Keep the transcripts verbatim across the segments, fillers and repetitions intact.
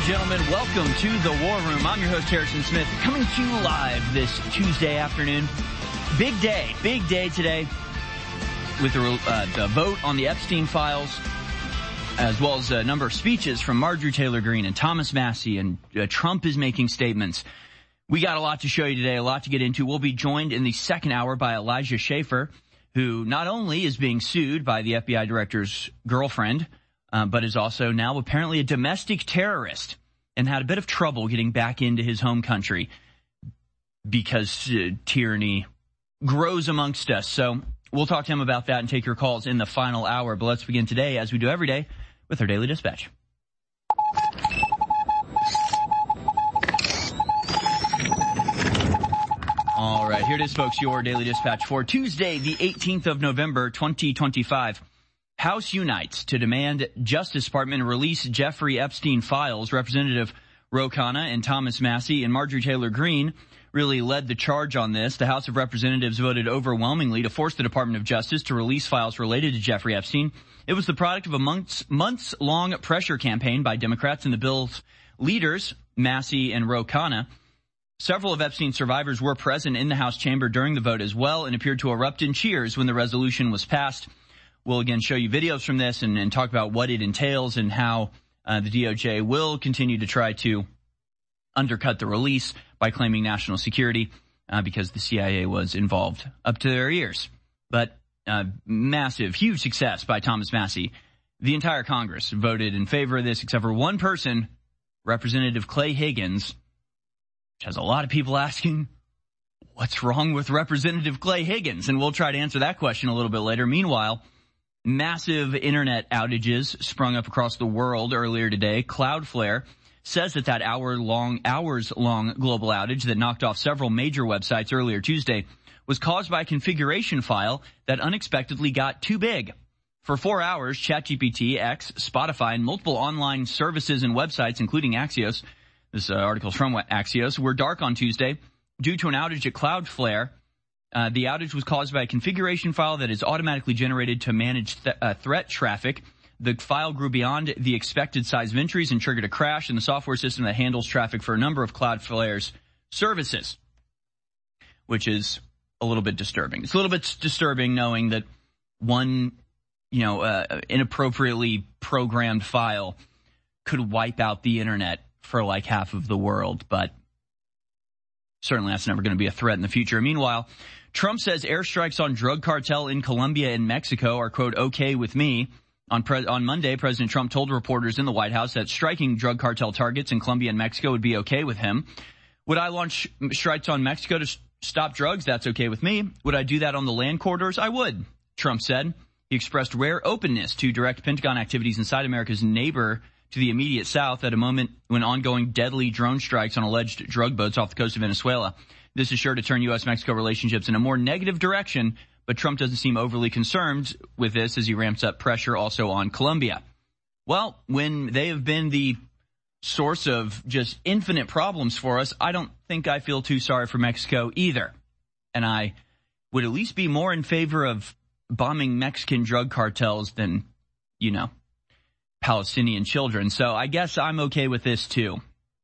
gentlemen, welcome to the War Room. I'm your host, Harrison Smith, coming to you live this Tuesday afternoon. Big day, big day today with the, uh, the vote on the Epstein files, as well as a number of speeches from Marjorie Taylor Greene and Thomas Massie, and uh, Trump is making statements. We got a lot to show you today, a lot to get into. We'll be joined in the second hour by Elijah Schaffer, who not only is being sued by the F B I director's girlfriend, Uh, but is also now apparently a domestic terrorist and had a bit of trouble getting back into his home country because uh, tyranny grows amongst us. So we'll talk to him about that and take your calls in the final hour. But let's begin today, as we do every day, with our Daily Dispatch. All right, here it is, folks, your Daily Dispatch for Tuesday, the eighteenth of November, twenty twenty-five. House unites to demand Justice Department release Jeffrey Epstein files. Representative Ro Khanna and Thomas Massie and Marjorie Taylor Greene really led the charge on this. The House of Representatives voted overwhelmingly to force the Department of Justice to release files related to Jeffrey Epstein. It was the product of a months, months-long pressure campaign by Democrats and the bill's leaders, Massie and Ro Khanna. Several of Epstein's survivors were present in the House chamber during the vote as well and appeared to erupt in cheers when the resolution was passed. We'll again show you videos from this and, and talk about what it entails and how uh, the D O J will continue to try to undercut the release by claiming national security uh, because the C I A was involved up to their ears. But uh, massive, huge success by Thomas Massie. The entire Congress voted in favor of this except for one person, Representative Clay Higgins, which has a lot of people asking, what's wrong with Representative Clay Higgins? And we'll try to answer that question a little bit later. Meanwhile, massive internet outages sprung up across the world earlier today. Cloudflare says that that hour-long, hours-long global outage that knocked off several major websites earlier Tuesday was caused by a configuration file that unexpectedly got too big. For four hours, ChatGPT, X, Spotify, and multiple online services and websites, including Axios, this uh, article is from Axios, were dark on Tuesday due to an outage at Cloudflare. Uh, the outage was caused by a configuration file that is automatically generated to manage th- uh, threat traffic. The file grew beyond the expected size of entries and triggered a crash in the software system that handles traffic for a number of Cloudflare's services, which is a little bit disturbing. It's a little bit disturbing knowing that one, you know, uh, inappropriately programmed file could wipe out the internet for like half of the world, but certainly that's never going to be a threat in the future. Meanwhile, Trump says airstrikes on drug cartel in Colombia and Mexico are, quote, okay with me. On pre- on Monday, President Trump told reporters in the White House that striking drug cartel targets in Colombia and Mexico would be okay with him. Would I launch strikes on Mexico to s- stop drugs? That's okay with me. Would I do that on the land corridors? I would, Trump said. He expressed rare openness to direct Pentagon activities inside America's neighbor to the immediate south at a moment when ongoing deadly drone strikes on alleged drug boats off the coast of Venezuela. This is sure to turn U S Mexico relationships in a more negative direction, but Trump doesn't seem overly concerned with this as he ramps up pressure also on Colombia. Well, when they have been the source of just infinite problems for us, I don't think I feel too sorry for Mexico either. And I would at least be more in favor of bombing Mexican drug cartels than, you know, Palestinian children. So I guess I'm okay with this too.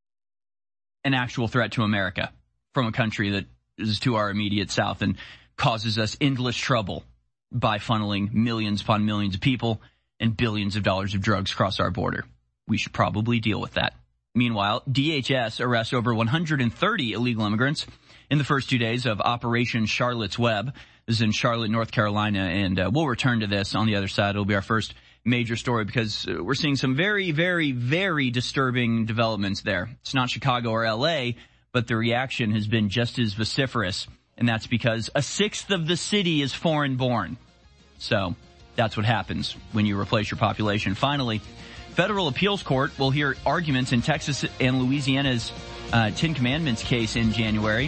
An actual threat to America from a country that is to our immediate south and causes us endless trouble by funneling millions upon millions of people and billions of dollars of drugs across our border. We should probably deal with that. Meanwhile, D H S arrests over one hundred thirty illegal immigrants in the first two days of Operation Charlotte's Web. This is in Charlotte, North Carolina, and uh, we'll return to this on the other side. It'll be our first major story because uh, we're seeing some very, very, very disturbing developments there. It's not Chicago or L A, but the reaction has been just as vociferous, and that's because a sixth of the city is foreign-born. So that's what happens when you replace your population. Finally, federal appeals court will hear arguments in Texas and Louisiana's uh, Ten Commandments case in January.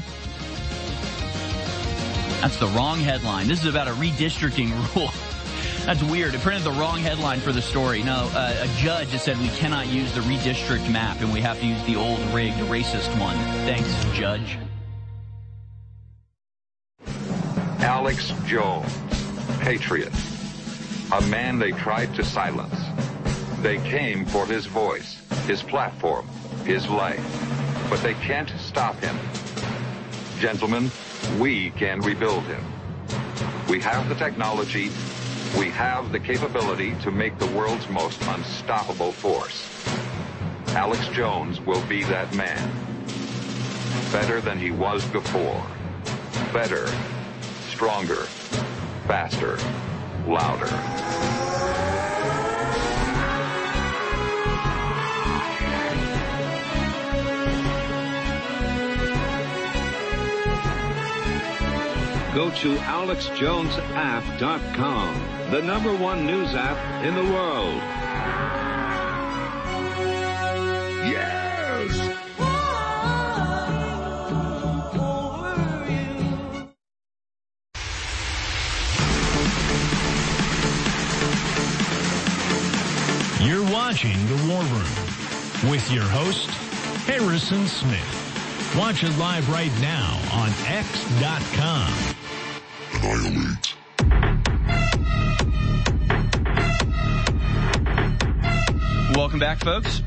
That's the wrong headline. This is about a redistricting rule. That's weird. It printed the wrong headline for the story. No, uh, a judge has said we cannot use the redistrict map and we have to use the old rigged racist one. Thanks, Judge. Alex Jones, patriot, a man they tried to silence. They came for his voice, his platform, his life. But they can't stop him. Gentlemen, we can rebuild him. We have the technology, we have the capability to make the world's most unstoppable force. Alex Jones will be that man. Better than he was before. Better, stronger, faster, louder. Go to alex jones app dot com, the number one news app in the world. Yes! You're watching The War Room with your host, Harrison Smith. Watch it live right now on x dot com. Annihilate. Welcome back, folks.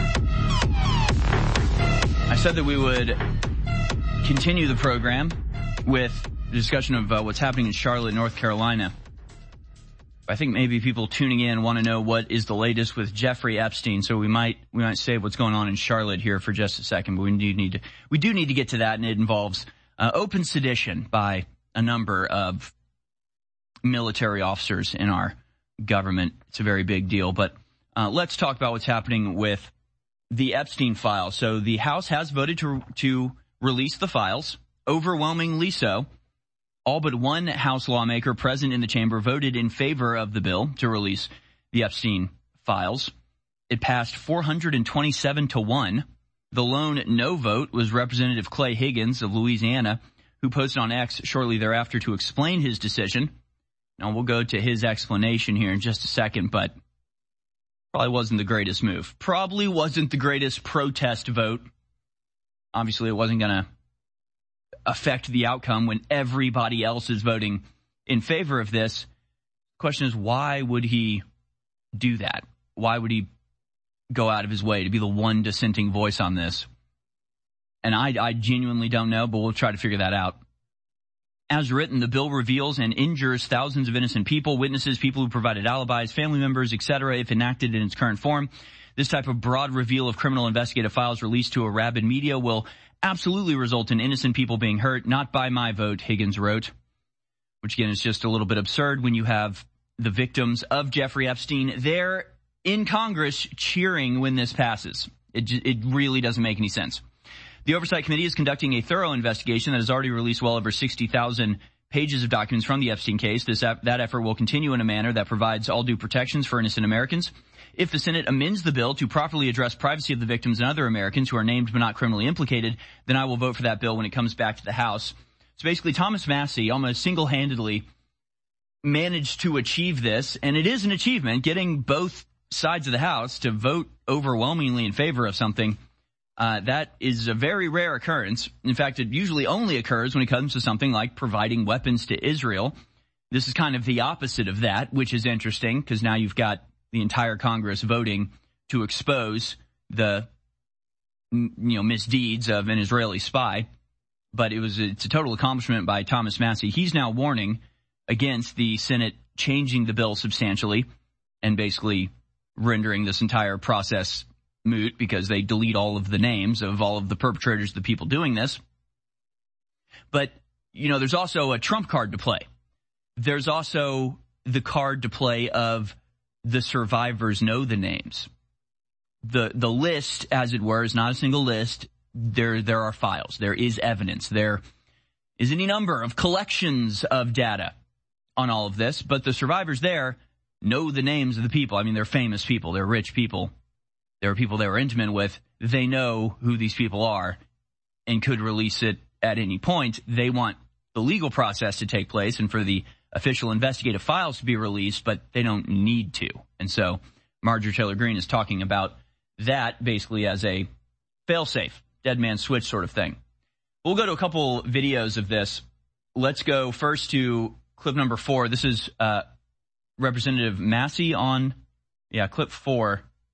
I said that we would continue the program with the discussion of uh, what's happening in Charlotte, North Carolina. I think maybe people tuning in want to know what is the latest with Jeffrey Epstein, so we might we might save what's going on in Charlotte here for just a second. But we do need to we do need to get to that, and it involves uh, open sedition by a number of military officers in our government. It's a very big deal. But uh, let's talk about what's happening with the Epstein files. So the House has voted to to release the files, overwhelmingly so. All but one House lawmaker present in the chamber voted in favor of the bill to release the Epstein files. It passed four hundred twenty-seven to one. The lone no vote was Representative Clay Higgins of Louisiana, who posted on X shortly thereafter to explain his decision. Now, we'll go to his explanation here in just a second, but probably wasn't the greatest move. Probably wasn't the greatest protest vote. Obviously, it wasn't going to affect the outcome when everybody else is voting in favor of this. The question is, why would he do that? Why would he go out of his way to be the one dissenting voice on this? And I, I genuinely don't know, but we'll try to figure that out. As written, the bill reveals and injures thousands of innocent people, witnesses, people who provided alibis, family members, et cetera, if enacted in its current form. This type of broad reveal of criminal investigative files released to a rabid media will absolutely result in innocent people being hurt, not by my vote, Higgins wrote. Which, again, is just a little bit absurd when you have the victims of Jeffrey Epstein there in Congress cheering when this passes. It, it really doesn't make any sense. The Oversight Committee is conducting a thorough investigation that has already released well over sixty thousand pages of documents from the Epstein case. This, that effort will continue in a manner that provides all due protections for innocent Americans. If the Senate amends the bill to properly address privacy of the victims and other Americans who are named but not criminally implicated, then I will vote for that bill when it comes back to the House. So basically, Thomas Massie almost single-handedly managed to achieve this, and it is an achievement, getting both sides of the House to vote overwhelmingly in favor of something. Uh, that is a very rare occurrence. In fact, it usually only occurs when it comes to something like providing weapons to Israel. This is kind of the opposite of that, which is interesting because now you've got the entire Congress voting to expose the, you know, misdeeds of an Israeli spy. But it was it's a total accomplishment by Thomas Massie. He's now warning against the Senate changing the bill substantially and basically rendering this entire process moot because they delete all of the names of all of the perpetrators, the people doing this. But, you know, there's also a trump card to play. There's also the card to play of the survivors know the names. The the list, as it were, is not a single list. There there are files. There is evidence. There is any number of collections of data on all of this. But the survivors there know the names of the people. I mean, they're famous people. They're rich people. There are people they were intimate with. They know who these people are and could release it at any point. They want the legal process to take place and for the official investigative files to be released, but they don't need to. And so Marjorie Taylor Greene is talking about that basically as a fail-safe, dead man switch sort of thing. We'll go to a couple videos of this. Let's go first to clip number four. This is uh, Representative Massie on, yeah, clip four.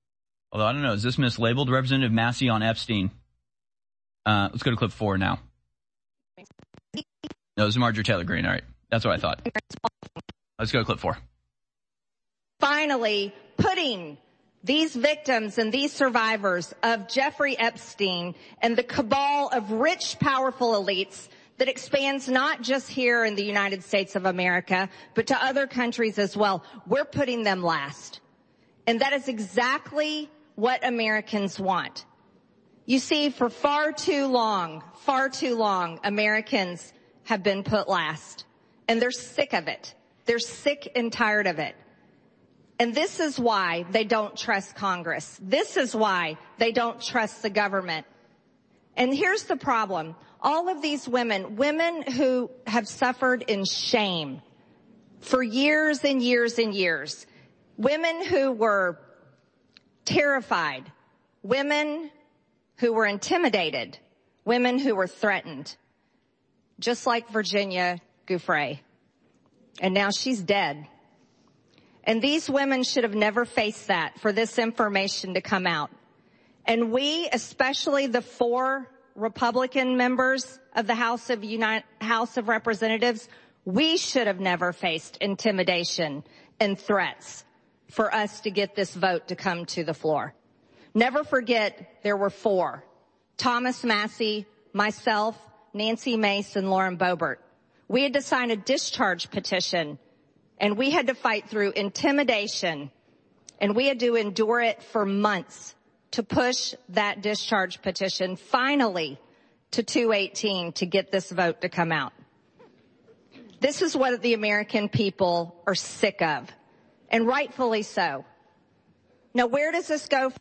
Although, I don't know, is this mislabeled? Representative Massey on Epstein. Uh, let's go to clip four now. No, this is Marjorie Taylor Greene. All right. That's what I thought. Let's go to clip four. Finally, putting these victims and these survivors of Jeffrey Epstein and the cabal of rich, powerful elites that expands not just here in the United States of America, but to other countries as well. We're putting them last. And that is exactly what Americans want. You see, for far too long, far too long, Americans have been put last. And they're sick of it. They're sick and tired of it. And this is why they don't trust Congress. This is why they don't trust the government. And here's the problem. All of these women, women who have suffered in shame for years and years and years, women who were terrified, women who were intimidated, women who were threatened, just like Virginia Giuffre. And now she's dead. And these women should have never faced that, for this information to come out. And we, especially the four Republican members of the House of United, House of Representatives, we should have never faced intimidation and threats for us to get this vote to come to the floor. Never forget, there were four. Thomas Massey, myself, Nancy Mace, and Lauren Boebert. We had to sign a discharge petition, and we had to fight through intimidation, and we had to endure it for months to push that discharge petition finally to two eighteen to get this vote to come out. This is what the American people are sick of, and rightfully so. Now, where does this go?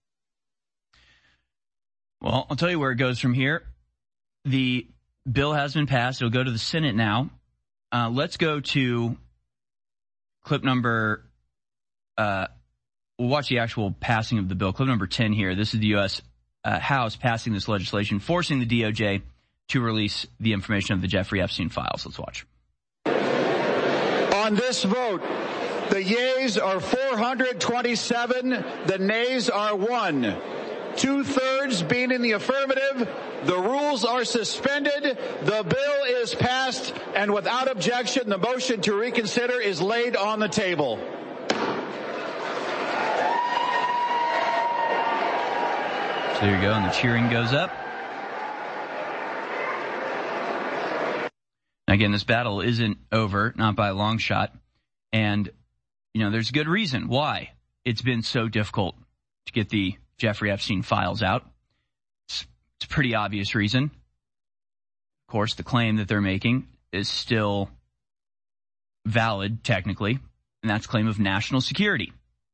Well, I'll tell you where it goes from here. The bill has been passed. It'll go to the Senate now. Uh, let's go to clip number, uh, we'll watch the actual passing of the bill. Clip number ten here. This is the U S Uh, House passing this legislation, forcing the D O J to release the information of the Jeffrey Epstein files. Let's watch. On this vote, the yeas are four hundred twenty-seven, the nays are one. Two-thirds being in the affirmative, the rules are suspended, the bill is passed, and without objection, the motion to reconsider is laid on the table. So there you go, and the cheering goes up. Again, this battle isn't over, not by a long shot. And, you know, there's good reason why it's been so difficult to get the Jeffrey Epstein files out. It's, it's a pretty obvious reason. Of course, the claim that they're making is still valid, technically, and that's claim of national security.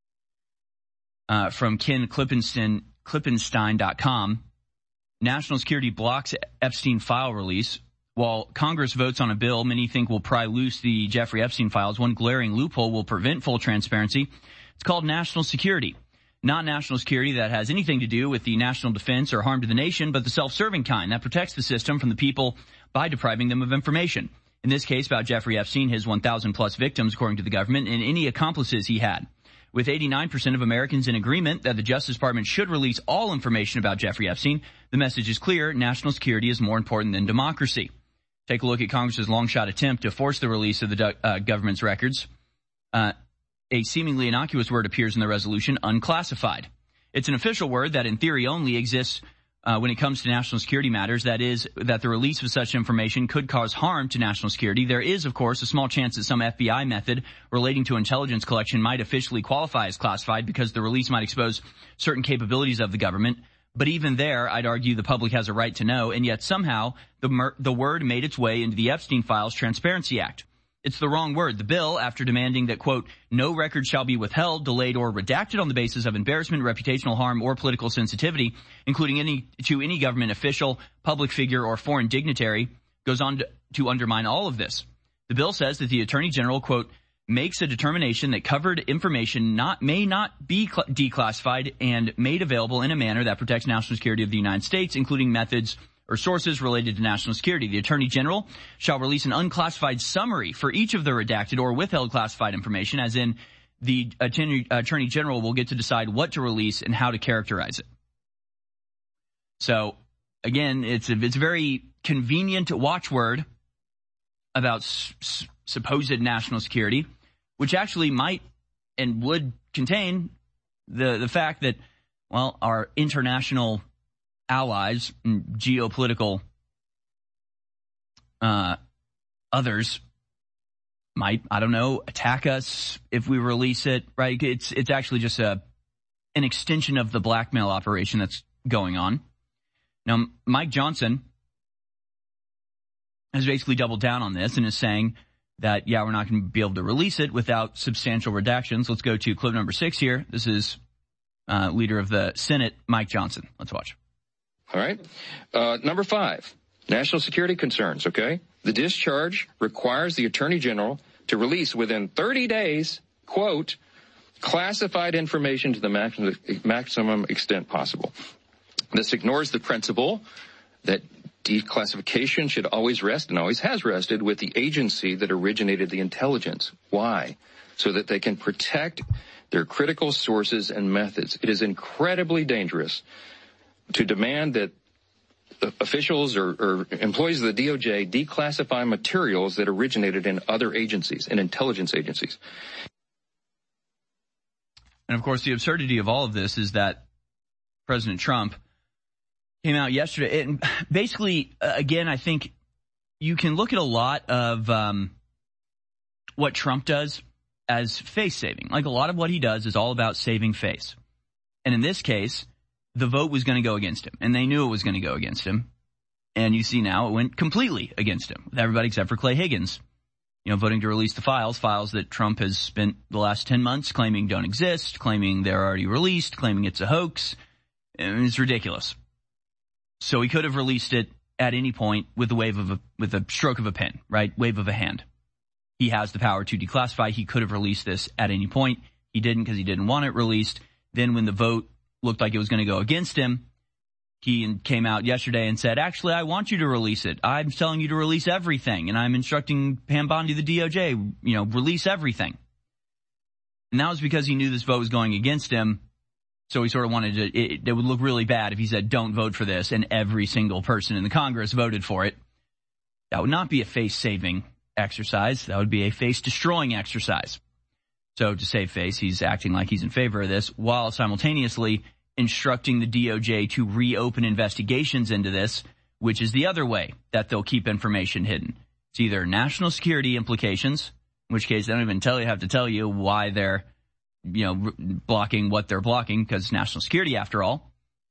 Uh, from Ken Klippenstein, Klippenstein dot com, national security blocks Epstein file release. While Congress votes on a bill many think will pry loose the Jeffrey Epstein files, one glaring loophole will prevent full transparency. It's called national security. Not national security that has anything to do with the national defense or harm to the nation, but the self-serving kind that protects the system from the people by depriving them of information. In this case about Jeffrey Epstein, his one thousand plus victims, according to the government, and any accomplices he had. With eighty-nine percent of Americans in agreement that the Justice Department should release all information about Jeffrey Epstein, the message is clear: national security is more important than democracy. Take a look at Congress's long-shot attempt to force the release of the uh, government's records. Uh, a seemingly innocuous word appears in the resolution, unclassified. It's an official word that in theory only exists uh, when it comes to national security matters. That is, that the release of such information could cause harm to national security. There is, of course, a small chance that some F B I method relating to intelligence collection might officially qualify as classified because the release might expose certain capabilities of the government. But even there, I'd argue the public has a right to know, and yet somehow the, mer- the word made its way into the Epstein Files Transparency Act. It's the wrong word. The bill, after demanding that, quote, no record shall be withheld, delayed, or redacted on the basis of embarrassment, reputational harm, or political sensitivity, including any to any government official, public figure, or foreign dignitary, goes on to, to undermine all of this. The bill says that the Attorney General, quote, makes a determination that covered information not may not be cl- declassified and made available in a manner that protects national security of the United States, including methods or sources related to national security. The Attorney General shall release an unclassified summary for each of the redacted or withheld classified information, as in the attorney, attorney general will get to decide what to release and how to characterize it. So, again, it's a, it's a very convenient watchword about s- s- supposed national security, which actually might and would contain the, the fact that, well, our international allies and geopolitical uh, others might, I don't know, attack us if we release it, right? It's it's actually just a an extension of the blackmail operation that's going on. Now, Mike Johnson has basically doubled down on this and is saying that, yeah, we're not going to be able to release it without substantial redactions. Let's go to clip number six here. This is uh, leader of the Senate, Mike Johnson. Let's watch. All right. Uh, number five, national security concerns, okay? The discharge requires the Attorney General to release within thirty days, quote, classified information to the maximum, maximum extent possible. This ignores the principle that declassification should always rest and always has rested with the agency that originated the intelligence. Why? So that they can protect their critical sources and methods. It is incredibly dangerous to demand that officials or, or employees of the D O J declassify materials that originated in other agencies, in intelligence agencies. And, of course, the absurdity of all of this is that President Trump came out yesterday. And basically, uh, again, I think you can look at a lot of um, what Trump does as face-saving. Like, a lot of what he does is all about saving face. And in this case, the vote was going to go against him, and they knew it was going to go against him. And you see now it went completely against him, with everybody except for Clay Higgins, you know, voting to release the files, files that Trump has spent the last ten months claiming don't exist, claiming they're already released, claiming it's a hoax. And it's ridiculous. So he could have released it at any point with a wave of a, with a stroke of a pen, right? Wave of a hand. He has the power to declassify. He could have released this at any point. He didn't because he didn't want it released. Then when the vote looked like it was going to go against him, he came out yesterday and said, actually, I want you to release it. I'm telling you to release everything. And I'm instructing Pam Bondi, the D O J, you know, release everything. And that was because he knew this vote was going against him. So he sort of wanted to, it, it would look really bad if he said, don't vote for this, and every single person in the Congress voted for it. That would not be a face-saving exercise. That would be a face-destroying exercise. So to save face, he's acting like he's in favor of this, while simultaneously instructing the D O J to reopen investigations into this, which is the other way that they'll keep information hidden. It's either national security implications, in which case they don't even tell you, have to tell you why they're, you know, blocking what they're blocking, because it's national security after all,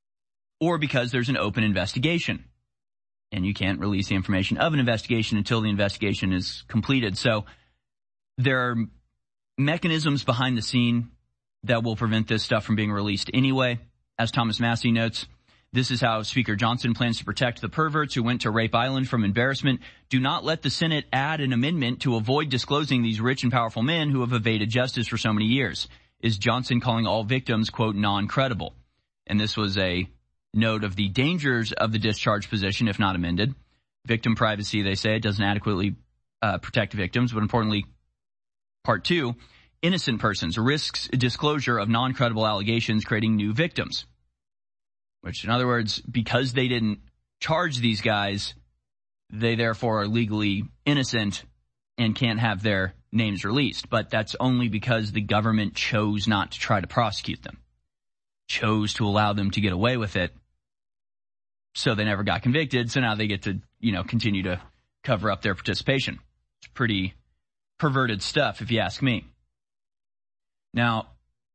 or because there's an open investigation. And you can't release the information of an investigation until the investigation is completed. So there are mechanisms behind the scene that will prevent this stuff from being released anyway. As Thomas Massey notes, this is how Speaker Johnson plans to protect the perverts who went to Rape Island from embarrassment. Do not let the Senate add an amendment to avoid disclosing these rich and powerful men who have evaded justice for so many years. Is Johnson calling all victims, quote, non-credible? And this was a note of the dangers of the discharge position if not amended. Victim privacy, they say, it doesn't adequately uh, protect victims, but importantly, part two, innocent persons risks disclosure of non-credible allegations creating new victims. Which, in other words, because they didn't charge these guys, they therefore are legally innocent and can't have their names released. But that's only because the government chose not to try to prosecute them. Chose to allow them to get away with it. So they never got convicted. So now they get to, you know, continue to cover up their participation. It's pretty perverted stuff, if you ask me. Now,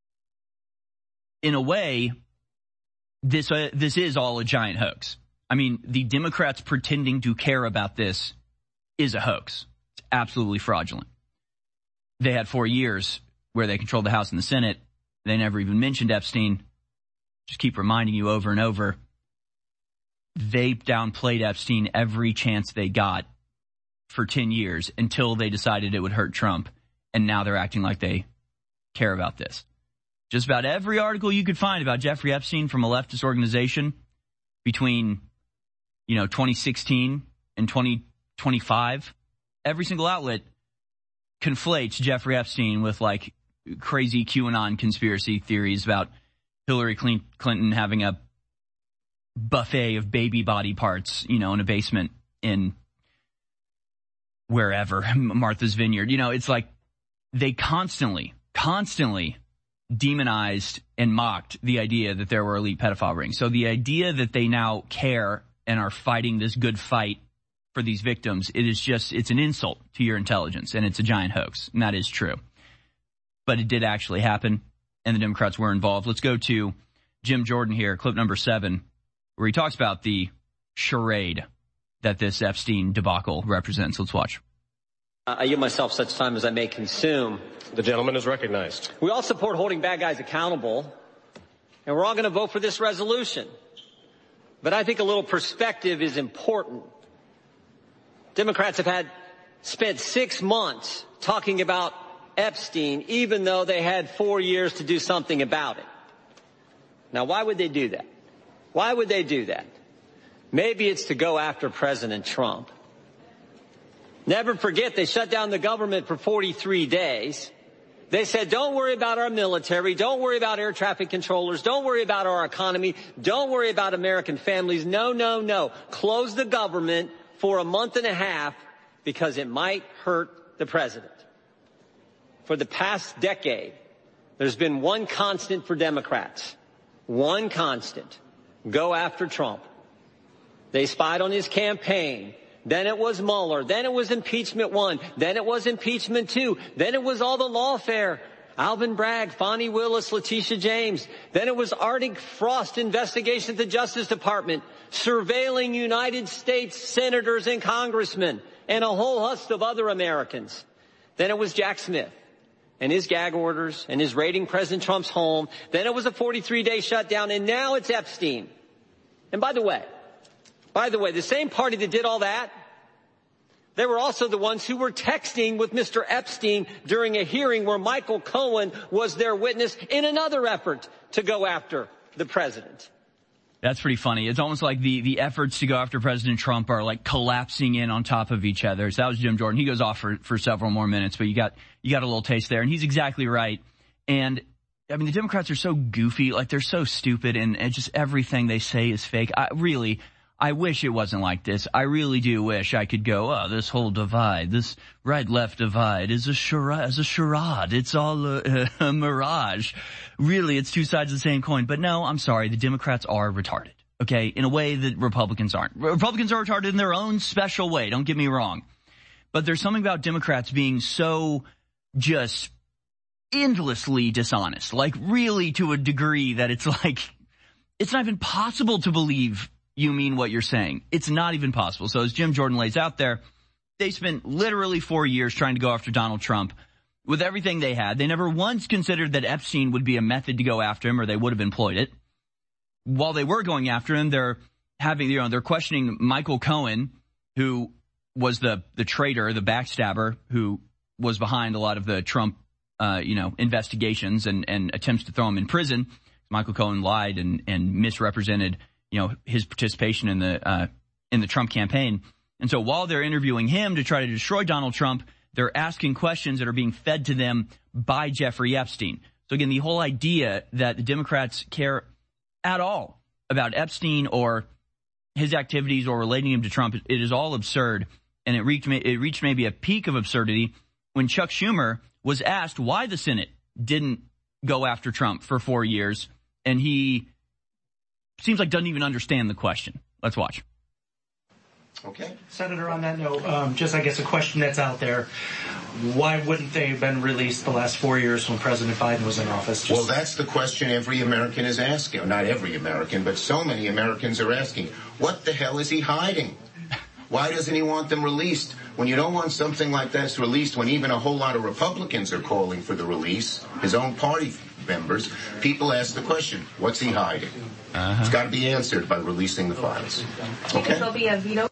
in a way, this uh, this is all a giant hoax. I mean, the Democrats pretending to care about this is a hoax. It's absolutely fraudulent. They had four years where they controlled the House and the Senate. They never even mentioned Epstein. Just keep reminding you over and over. They downplayed Epstein every chance they got for ten years until they decided it would hurt Trump. And now they're acting like they care about this. Just about every article you could find about Jeffrey Epstein from a leftist organization between, you know, twenty sixteen and twenty twenty-five, every single outlet conflates Jeffrey Epstein with, like, crazy QAnon conspiracy theories about Hillary Clinton having a buffet of baby body parts, you know, in a basement in wherever, Martha's Vineyard. You know, it's like they constantly, constantly demonized and mocked the idea that there were elite pedophile rings. So the idea that they now care and are fighting this good fight for these victims, it is just, it's an insult to your intelligence, and it's a giant hoax, and that is true. But it did actually happen, and the Democrats were involved. Let's go to Jim Jordan here, clip number seven, where he talks about the charade that this Epstein debacle represents. Let's watch. I yield myself such time as I may consume. The gentleman is recognized. We all support holding bad guys accountable, and we're all going to vote for this resolution. But I think a little perspective is important. Democrats have had spent six months talking about Epstein, even though they had four years to do something about it. Now, why would they do that? Why would they do that? Maybe it's to go after President Trump. Never forget, they shut down the government for forty-three days. They said, don't worry about our military. Don't worry about air traffic controllers. Don't worry about our economy. Don't worry about American families. No, no, no. Close the government for a month and a half because it might hurt the president. For the past decade, there's been one constant for Democrats. One constant. Go after Trump. They spied on his campaign. Then it was Mueller. Then it was impeachment one. Then it was impeachment two. Then it was all the lawfare. Alvin Bragg, Fonnie Willis, Letitia James. Then it was Arctic Frost investigation at the Justice Department, surveilling United States senators and congressmen, and a whole host of other Americans. Then it was Jack Smith and his gag orders and his raiding President Trump's home. Then it was a forty-three day shutdown, and now it's Epstein. And by the way, by the way, the same party that did all that, they were also the ones who were texting with Mister Epstein during a hearing where Michael Cohen was their witness in another effort to go after the president. That's pretty funny. It's almost like the, the efforts to go after President Trump are like collapsing in on top of each other. So that was Jim Jordan. He goes off for, for several more minutes, but you got, you got a little taste there, and he's exactly right. And I mean, the Democrats are so goofy, like they're so stupid, and, and just everything they say is fake. I really, I wish it wasn't like this. I really do wish I could go, oh, this whole divide, this right-left divide is a charade, is a charade. It's all a, a mirage. Really, it's two sides of the same coin. But no, I'm sorry, the Democrats are retarded, okay, in a way that Republicans aren't. Republicans are retarded in their own special way, don't get me wrong. But there's something about Democrats being so just endlessly dishonest, like really to a degree that it's like, it's not even possible to believe you mean what you're saying. It's not even possible. So as Jim Jordan lays out there, they spent literally four years trying to go after Donald Trump with everything they had. They never once considered that Epstein would be a method to go after him, or they would have employed it. While they were going after him, they're having, you know, they're questioning Michael Cohen, who was the, the traitor, the backstabber, who was behind a lot of the Trump, uh, you know, investigations and, and attempts to throw him in prison. Michael Cohen lied and, and misrepresented, you know, his participation in the, uh, in the Trump campaign. And so while they're interviewing him to try to destroy Donald Trump, they're asking questions that are being fed to them by Jeffrey Epstein. So again, the whole idea that the Democrats care at all about Epstein or his activities or relating him to Trump, it is all absurd. And it reached, it reached maybe a peak of absurdity when Chuck Schumer was asked why the Senate didn't go after Trump for four years. And he seems like doesn't even understand the question. Let's watch. Okay. Senator, on that note, um, just I guess a question that's out there. Why wouldn't they have been released the last four years when President Biden was in office? Just... Well, that's the question every American is asking. Not every American, but so many Americans are asking. What the hell is he hiding? Why doesn't he want them released? When you don't want something like this released, when even a whole lot of Republicans are calling for the release, his own party members, people ask the question, what's he hiding? Uh-huh. It's got to be answered by releasing the files. Okay? There'll be a veto.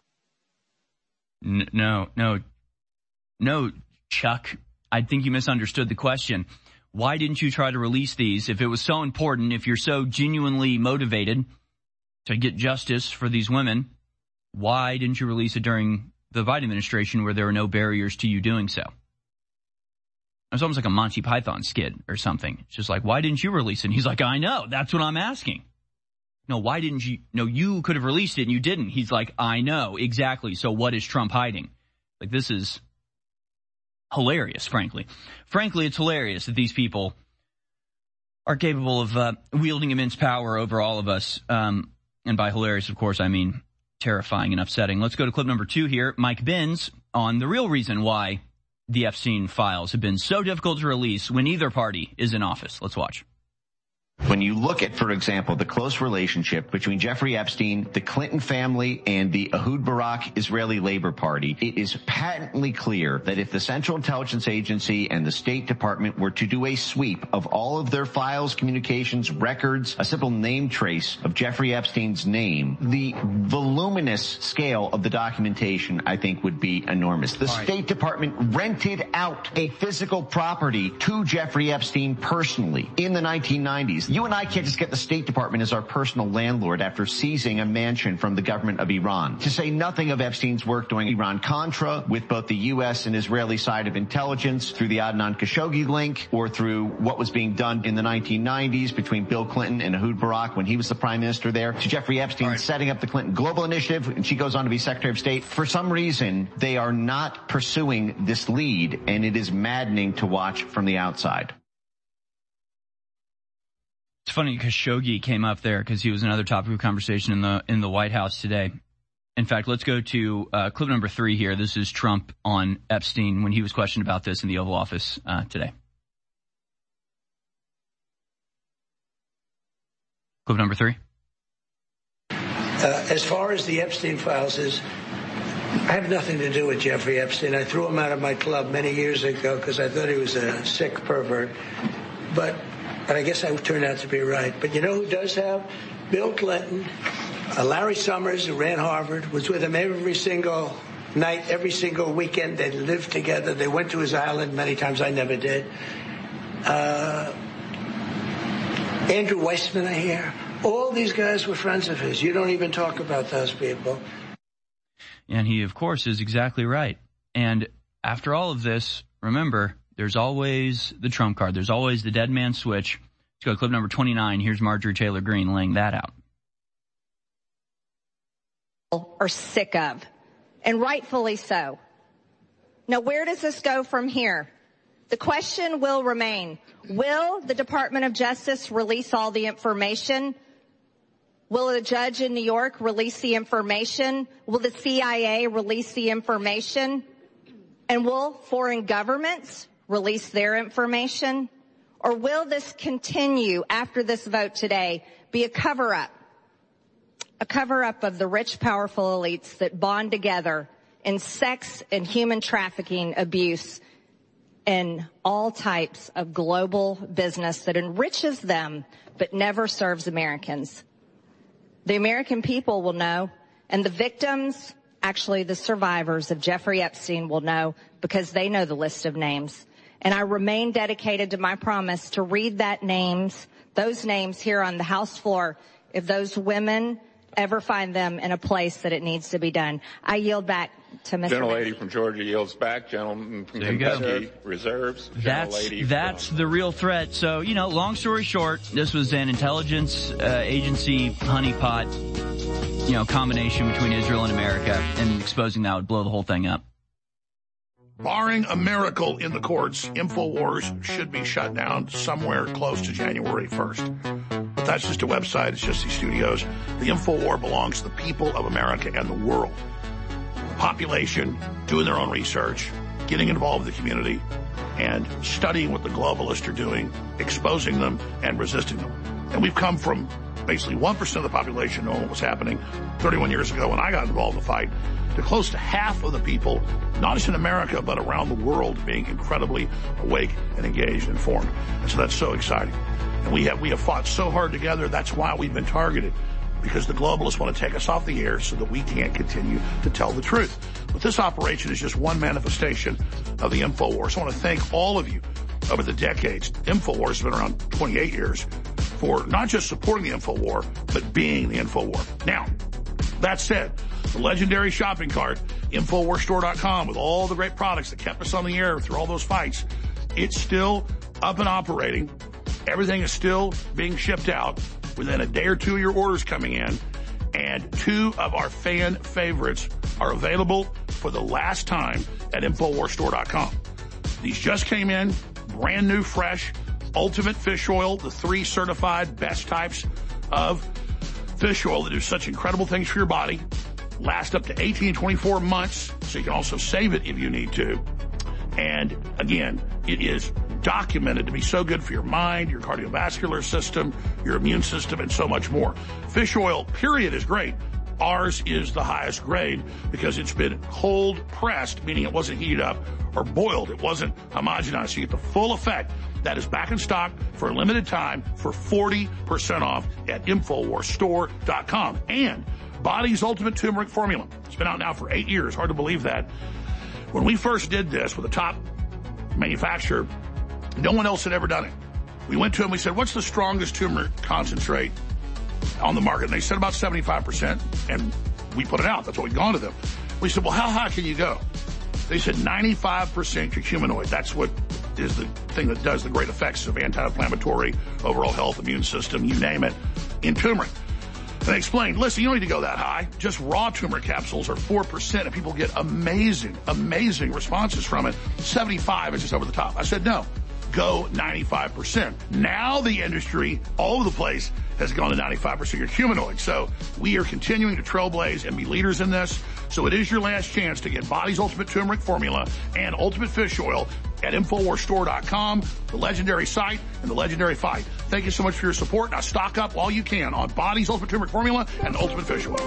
No, no, no, Chuck. I think you misunderstood the question. Why didn't you try to release these? If it was so important, if you're so genuinely motivated to get justice for these women, why didn't you release it during the Biden administration where there were no barriers to you doing so? It's almost like a Monty Python skit or something. It's just like, why didn't you release it? And he's like, I know. That's what I'm asking. No, why didn't you? No, you could have released it and you didn't. He's like, I know. Exactly. So what is Trump hiding? Like, this is hilarious, frankly. Frankly, it's hilarious that these people are capable of uh, wielding immense power over all of us. Um, and by hilarious, of course, I mean terrifying and upsetting. Let's go to clip number two here. Mike Benz on the real reason why the Epstein files have been so difficult to release when either party is in office. Let's watch. When you look at, for example, the close relationship between Jeffrey Epstein, the Clinton family, and the Ehud Barak Israeli Labor Party, it is patently clear that if the Central Intelligence Agency and the State Department were to do a sweep of all of their files, communications, records, a simple name trace of Jeffrey Epstein's name, the voluminous scale of the documentation, I think, would be enormous. The right. State Department rented out a physical property to Jeffrey Epstein personally in the nineteen nineties. You and I can't just get the State Department as our personal landlord after seizing a mansion from the government of Iran. To say nothing of Epstein's work during Iran-Contra with both the U S and Israeli side of intelligence through the Adnan Khashoggi link, or through what was being done in the nineteen nineties between Bill Clinton and Ehud Barak when he was the prime minister there, to Jeffrey Epstein right. setting up the Clinton Global Initiative, and she goes on to be Secretary of State. For some reason, they are not pursuing this lead, and it is maddening to watch from the outside. It's funny, Khashoggi came up there because he was another topic of conversation in the in the White House today. In fact, let's go to uh, clip number three here. This is Trump on Epstein when he was questioned about this in the Oval Office uh, today. Clip number three. Uh, as far as the Epstein files is, I have nothing to do with Jeffrey Epstein. I threw him out of my club many years ago because I thought he was a sick pervert. But... And I guess I turned out to be right. But you know who does have? Bill Clinton, uh, Larry Summers, who ran Harvard, was with him every single night, every single weekend. They lived together. They went to his island many times. I never did. Uh, Andrew Weissman, I hear. All these guys were friends of his. You don't even talk about those people. And he, of course, is exactly right. And after all of this, remember, there's always the trump card. There's always the dead man switch. Let's go to clip number twenty-nine. Here's Marjorie Taylor Greene laying that out. Are sick of, and rightfully so. Now, where does this go from here? The question will remain, will the Department of Justice release all the information? Will a judge in New York release the information? Will the C I A release the information? And will foreign governments release their information? Or will this continue after this vote today be a cover-up? A cover-up of the rich, powerful elites that bond together in sex and human trafficking abuse and all types of global business that enriches them but never serves Americans. The American people will know, and the victims, actually the survivors of Jeffrey Epstein, will know because they know the list of names. And I remain dedicated to my promise to read that names, those names here on the House floor if those women ever find them in a place that it needs to be done. I yield back to Mister Gentlelady from Georgia yields back. Gentleman from there Kentucky reserves. That's, that's from... the real threat. So, you know, long story short, this was an intelligence uh, agency honeypot, you know, combination between Israel and America, and exposing that would blow the whole thing up. Barring a miracle in the courts, InfoWars should be shut down somewhere close to January first. But that's just a website. It's just these studios. The InfoWar belongs to the people of America and the world. The population doing their own research, getting involved with the community, and studying what the globalists are doing, exposing them, and resisting them. And we've come from basically one percent of the population knowing what was happening thirty-one years ago when I got involved in the fight, to close to half of the people, not just in America, but around the world, being incredibly awake and engaged and informed. And so that's so exciting. And we have, we have fought so hard together. That's why we've been targeted, because the globalists want to take us off the air so that we can't continue to tell the truth. But this operation is just one manifestation of the InfoWars. I want to thank all of you over the decades. InfoWars has been around twenty-eight years for not just supporting the InfoWar, but being the InfoWar. Now, that said, the legendary shopping cart, InfoWars Store dot com, with all the great products that kept us on the air through all those fights, It's still up and operating. Everything is still being shipped out within a day or two of your orders coming in. And two of our fan favorites are available for the last time at Infowars Store dot com. These just came in, brand new, fresh, Ultimate Fish Oil, the three certified best types of fish oil that do such incredible things for your body. Last up to eighteen, twenty-four months, so you can also save it if you need to. And again, it is documented to be so good for your mind, your cardiovascular system, your immune system, and so much more. Fish oil, period, is great. Ours is the highest grade because it's been cold pressed, meaning it wasn't heated up, or boiled. It wasn't homogenized. So you get the full effect. That is back in stock for a limited time for forty percent off at Infowars Store dot com. And Body's Ultimate Turmeric Formula. It's been out now for eight years. Hard to believe that. When we first did this with a top manufacturer, no one else had ever done it. We went to them, we said, what's the strongest turmeric concentrate on the market? And they said about seventy-five percent, and we put it out. That's what we'd gone to them. We said, well, how high can you go? They said ninety-five percent curcuminoid. That's what is the thing that does the great effects of anti-inflammatory, overall health, immune system, you name it, in turmeric. And they explained, listen, you don't need to go that high. Just raw turmeric capsules are four percent, and people get amazing, amazing responses from it. seventy-five is just over the top. I said, no, go ninety-five percent. Now the industry, all over the place, has gone to ninety-five percent curcuminoid. So we are continuing to trailblaze and be leaders in this. So it is your last chance to get Body's Ultimate Turmeric Formula and Ultimate Fish Oil at Infowars Store dot com, the legendary site and the legendary fight. Thank you so much for your support. Now stock up while you can on Body's Ultimate Turmeric Formula and Ultimate Fish Oil.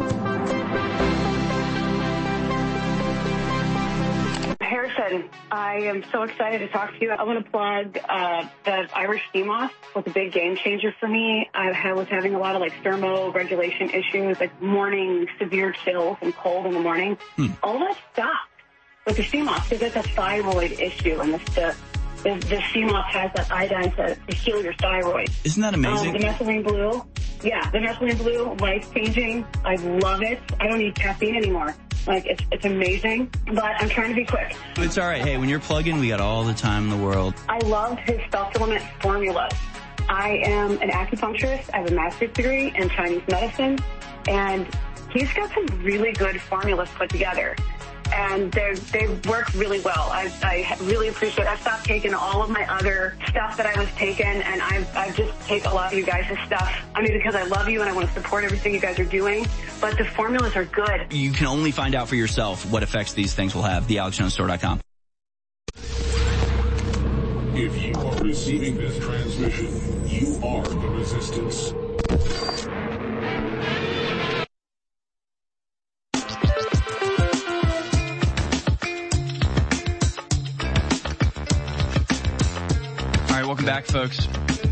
Harrison, I am so excited to talk to you. I want to plug uh, the Irish sea moss was a big game changer for me. I was having a lot of like thermoregulation issues, like morning severe chills and cold in the morning. Hmm. All that stopped with the sea moss because it's a thyroid issue, and the the, the sea moss has that iodine to, to heal your thyroid. Isn't that amazing? Um, the methylene blue, yeah, the methylene blue, life changing. I love it. I don't need caffeine anymore. Like, it's it's amazing, but I'm trying to be quick. It's all right. Hey, when you're plugging, we got all the time in the world. I love his supplement formulas. I am an acupuncturist. I have a master's degree in Chinese medicine, and he's got some really good formulas put together. And they they work really well. I, I really appreciate it. I've stopped taking all of my other stuff that I was taking, and I've, I've just take a lot of you guys' stuff. I mean, because I love you and I want to support everything you guys are doing, but the formulas are good. You can only find out for yourself what effects these things will have. the alex jones store dot com. If you are receiving this transmission, you are the resistance. Welcome back, folks.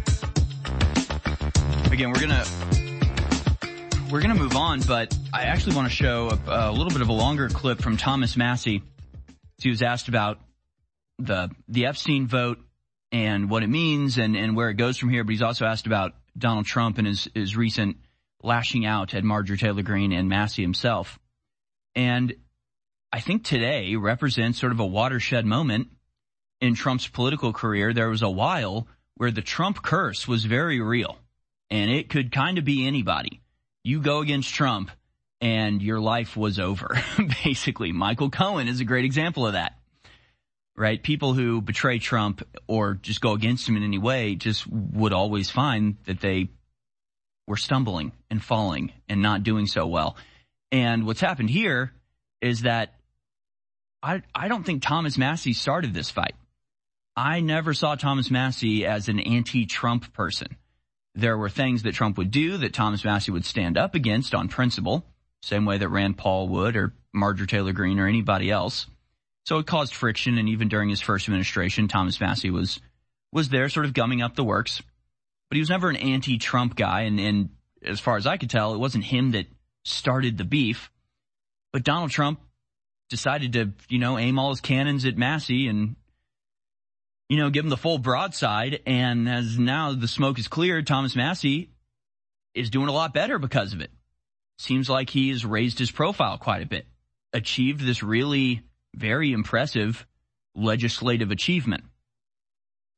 Again, we're gonna we're gonna move on, but I actually want to show a, a little bit of a longer clip from Thomas Massie. He was asked about the the Epstein vote and what it means and, and where it goes from here, but he's also asked about Donald Trump and his, his recent lashing out at Marjorie Taylor Greene and Massie himself. And I think today represents sort of a watershed moment in Trump's political career. There was a while where the Trump curse was very real, and it could kind of be anybody. You go against Trump, and your life was over, basically. Michael Cohen is a great example of that, right? People who betray Trump or just go against him in any way just would always find that they were stumbling and falling and not doing so well. And what's happened here is that I, I don't think Thomas Massie started this fight. I never saw Thomas Massie as an anti-Trump person. There were things that Trump would do that Thomas Massie would stand up against on principle, same way that Rand Paul would or Marjorie Taylor Greene or anybody else. So it caused friction, and even during his first administration, Thomas Massie was was there sort of gumming up the works. But he was never an anti-Trump guy, and, and as far as I could tell, it wasn't him that started the beef. But Donald Trump decided to, you know, aim all his cannons at Massie and, you know, give him the full broadside. And as now the smoke is cleared, Thomas Massie is doing a lot better because of it. Seems like he's raised his profile quite a bit, achieved this really very impressive legislative achievement.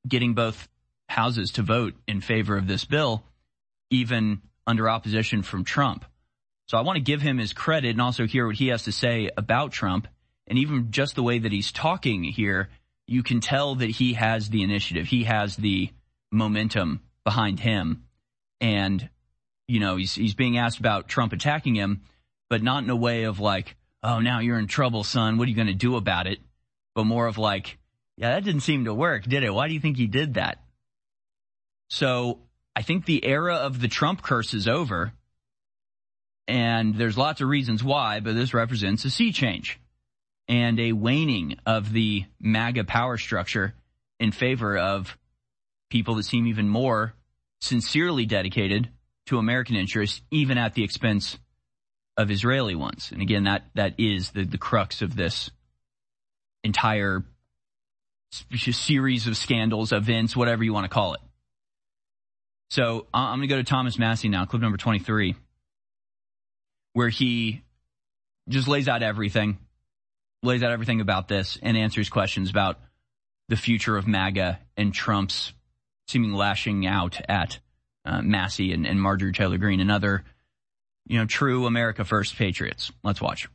getting both houses to vote in favor of this bill, even under opposition from Trump. So I want to give him his credit and also hear what he has to say about Trump. And even just the way that he's talking here, you can tell that he has the initiative. He has the momentum behind him. And, you know, he's, he's being asked about Trump attacking him, but not in a way of like, oh, now you're in trouble, son. What are you going to do about it? But more of like, yeah, that didn't seem to work, did it? Why do you think he did that? So I think the era of the Trump curse is over. And there's lots of reasons why, but this represents a sea change and a waning of the MAGA power structure in favor of people that seem even more sincerely dedicated to American interests, even at the expense of Israeli ones. And again, that that is the, the crux of this entire series of scandals, events, whatever you want to call it. So I'm going to go to Thomas Massie now, clip number twenty-three, where he just lays out everything, lays out everything about this and answers questions about the future of MAGA and Trump's seeming lashing out at uh, Massie and, and Marjorie Taylor Greene and other, you know, true America First patriots. Let's watch.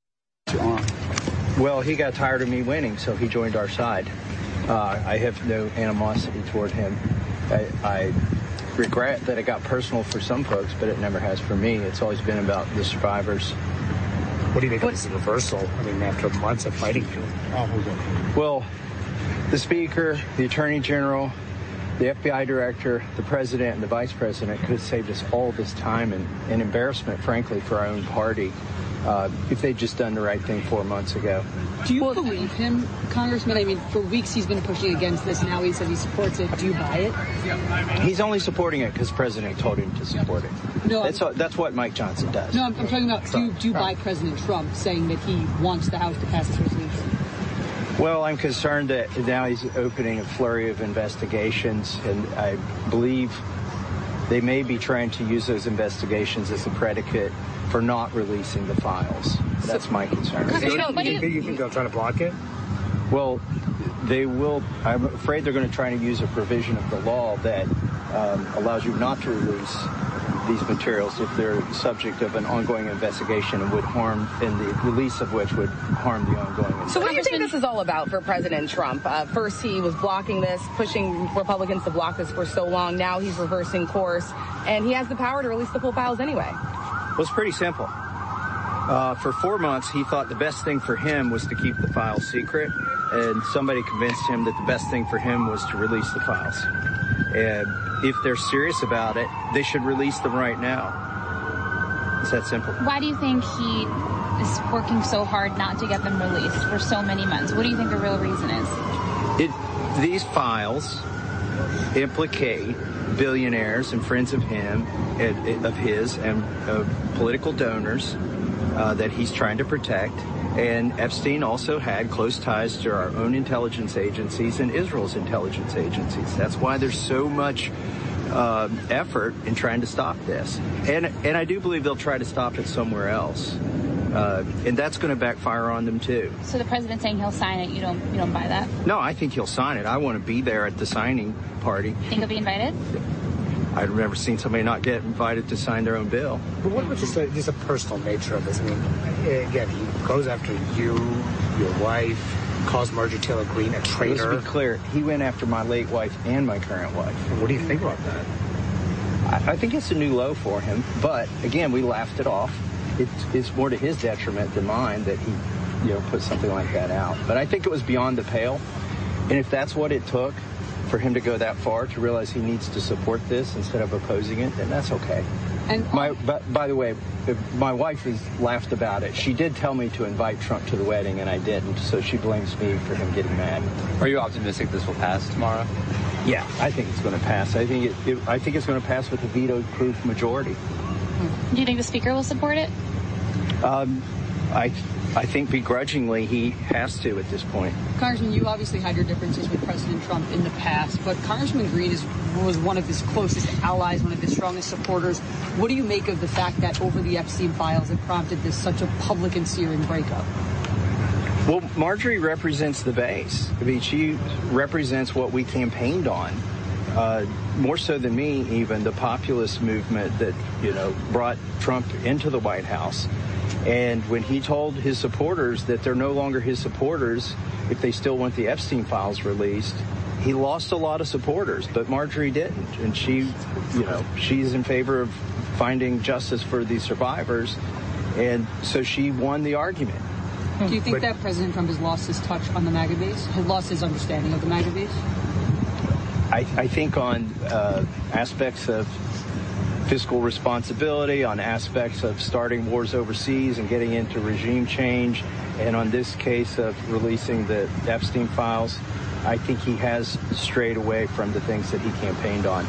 Well, he got tired of me winning, so he joined our side. Uh, I have no animosity toward him. I, I regret that it got personal for some folks, but it never has for me. It's always been about the survivors. What do you think of this reversal? I mean, after months of fighting for it. Well, the Speaker, the Attorney General, the F B I Director, the President, and the Vice President could have saved us all this time and, and embarrassment, frankly, for our own party uh, if they'd just done the right thing four months ago. Do you believe him, Congressman? I mean, for weeks he's been pushing against this. Now he says he supports it. Do you buy it? He's only supporting it because the President told him to support it. No, that's, what, that's what Mike Johnson does. No, I'm, I'm talking about, do, do you buy President Trump saying that he wants the House to pass this resolution? Well, I'm concerned that now he's opening a flurry of investigations, and I believe they may be trying to use those investigations as a predicate for not releasing the files. That's my concern. Do you, you, you think they'll try to block it? Well, they will. I'm afraid they're going to try to use a provision of the law that um, allows you not to release these materials if they're subject of an ongoing investigation and would harm, and the release of which would harm the ongoing investigation. So what do you think this is all about for President Trump? Uh, first, he was blocking this, pushing Republicans to block this for so long. Now he's reversing course, and he has the power to release the full files anyway. Well, it's pretty simple. Uh, for four months, he thought the best thing for him was to keep the files secret, and somebody convinced him that the best thing for him was to release the files. And if they're serious about it, they should release them right now. It's that simple. Why do you think he is working so hard not to get them released for so many months? What do you think the real reason is? It, these files implicate billionaires and friends of him, and, of his, and uh, political donors uh, that he's trying to protect. And Epstein also had close ties to our own intelligence agencies and Israel's intelligence agencies. That's why there's so much uh, effort in trying to stop this. And and I do believe they'll try to stop it somewhere else. Uh, and that's going to backfire on them, too. So the president saying he'll sign it, you don't you don't buy that? No, I think he'll sign it. I want to be there at the signing party. Think he'll be invited? I've never seen somebody not get invited to sign their own bill. But what about just a, just a personal nature of this? I mean, again, he goes after you, your wife, calls Marjorie Taylor Greene a traitor. Let's be clear, he went after my late wife and my current wife. What do you think about that? I, I think it's a new low for him. But, again, we laughed it off. It's, it's more to his detriment than mine that he, you know, put something like that out. But I think it was beyond the pale. And if that's what it took for him to go that far, to realize he needs to support this instead of opposing it, then that's okay. And my, by, by the way, my wife has laughed about it. She did tell me to invite Trump to the wedding, and I didn't, so she blames me for him getting mad. Are you optimistic this will pass tomorrow? Yeah, I think it's going to pass. I think it, it, I think it's going to pass with a veto-proof majority. Do you think the Speaker will support it? Um, I I think begrudgingly he has to at this point. Congressman, you obviously had your differences with President Trump in the past, but Congressman Greene is, was one of his closest allies, one of his strongest supporters. What do you make of the fact that over the Epstein files it prompted this such a public and searing breakup? Well, Marjorie represents the base. I mean, she represents what we campaigned on, uh, more so than me, even the populist movement that, you know, brought Trump into the White House. And when he told his supporters that they're no longer his supporters if they still want the Epstein files released, he lost a lot of supporters, but Marjorie didn't. And she, you know, she's in favor of finding justice for these survivors. And so she won the argument. Do you think but, that President Trump has lost his touch on the MAGA base, has lost his understanding of the MAGA base? I, I think on uh, aspects of fiscal responsibility, on aspects of starting wars overseas and getting into regime change, and on this case of releasing the Epstein files, I think he has strayed away from the things that he campaigned on.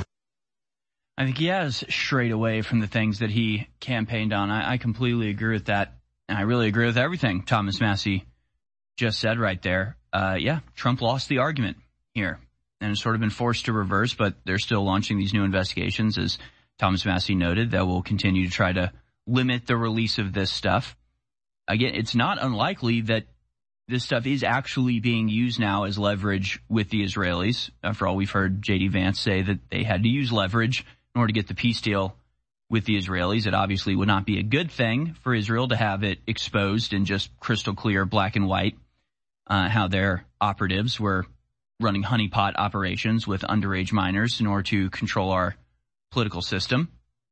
I think he has strayed away from the things that he campaigned on. I, I completely agree with that. And I really agree with everything Thomas Massie just said right there. Uh, yeah, Trump lost the argument here and has sort of been forced to reverse, but they're still launching these new investigations, as Thomas Massie noted, that will continue to try to limit the release of this stuff. Again, it's not unlikely that this stuff is actually being used now as leverage with the Israelis. After all, we've heard J D Vance say that they had to use leverage in order to get the peace deal with the Israelis. It obviously would not be a good thing for Israel to have it exposed in just crystal clear black and white, uh, how their operatives were running honeypot operations with underage minors in order to control our political system.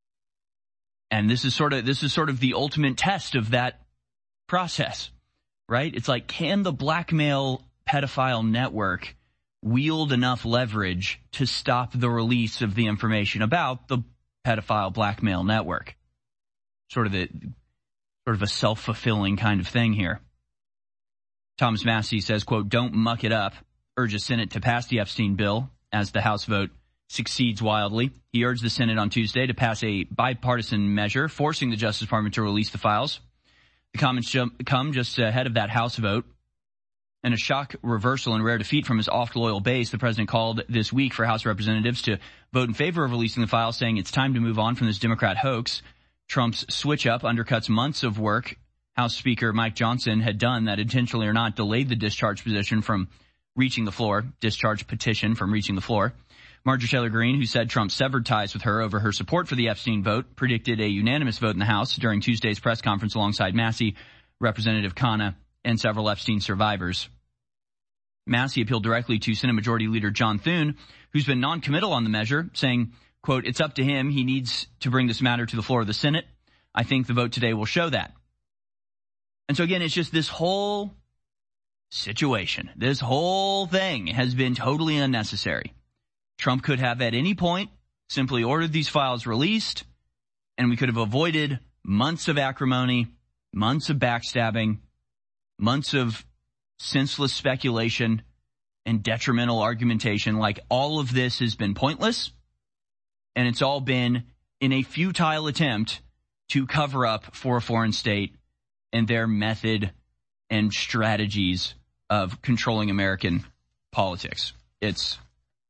And this is sort of, this is sort of the ultimate test of that process, right? It's like, can the blackmail pedophile network wield enough leverage to stop the release of the information about the pedophile blackmail network? Sort of the, sort of a self-fulfilling kind of thing here. Thomas Massie says, quote, "Don't muck it up," urges Senate to pass the Epstein bill as the House vote succeeds wildly. He urged the Senate on Tuesday to pass a bipartisan measure forcing the Justice Department to release the files. The comments come just ahead of that House vote. In a shock reversal and rare defeat from his oft-loyal base, the president called this week for House representatives to vote in favor of releasing the files, saying it's time to move on from this Democrat hoax. Trump's switch-up undercuts months of work House Speaker Mike Johnson had done that, intentionally or not, delayed the discharge position from reaching the floor, discharge petition from reaching the floor. Marjorie Taylor Greene, who said Trump severed ties with her over her support for the Epstein vote, predicted a unanimous vote in the House during Tuesday's press conference alongside Massie, Representative Khanna, and several Epstein survivors. Massie appealed directly to Senate Majority Leader John Thune, who's been non-committal on the measure, saying, quote, "It's up to him. He needs to bring this matter to the floor of the Senate. I think the vote today will show that." And so again, it's just this whole situation, this whole thing has been totally unnecessary. Trump could have at any point simply ordered these files released, and we could have avoided months of acrimony, months of backstabbing, months of senseless speculation and detrimental argumentation. Like, all of this has been pointless, and it's all been in a futile attempt to cover up for a foreign state and their method and strategies of controlling American politics. It's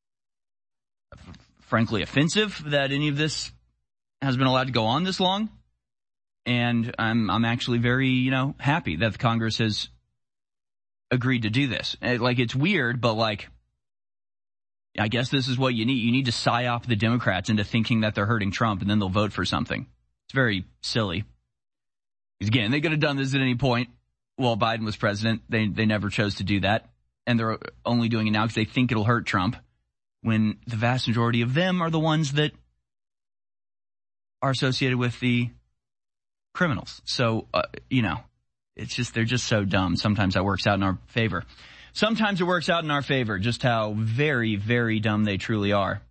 frankly offensive that any of this has been allowed to go on this long. And I'm, I'm actually very, you know, happy that the Congress has agreed to do this. Like, it's weird, but like, I guess this is what you need. You need to psyop the Democrats into thinking that they're hurting Trump, and then they'll vote for something. It's very silly. Because again, they could have done this at any point while Biden was president. They, they never chose to do that. And they're only doing it now because they think it'll hurt Trump, when the vast majority of them are the ones that are associated with the criminals. So, uh, you know, it's just, they're just so dumb. Sometimes that works out in our favor. Sometimes it works out in our favor, just how very, very dumb they truly are.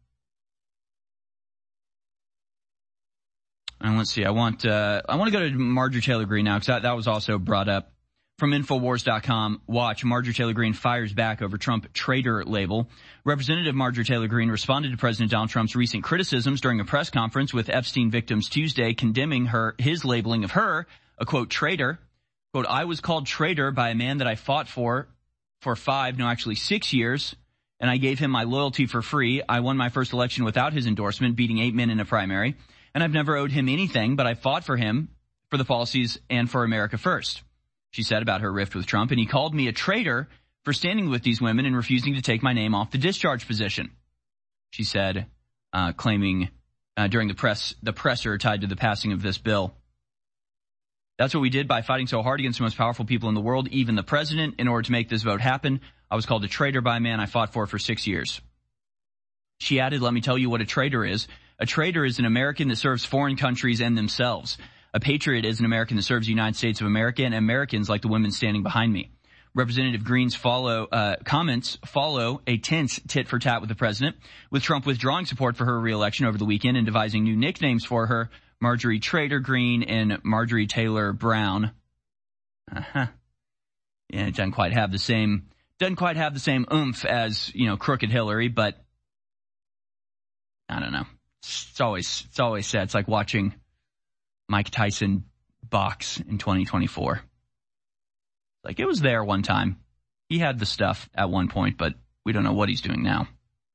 And let's see, I want, uh, I want to go to Marjorie Taylor Greene now, because that, that was also brought up. From Infowars dot com, watch, Marjorie Taylor Greene fires back over Trump traitor label. Representative Marjorie Taylor Greene responded to President Donald Trump's recent criticisms during a press conference with Epstein victims Tuesday, condemning her, his labeling of her, a quote, traitor. Quote, "I was called traitor by a man that I fought for, for five, no, actually six years, and I gave him my loyalty for free. I won my first election without his endorsement, beating eight men in a primary, and I've never owed him anything, but I fought for him, for the policies, and for America first. she said about her rift with Trump, and he called me a traitor for standing with these women and refusing to take my name off the discharge position, she said, uh, claiming uh, during the press, the presser tied to the passing of this bill. That's what we did by fighting so hard against the most powerful people in the world, even the president, in order to make this vote happen. I was called a traitor by a man I fought for for six years. She added, let me tell you what a traitor is. A traitor is an American that serves foreign countries and themselves. A patriot is an American that serves the United States of America and Americans like the women standing behind me. Representative Green's follow uh, comments follow a tense tit-for-tat with the president, with Trump withdrawing support for her reelection over the weekend and devising new nicknames for her, Marjorie Traitor Green and Marjorie Taylor Brown. Uh-huh. Yeah, it doesn't quite have the same, doesn't quite have the same oomph as, you know, Crooked Hillary, but I don't know. It's always, it's always sad. It's like watching Mike Tyson box in twenty twenty-four. Like, it was there one time. He had the stuff at one point, but we don't know what he's doing now.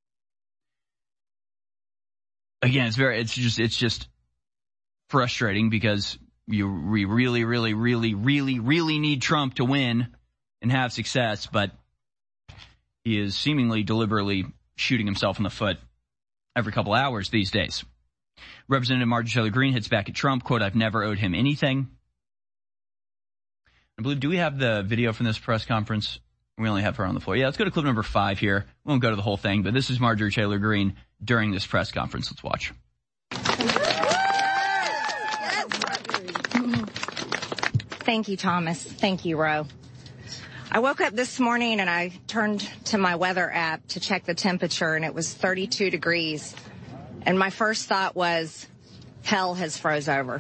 Again, it's very, it's just, it's just frustrating because you we really, really, really, really, really need Trump to win and have success, but he is seemingly deliberately shooting himself in the foot every couple hours these days. Representative Marjorie Taylor Greene hits back at Trump, quote, I've never owed him anything. I believe, do we have the video from this press conference? We only have her on the floor. Yeah, let's go to clip number five here. We won't go to the whole thing, but this is Marjorie Taylor Greene during this press conference. Let's watch. Thank you, Thomas. Thank you, Ro. I woke up this morning and I turned to my weather app to check the temperature, and it was thirty-two degrees. And my first thought was, hell has froze over.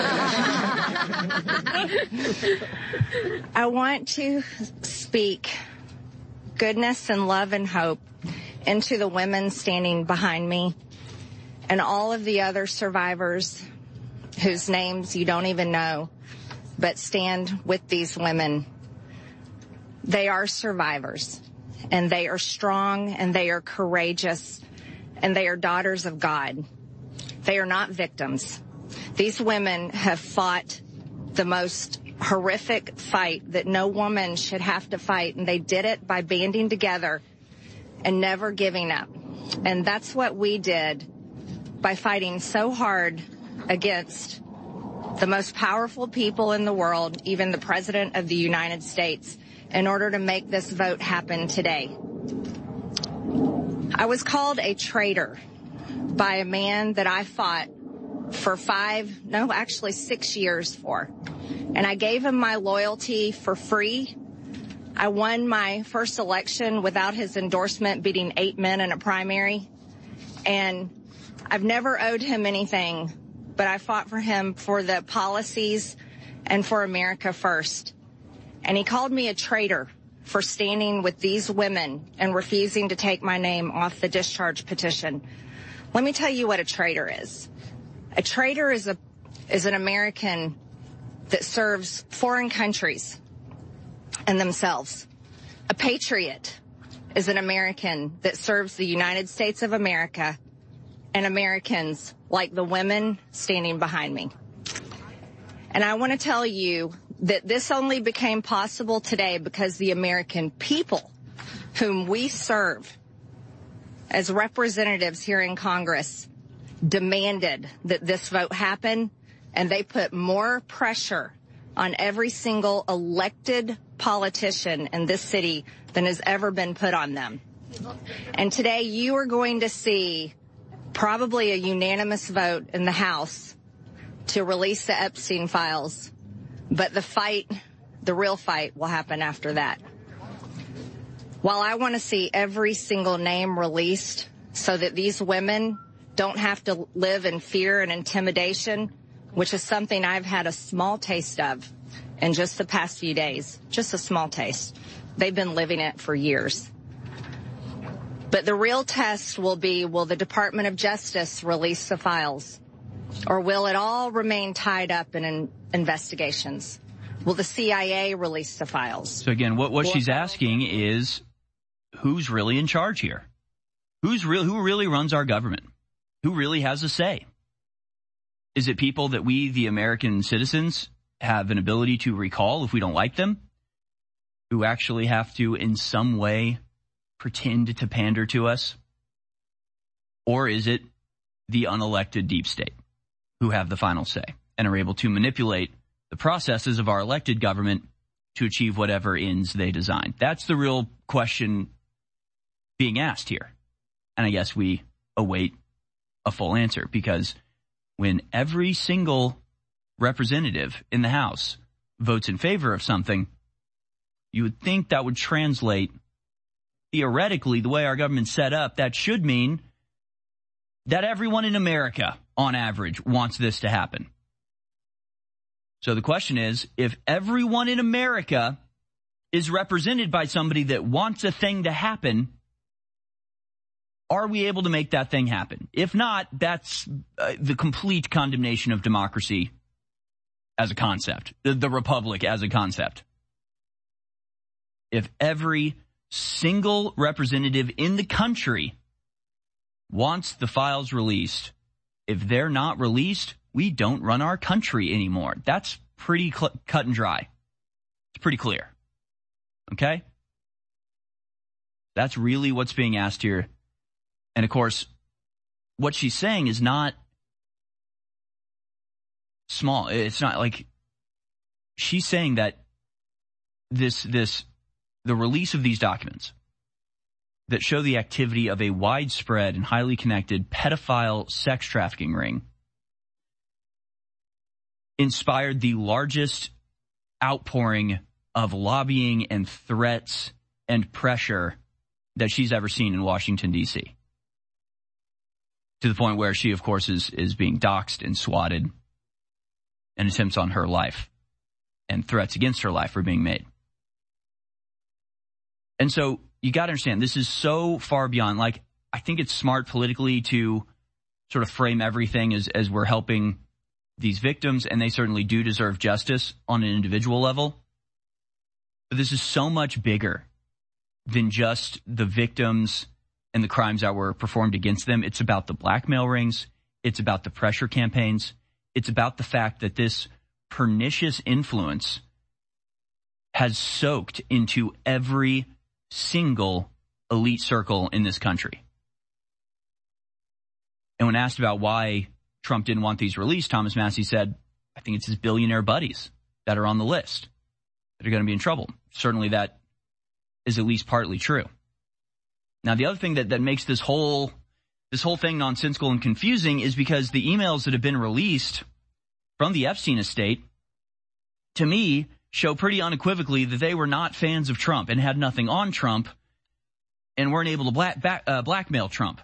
I want to speak goodness and love and hope into the women standing behind me and all of the other survivors whose names you don't even know, but stand with these women. They are survivors, and they are strong, and they are courageous, and they are daughters of God. They are not victims. These women have fought the most horrific fight that no woman should have to fight, and they did it by banding together and never giving up. And that's what we did by fighting so hard against the most powerful people in the world, even the President of the United States, in order to make this vote happen today. I was called a traitor by a man that I fought for five, no, actually six years for. And I gave him my loyalty for free. I won my first election without his endorsement, beating eight men in a primary. And I've never owed him anything, but I fought for him for the policies and for America first. And he called me a traitor for standing with these women and refusing to take my name off the discharge petition. Let me tell you what a traitor is. A traitor is a is an American that serves foreign countries and themselves. A patriot is an American that serves the United States of America and Americans like the women standing behind me. And I want to tell you that this only became possible today because the American people whom we serve as representatives here in Congress demanded that this vote happen, and they put more pressure on every single elected politician in this city than has ever been put on them. And today you are going to see probably a unanimous vote in the House to release the Epstein files. But the fight, the real fight, will happen after that. While I want to see every single name released so that these women don't have to live in fear and intimidation, which is something I've had a small taste of in just the past few days, just a small taste. They've been living it for years. But the real test will be, will the Department of Justice release the files? Or will it all remain tied up in, in investigations? Will the C I A release the files? So again, what, what she's asking is, who's really in charge here? Who's real? Who really runs our government? Who really has a say? Is it people that we, the American citizens, have an ability to recall if we don't like them, who actually have to in some way pretend to pander to us? Or is it the unelected deep state who have the final say and are able to manipulate the processes of our elected government to achieve whatever ends they design? That's the real question being asked here. And I guess we await a full answer, because when every single representative in the House votes in favor of something, you would think that would translate theoretically, the way our government's set up, that should mean that everyone in America, on average, wants this to happen. So the question is, if everyone in America is represented by somebody that wants a thing to happen, are we able to make that thing happen? If not, that's uh, the complete condemnation of democracy as a concept, the, the republic as a concept. If every single representative in the country wants the files released, if they're not released, we don't run our country anymore. That's pretty cl- cut and dry. It's pretty clear. Okay? That's really what's being asked here. And of course, what she's saying is not small. It's not like she's saying that this, this, the release of these documents that show the activity of a widespread and highly connected pedophile sex trafficking ring inspired the largest outpouring of lobbying and threats and pressure that she's ever seen in Washington, D C To the point where she, of course, is, is being doxxed and swatted, and attempts on her life and threats against her life are being made. And so you got to understand, this is so far beyond, like, I think it's smart politically to sort of frame everything as, as we're helping these victims, and they certainly do deserve justice on an individual level. But this is so much bigger than just the victims and the crimes that were performed against them. It's about the blackmail rings. It's about the pressure campaigns. It's about the fact that this pernicious influence has soaked into every single elite circle in this country. And when asked about why Trump didn't want these released, Thomas Massie said, I think it's his billionaire buddies that are on the list that are going to be in trouble. Certainly that is at least partly true. Now, the other thing that, that makes this whole this whole thing nonsensical and confusing is because the emails that have been released from the Epstein estate, to me, show pretty unequivocally that they were not fans of Trump and had nothing on Trump and weren't able to black, back, uh, blackmail Trump.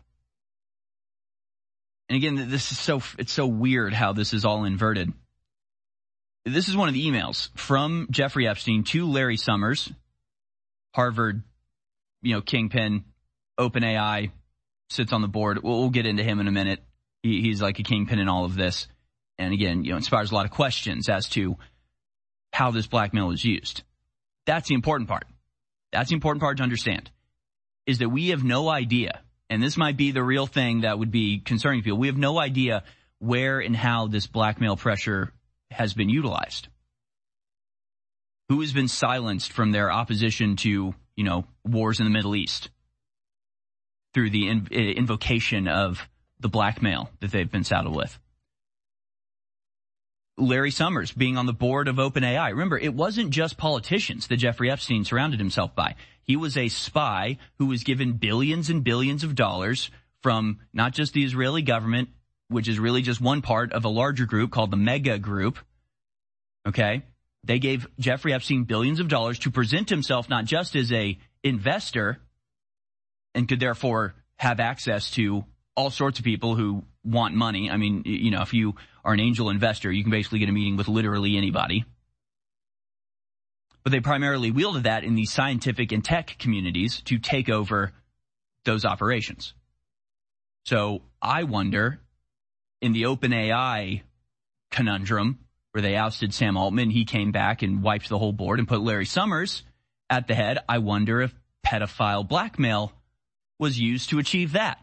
And again, this is so, it's so weird how this is all inverted. This is one of the emails from Jeffrey Epstein to Larry Summers, Harvard, you know, kingpin, OpenAI, sits on the board. We'll, we'll get into him in a minute. He, he's like a kingpin in all of this. And again, you know, inspires a lot of questions as to how this blackmail is used. That's the important part. That's the important part to understand, is that we have no idea, and this might be the real thing that would be concerning people. We have no idea where and how this blackmail pressure has been utilized. Who has been silenced from their opposition to, you know, wars in the Middle East through the in, invocation of the blackmail that they've been saddled with. Larry Summers being on the board of OpenAI. Remember, it wasn't just politicians that Jeffrey Epstein surrounded himself by. He was a spy who was given billions and billions of dollars from not just the Israeli government, which is really just one part of a larger group called the Mega Group. Okay? They gave Jeffrey Epstein billions of dollars to present himself not just as a investor and could therefore have access to all sorts of people who want money. I mean, you know, if you are an angel investor, you can basically get a meeting with literally anybody. But they primarily wielded that in the scientific and tech communities to take over those operations. So I wonder, in the OpenAI conundrum, where they ousted Sam Altman, he came back and wiped the whole board and put Larry Summers at the head. I wonder if pedophile blackmail was used to achieve that.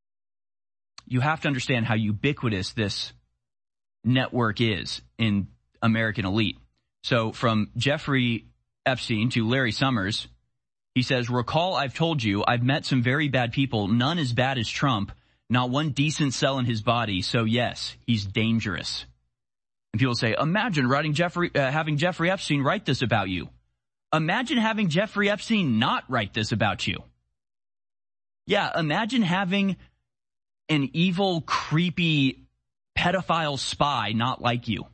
You have to understand how ubiquitous this network is in American elite. So from Jeffrey Epstein to Larry Summers, he says, recall I've told you I've met some very bad people, none as bad as Trump, not one decent cell in his body. So yes, he's dangerous. And people say, imagine writing Jeffrey, uh, having Jeffrey Epstein write this about you. Imagine having Jeffrey Epstein not write this about you. Yeah, imagine having an evil, creepy, pedophile spy not like you.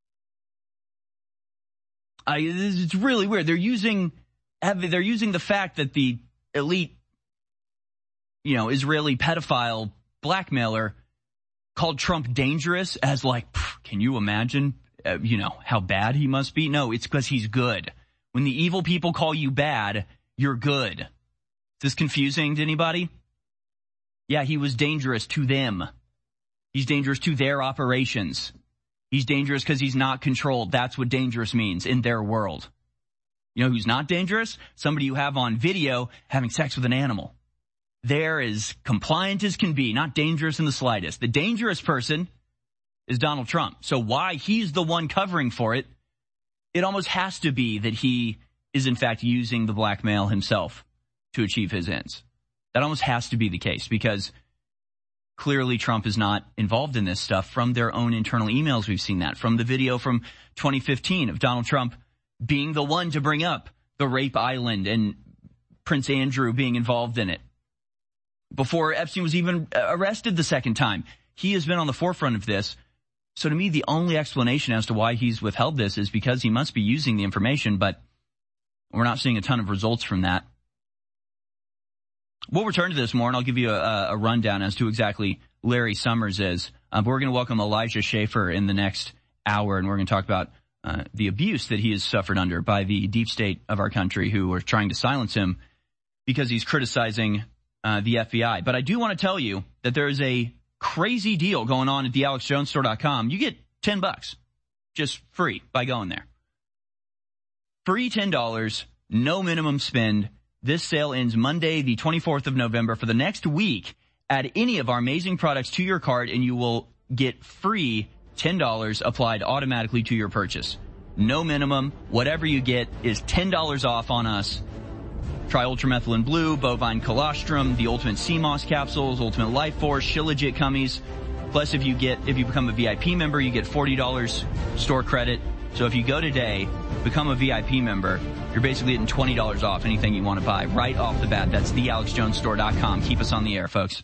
I, it's really weird. They're using, they're using the fact that the elite, you know, Israeli pedophile blackmailer called Trump dangerous as like, can you imagine, uh, you know, how bad he must be? No, it's because he's good. When the evil people call you bad, you're good. Is this confusing to anybody? Yeah, he was dangerous to them. He's dangerous to their operations. He's dangerous because he's not controlled. That's what dangerous means in their world. You know who's not dangerous? Somebody you have on video having sex with an animal. They're as compliant as can be, not dangerous in the slightest. The dangerous person is Donald Trump. So why he's the one covering for it, it almost has to be that he is in fact using the blackmail himself to achieve his ends. That almost has to be the case because clearly Trump is not involved in this stuff. From their own internal emails, we've seen that. From the video from twenty fifteen of Donald Trump being the one to bring up the rape island and Prince Andrew being involved in it. Before Epstein was even arrested the second time, he has been on the forefront of this. So to me, the only explanation as to why he's withheld this is because he must be using the information, but we're not seeing a ton of results from that. We'll return to this more, and I'll give you a, a rundown as to exactly Larry Summers is. Uh, but we're going to welcome Elijah Schaffer in the next hour, and we're going to talk about uh, the abuse that he has suffered under by the deep state of our country who are trying to silence him because he's criticizing uh, the F B I. But I do want to tell you that there is a crazy deal going on at the alex jones store dot com. You get ten bucks just free by going there. Free ten dollars, no minimum spend. This sale ends Monday, the twenty-fourth of November. For the next week, add any of our amazing products to your cart and you will get free ten dollars applied automatically to your purchase. No minimum. Whatever you get is ten dollars off on us. Try Ultramethylene Blue, Bovine Colostrum, the Ultimate Sea Moss Capsules, Ultimate Life Force, Shilajit Gummies. Plus, if you get, if you become a V I P member, you get forty dollars store credit. So if you go today, become a V I P member, you're basically getting twenty dollars off anything you want to buy right off the bat. That's the alex jones store dot com. Keep us on the air, folks.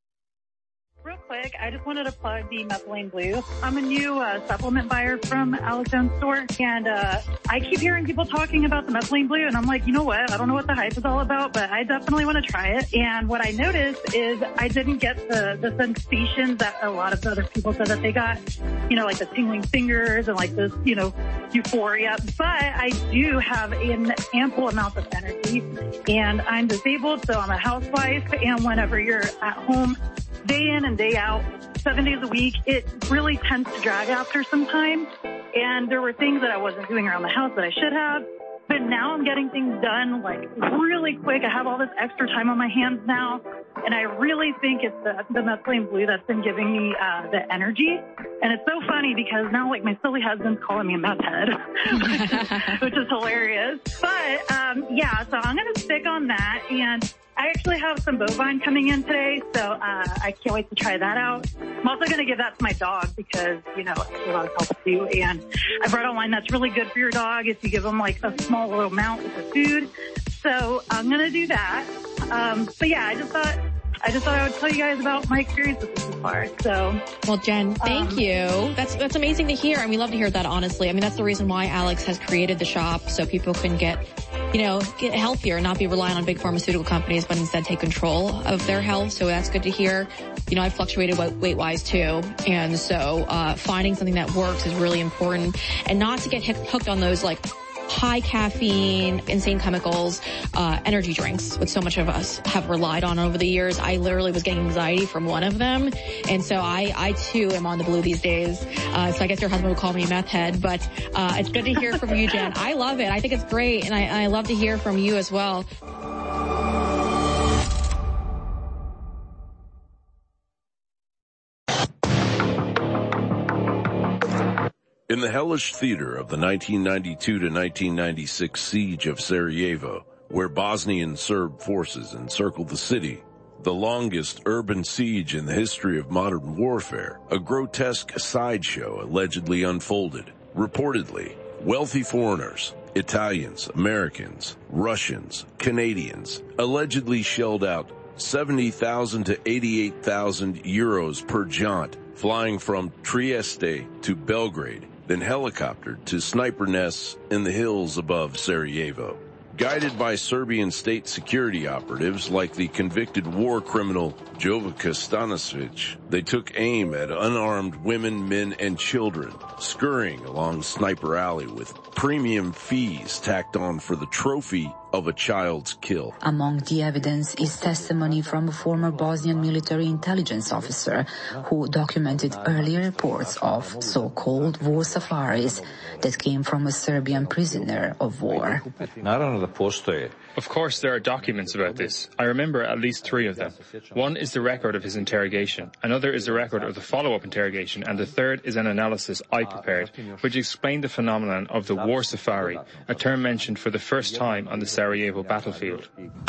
Real quick, I just wanted to plug the Methylene Blue. I'm a new uh, supplement buyer from Alex Jones Store, and uh, I keep hearing people talking about the Methylene Blue, and I'm like, you know what? I don't know what the hype is all about, but I definitely want to try it. And what I noticed is I didn't get the, the sensation that a lot of the other people said that they got, you know, like the tingling fingers and like this, you know, euphoria. But I do have an ample amount of energy, and I'm disabled, so I'm a housewife, and whenever you're at home, day in and day out, seven days a week, it really tends to drag after some time. And there were things that I wasn't doing around the house that I should have. But now I'm getting things done like really quick. I have all this extra time on my hands now. And I really think it's the, the Methylene Blue that's been giving me uh, the energy. And it's so funny because now like my silly husband's calling me a meth head, which, is, which is hilarious. But um, yeah, so I'm going to stick on that. And I actually have some bovine coming in today, so uh, I can't wait to try that out. I'm also going to give that to my dog because, you know, it's a lot of help too. And I brought online that's really good for your dog if you give them like a small little amount with the food. So I'm going to do that. Um, but yeah, I just thought I just thought I would tell you guys about my experience with this so far. So, well, Jen, thank um, you. That's that's amazing to hear, and we love to hear that. Honestly, I mean, that's the reason why Alex has created the shop so people can get, you know, get healthier and not be relying on big pharmaceutical companies, but instead take control of their health. So that's good to hear. You know, I fluctuated weight-wise too, and so uh finding something that works is really important, and not to get hooked on those like high caffeine, insane chemicals, uh, energy drinks, which so much of us have relied on over the years. I literally was getting anxiety from one of them. And so I, I too am on the blue these days. Uh, so I guess your husband would call me a meth head, but, uh, it's good to hear from you, Jen. I love it. I think it's great. And I, I love to hear from you as well. In the hellish theater of the nineteen ninety-two to nineteen ninety-six siege of Sarajevo, where Bosnian Serb forces encircled the city, the longest urban siege in the history of modern warfare, a grotesque sideshow allegedly unfolded. Reportedly, wealthy foreigners, Italians, Americans, Russians, Canadians, allegedly shelled out seventy thousand to eighty-eight thousand euros per jaunt, flying from Trieste to Belgrade, then helicoptered to sniper nests in the hills above Sarajevo. Guided by Serbian state security operatives like the convicted war criminal Jovica Stanisic, they took aim at unarmed women, men, and children, scurrying along Sniper Alley with premium fees tacked on for the trophy of a child's kill. Among the evidence is testimony from a former Bosnian military intelligence officer who documented earlier reports of so-called war safaris that came from a Serbian prisoner of war. Of course, there are documents about this. I remember at least three of them. One is the record of his interrogation, another is the record of the follow-up interrogation, and the third is an analysis I prepared, which explained the phenomenon of the war safari, a term mentioned for the first time on the Sarajevo battlefield.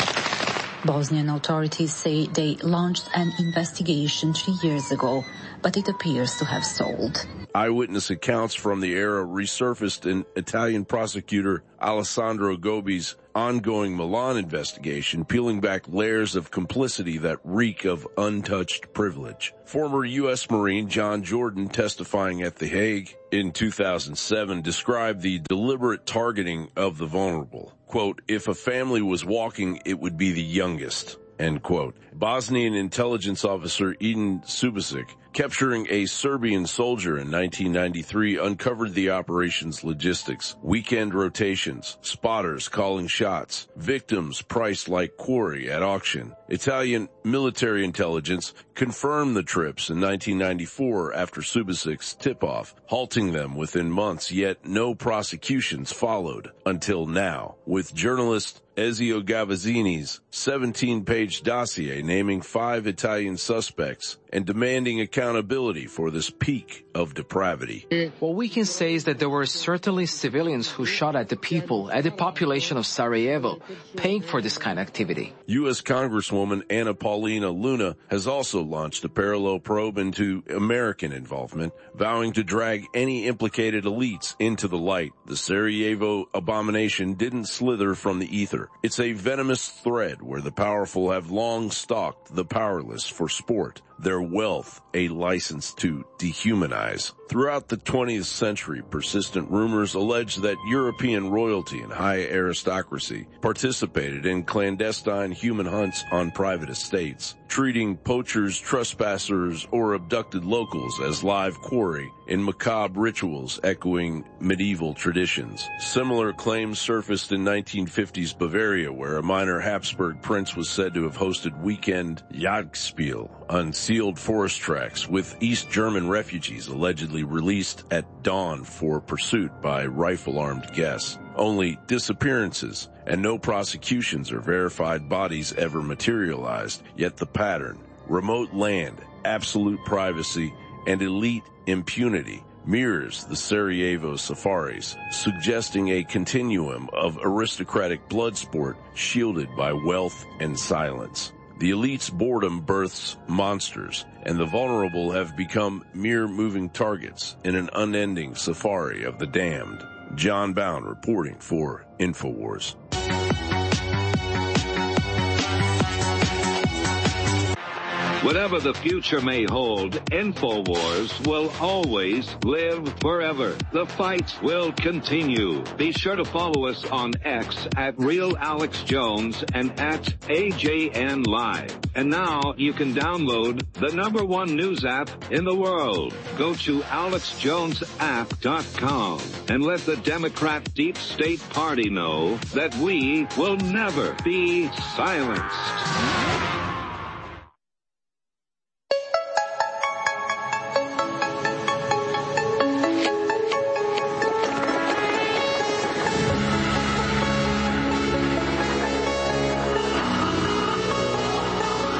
Bosnian authorities say they launched an investigation three years ago, but it appears to have stalled. Eyewitness accounts from the era resurfaced in Italian prosecutor Alessandro Gobi's ongoing Milan investigation, peeling back layers of complicity that reek of untouched privilege. Former U S Marine John Jordan, testifying at The Hague in two thousand seven, described the deliberate targeting of the vulnerable. Quote, "If a family was walking, it would be the youngest." End quote. Bosnian intelligence officer Edin Subasic, capturing a Serbian soldier in nineteen ninety-three, uncovered the operation's logistics, weekend rotations, spotters calling shots, victims priced like quarry at auction. Italian military intelligence confirmed the trips in nineteen ninety-four after Subasic's tip-off, halting them within months, yet no prosecutions followed until now, with journalist Ezio Gavazzini's seventeen-page dossier naming five Italian suspects and demanding accountability for this peak of depravity. What we can say is that there were certainly civilians who shot at the people, at the population of Sarajevo, paying for this kind of activity. U S Congresswoman Anna Paulina Luna has also launched a parallel probe into American involvement, vowing to drag any implicated elites into the light. The Sarajevo abomination didn't slither from the ether. It's a venomous thread where the powerful have long stalked the powerless for sport, their wealth a license to dehumanize. Throughout the twentieth century, persistent rumors allege that European royalty and high aristocracy participated in clandestine human hunts on private estates, treating poachers, trespassers, or abducted locals as live quarry in macabre rituals echoing medieval traditions. Similar claims surfaced in nineteen fifties Bavaria, where a minor Habsburg prince was said to have hosted weekend Jagdspiel on sealed forest tracks, with East German refugees allegedly released at dawn for pursuit by rifle-armed guests. Only disappearances and no prosecutions or verified bodies ever materialized, yet the pattern, remote land, absolute privacy, and elite impunity, mirrors the Sarajevo safaris, suggesting a continuum of aristocratic blood sport shielded by wealth and silence. The elite's boredom births monsters, and the vulnerable have become mere moving targets in an unending safari of the damned. John Bound reporting for InfoWars. Whatever the future may hold, InfoWars will always live forever. The fight will continue. Be sure to follow us on X at Real Alex Jones and at A J N Live. And now you can download the number one news app in the world. Go to alex jones app dot com and let the Democrat Deep State Party know that we will never be silenced.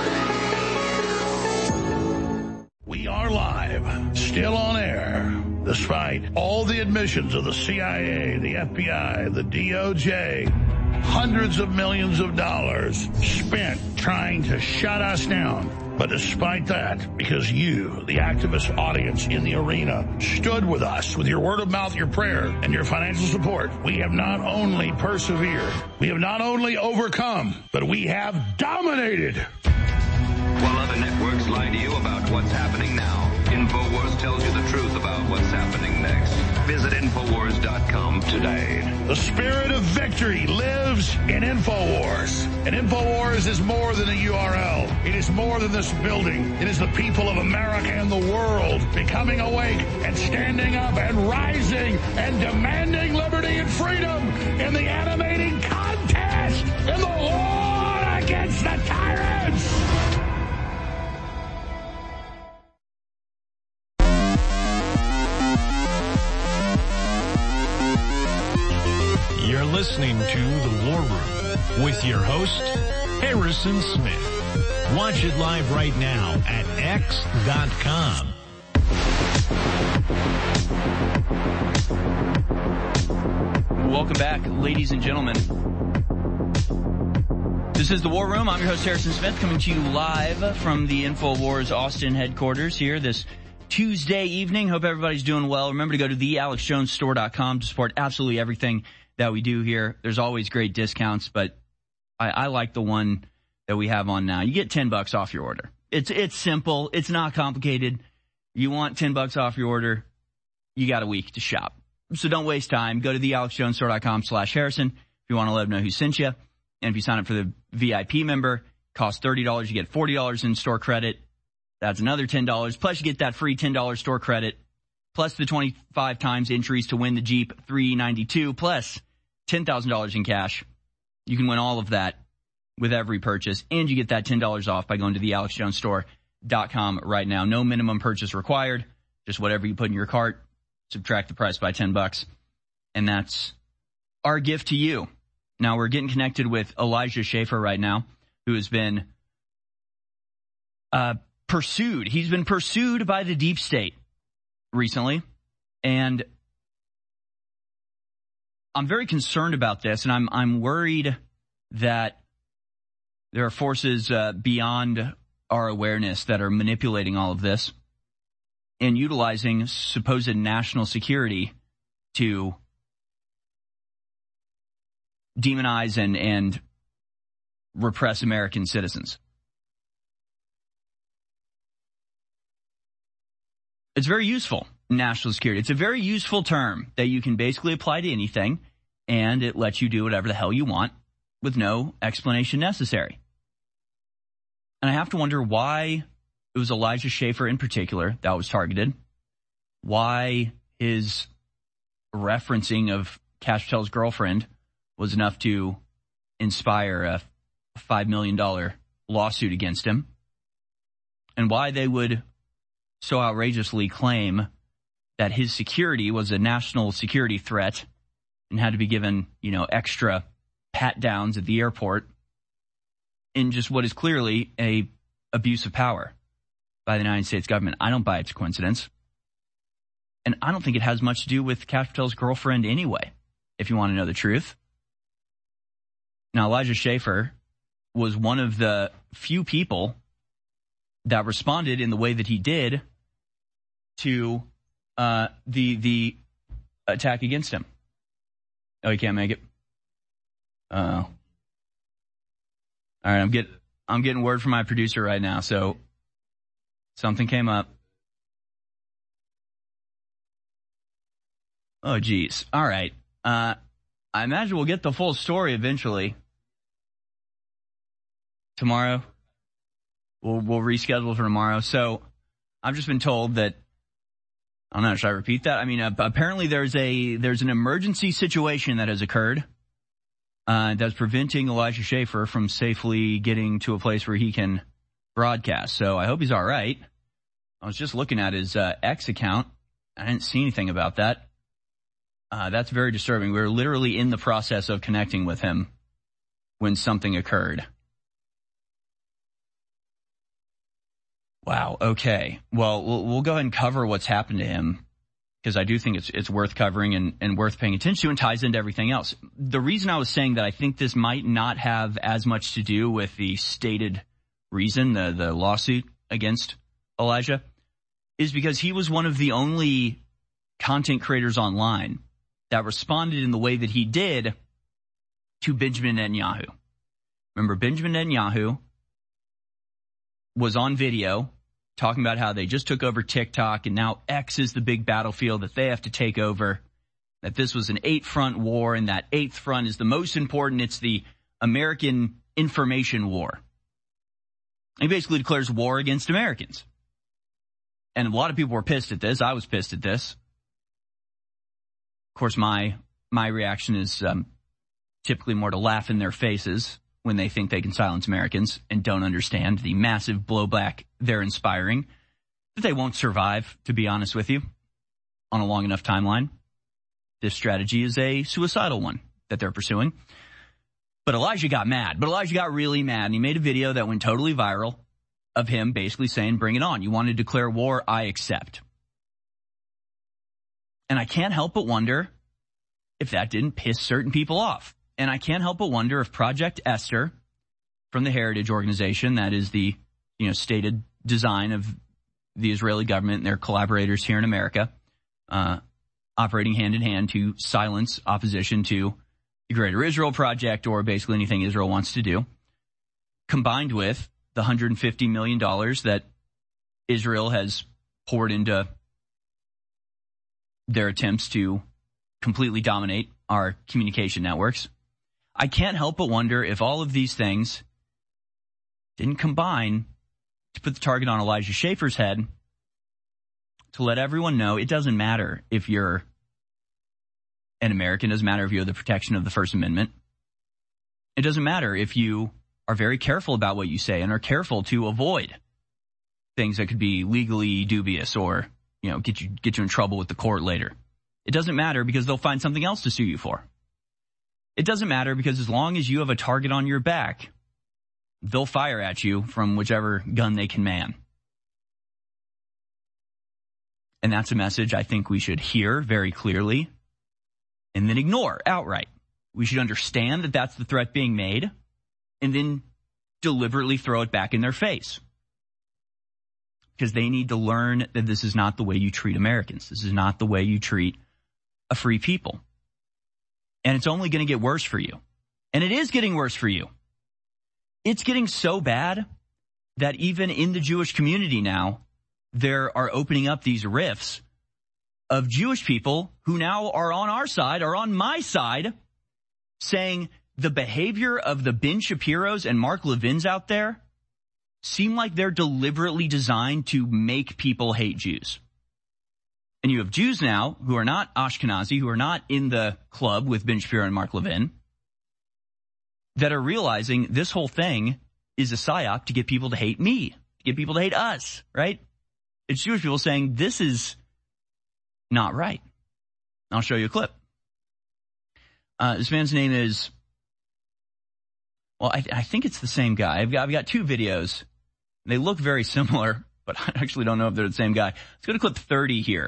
Still on air. The despite all the admissions of the C I A, the F B I, the D O J, hundreds of millions of dollars spent trying to shut us down. But despite that, because you, the activist audience in the arena, stood with us with your word of mouth, your prayer, and your financial support, we have not only persevered, we have not only overcome, but we have dominated. While other networks lie to you about what's happening now, InfoWars tells you the truth about what's happening next. Visit Infowars dot com today. The spirit of victory lives in InfoWars. And InfoWars is more than a U R L. It is more than this building. It is the people of America and the world becoming awake and standing up and rising and demanding liberty and freedom in the animating contest in the war against the tyrants. You're listening to The War Room with your host, Harrison Smith. Watch it live right now at X dot com. Welcome back, ladies and gentlemen. This is The War Room. I'm your host, Harrison Smith, coming to you live from the InfoWars Austin headquarters here this Tuesday evening. Hope everybody's doing well. Remember to go to the alex jones store dot com to support absolutely everything that we do here. There's always great discounts, but I, I like the one that we have on now. You get ten bucks off your order. It's, it's simple. It's not complicated. You want ten bucks off your order. You got a week to shop. So don't waste time. Go to the alex jones store dot com slash Harrison if you want to let them know who sent you. And if you sign up for the V I P member, it costs thirty dollars. You get forty dollars in store credit. That's another ten dollars. Plus you get that free ten dollars store credit. Plus the twenty-five times entries to win the Jeep three ninety-two. Plus ten thousand dollars in cash. You can win all of that with every purchase, and you get that ten dollars off by going to the alex jones store dot com right now. No minimum purchase required. Just whatever you put in your cart, subtract the price by ten bucks, and that's our gift to you. Now, we're getting connected with Elijah Schaffer right now, who has been uh, pursued. He's been pursued by the deep state recently, and I'm very concerned about this, and I'm I'm worried that there are forces uh, beyond our awareness that are manipulating all of this and utilizing supposed national security to demonize and, and repress American citizens. It's very useful, national security. It's a very useful term that you can basically apply to anything, and it lets you do whatever the hell you want with no explanation necessary. And I have to wonder why it was Elijah Schaffer in particular that was targeted, why his referencing of Kash Patel's girlfriend was enough to inspire a five million dollars lawsuit against him, and why they would so outrageously claim that his security was a national security threat and had to be given, you know, extra pat downs at the airport in just what is clearly a abuse of power by the United States government. I don't buy it's a coincidence. And I don't think it has much to do with Kash Patel's girlfriend anyway, if you want to know the truth. Now, Elijah Schaffer was one of the few people that responded in the way that he did to uh, the the attack against him. Oh, he can't make it? Oh. All right, I'm get I'm getting word from my producer right now, so something came up. Oh, geez. All right. Uh, I imagine we'll get the full story eventually. Tomorrow. We'll, we'll reschedule for tomorrow. So I've just been told that, I don't know, should I repeat that? I mean, uh, apparently there's a, there's an emergency situation that has occurred, uh, that's preventing Elijah Schaffer from safely getting to a place where he can broadcast. So I hope he's all right. I was just looking at his, uh, X account. I didn't see anything about that. Uh, that's very disturbing. We were literally in the process of connecting with him when something occurred. Wow. Okay. Well, we'll, we'll go ahead and cover what's happened to him because I do think it's it's worth covering and, and worth paying attention to and ties into everything else. The reason I was saying that I think this might not have as much to do with the stated reason, the, the lawsuit against Elijah, is because he was one of the only content creators online that responded in the way that he did to Benjamin Netanyahu. Remember, Benjamin Netanyahu was on video talking about how they just took over TikTok and now X is the big battlefield that they have to take over, that this was an eight-front war and that eighth front is the most important. It's the American information war. He basically declares war against Americans. And a lot of people were pissed at this. I was pissed at this. Of course, my my reaction is um, typically more to laugh in their faces when they think they can silence Americans and don't understand the massive blowback they're inspiring, that they won't survive, to be honest with you, on a long enough timeline. This strategy is a suicidal one that they're pursuing. But Elijah got mad. But Elijah got really mad, and he made a video that went totally viral of him basically saying, bring it on. You want to declare war? I accept. And I can't help but wonder if that didn't piss certain people off. And I can't help but wonder if Project Esther from the Heritage Organization, that is the, you know, stated design of the Israeli government and their collaborators here in America, uh, operating hand in hand to silence opposition to the Greater Israel Project or basically anything Israel wants to do, combined with the one hundred fifty million dollars that Israel has poured into their attempts to completely dominate our communication networks. I can't help but wonder if all of these things didn't combine to put the target on Elijah Schaffer's head to let everyone know it doesn't matter if you're an American, it doesn't matter if you have the protection of the First Amendment. It doesn't matter if you are very careful about what you say and are careful to avoid things that could be legally dubious or, you know, get you get you in trouble with the court later. It doesn't matter because they'll find something else to sue you for. It doesn't matter because as long as you have a target on your back, they'll fire at you from whichever gun they can man. And that's a message I think we should hear very clearly and then ignore outright. We should understand that that's the threat being made and then deliberately throw it back in their face. Because they need to learn that this is not the way you treat Americans. This is not the way you treat a free people. And it's only going to get worse for you. And it is getting worse for you. It's getting so bad that even in the Jewish community now, there are opening up these rifts of Jewish people who now are on our side, are on my side, saying the behavior of the Ben Shapiros and Mark Levins out there seem like they're deliberately designed to make people hate Jews. And you have Jews now who are not Ashkenazi, who are not in the club with Ben Shapiro and Mark Levin, that are realizing this whole thing is a psyop to get people to hate me, to get people to hate us, right? It's Jewish people saying this is not right. I'll show you a clip. Uh, this man's name is, well, I, I think it's the same guy. I've got, I've got two videos. They look very similar, but I actually don't know if they're the same guy. Let's go to clip thirty here.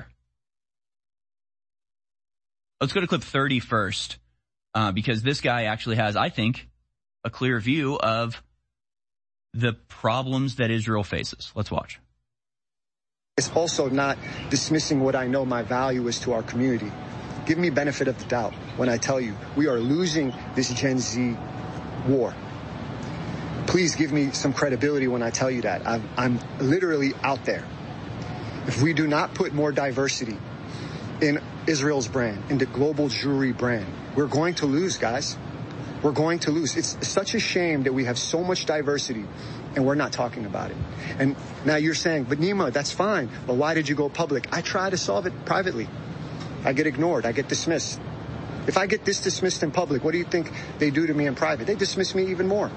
Let's go to clip thirty first, uh, because this guy actually has, I think, a clear view of the problems that Israel faces. Let's watch. It's also not dismissing what I know my value is to our community. Give me benefit of the doubt when I tell you we are losing this Gen Z war. Please give me some credibility when I tell you that. I'm, I'm literally out there. If we do not put more diversity in Israel's brand, in the global Jewry brand, we're going to lose, guys. We're going to lose. It's such a shame that we have so much diversity and we're not talking about it. And now you're saying, but Nima, that's fine. But why did you go public? I try to solve it privately. I get ignored. I get dismissed. If I get this dismissed in public, what do you think they do to me in private? They dismiss me even more.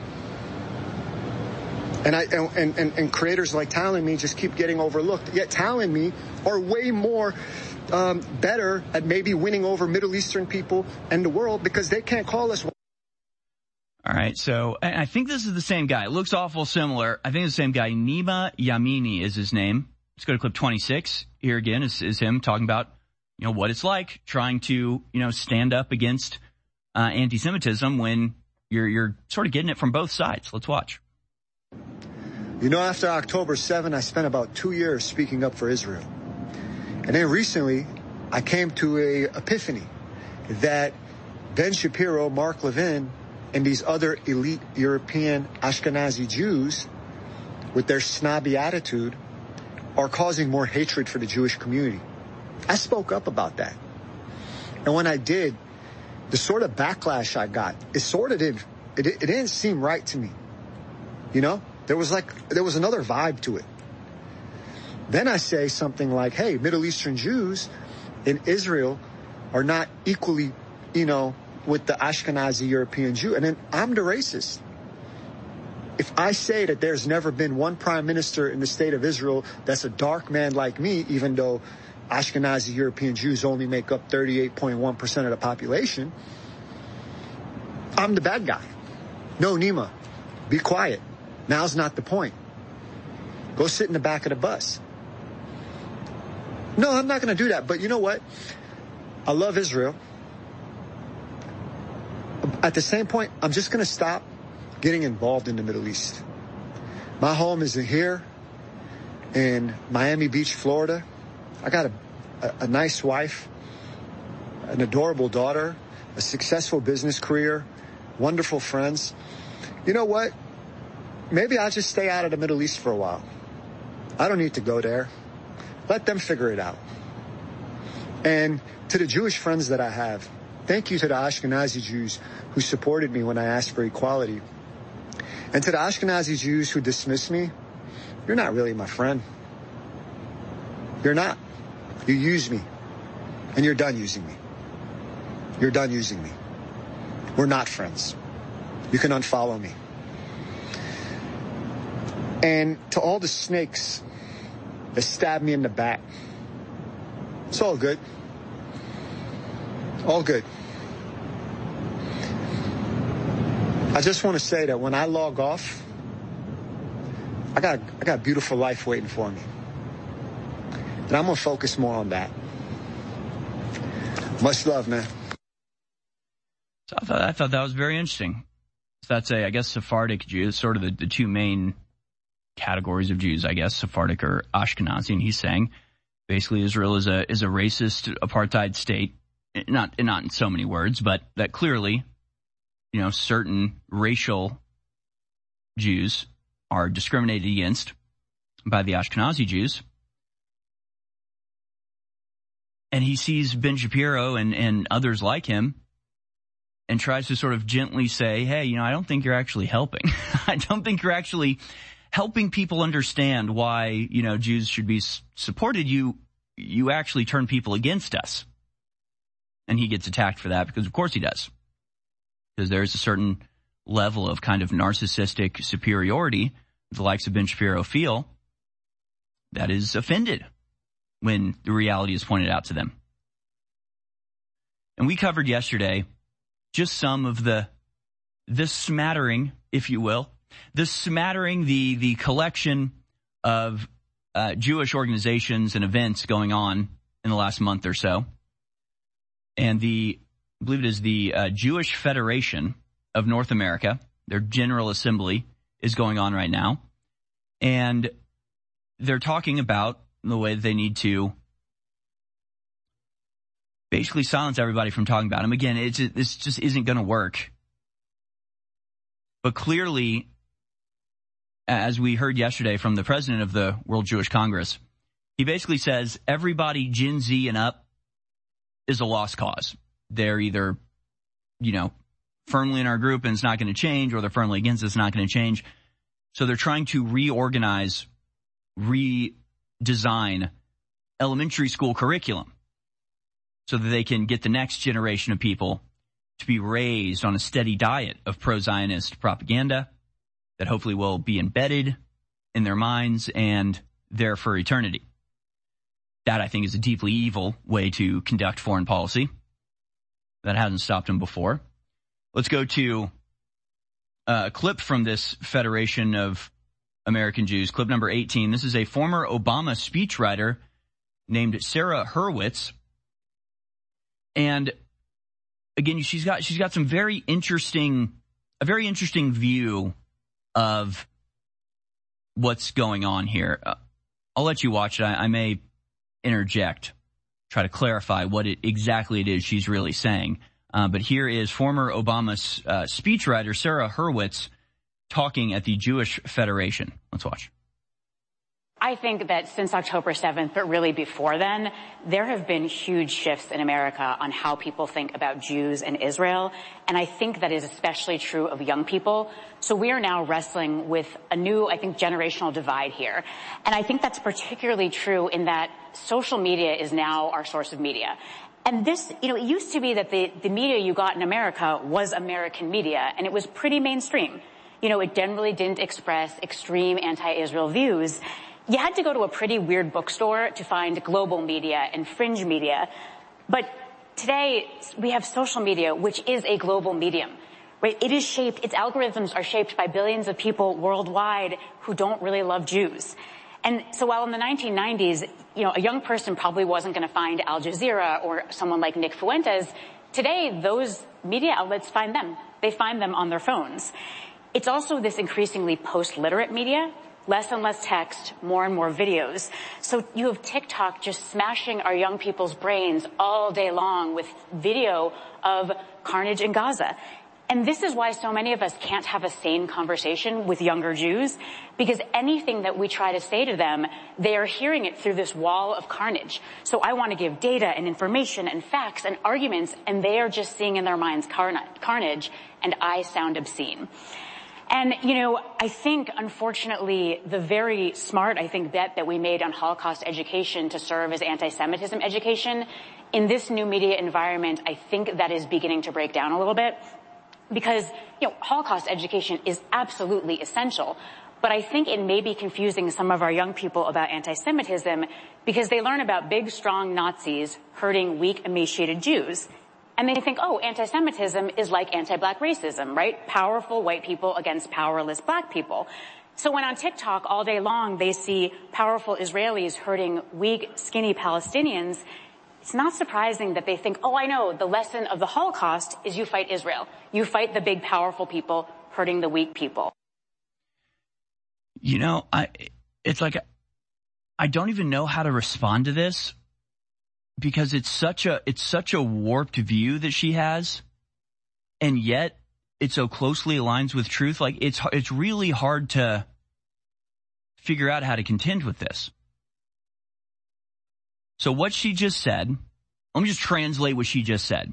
And I and, and, and creators like Talon Me just keep getting overlooked. Yet Talon Me are way more um, better at maybe winning over Middle Eastern people and the world because they can't call us. All right, so I think this is the same guy. It looks awful similar. I think it's the same guy. Nima Yamini is his name. Let's go to clip twenty-six. Here again is, is him talking about, you know, what it's like trying to, you know, stand up against uh, anti-Semitism when you're you're sort of getting it from both sides. Let's watch. You know, after October seventh, I spent about two years speaking up for Israel. And then recently, I came to a epiphany that Ben Shapiro, Mark Levin, and these other elite European Ashkenazi Jews, with their snobby attitude, are causing more hatred for the Jewish community. I spoke up about that. And when I did, the sort of backlash I got, it sort of did, it, it didn't seem right to me. You know, there was like, there was another vibe to it. Then I say something like, hey, Middle Eastern Jews in Israel are not equally, you know, with the Ashkenazi European Jew. And then I'm the racist. If I say that there's never been one prime minister in the state of Israel that's a dark man like me, even though Ashkenazi European Jews only make up thirty-eight point one percent of the population, I'm the bad guy. No, Nima, be quiet. Now's not the point. Go sit in the back of the bus. No, I'm not going to do that. But you know what? I love Israel. At the same point, I'm just going to stop getting involved in the Middle East. My home is here in Miami Beach, Florida. I got a, a, a nice wife, an adorable daughter, a successful business career, wonderful friends. You know what? Maybe I'll just stay out of the Middle East for a while. I don't need to go there. Let them figure it out. And to the Jewish friends that I have, thank you to the Ashkenazi Jews who supported me when I asked for equality. And to the Ashkenazi Jews who dismiss me, you're not really my friend. You're not. You use me. And you're done using me. You're done using me. We're not friends. You can unfollow me. And to all the snakes that stabbed me in the back, it's all good. All good. I just want to say that when I log off, I got I got a beautiful life waiting for me. And I'm going to focus more on that. Much love, man. So I thought, I thought that was very interesting. So that's a, I guess, Sephardic Jews, sort of the, the two main categories of Jews, I guess, Sephardic or Ashkenazi. And he's saying basically Israel is a is a racist apartheid state. Not not in so many words, but that clearly, you know, certain racial Jews are discriminated against by the Ashkenazi Jews. And he sees Ben Shapiro and, and others like him and tries to sort of gently say, hey, you know, I don't think you're actually helping. I don't think you're actually helping people understand why, you know, Jews should be supported. You, you actually turn people against us. And he gets attacked for that because, of course, he does. Because there's a certain level of kind of narcissistic superiority the likes of Ben Shapiro feel that is offended when the reality is pointed out to them. And we covered yesterday just some of the the smattering, if you will, the smattering, the the collection of uh, Jewish organizations and events going on in the last month or so. And the, I believe it is the uh, Jewish Federation of North America, their General Assembly is going on right now. And they're talking about the way that they need to basically silence everybody from talking about them. Again, it's, this just isn't going to work. But clearly, as we heard yesterday from the president of the World Jewish Congress, he basically says everybody Gen Z and up is a lost cause. They're either, you know, firmly in our group and it's not going to change, or they're firmly against it's not going to change. So they're trying to reorganize, redesign elementary school curriculum so that they can get the next generation of people to be raised on a steady diet of pro-Zionist propaganda that hopefully will be embedded in their minds and there for eternity. That, I think, is a deeply evil way to conduct foreign policy. That hasn't stopped him before. Let's go to a clip from this Federation of American Jews, clip number eighteen. This is a former Obama speechwriter named Sarah Hurwitz. And again, she's got she's got some very interesting, a very interesting view of what's going on here. Uh, I'll let you watch it. I, I may interject, try to clarify what it exactly it is she's really saying. Uh, but here is former Obama uh, speechwriter Sarah Hurwitz talking at the Jewish Federation. Let's watch. I think that since October seventh, but really before then, there have been huge shifts in America on how people think about Jews and Israel. And I think that is especially true of young people. So we are now wrestling with a new, I think, generational divide here. And I think that's particularly true in that social media is now our source of media. And this, you know, it used to be that the, the media you got in America was American media, and it was pretty mainstream. You know, it generally didn't express extreme anti-Israel views. You had to go to a pretty weird bookstore to find global media and fringe media. But today, we have social media, which is a global medium, right? It is shaped, its algorithms are shaped by billions of people worldwide who don't really love Jews. And so while in the nineteen nineties, you know, a young person probably wasn't going to find Al Jazeera or someone like Nick Fuentes, today those media outlets find them. They find them on their phones. It's also this increasingly post-literate media. Less and less text, more and more videos. So you have TikTok just smashing our young people's brains all day long with video of carnage in Gaza. And this is why so many of us can't have a sane conversation with younger Jews, because anything that we try to say to them, they are hearing it through this wall of carnage. So I want to give data and information and facts and arguments, and they are just seeing in their minds carnage, and I sound obscene. And, you know, I think, unfortunately, the very smart, I think, bet that we made on Holocaust education to serve as anti-Semitism education, in this new media environment, I think that is beginning to break down a little bit. Because, you know, Holocaust education is absolutely essential. But I think it may be confusing some of our young people about anti-Semitism because they learn about big, strong Nazis hurting weak, emaciated Jews. And they think, oh, anti-Semitism is like anti-black racism, right? Powerful white people against powerless black people. So when on TikTok all day long they see powerful Israelis hurting weak, skinny Palestinians, it's not surprising that they think, oh, I know, the lesson of the Holocaust is you fight Israel. You fight the big, powerful people hurting the weak people. You know, I, it's like, I don't even know how to respond to this. Because it's such a, it's such a warped view that she has, and yet it so closely aligns with truth. Like, it's, it's really hard to figure out how to contend with this. So what she just said, let me just translate what she just said.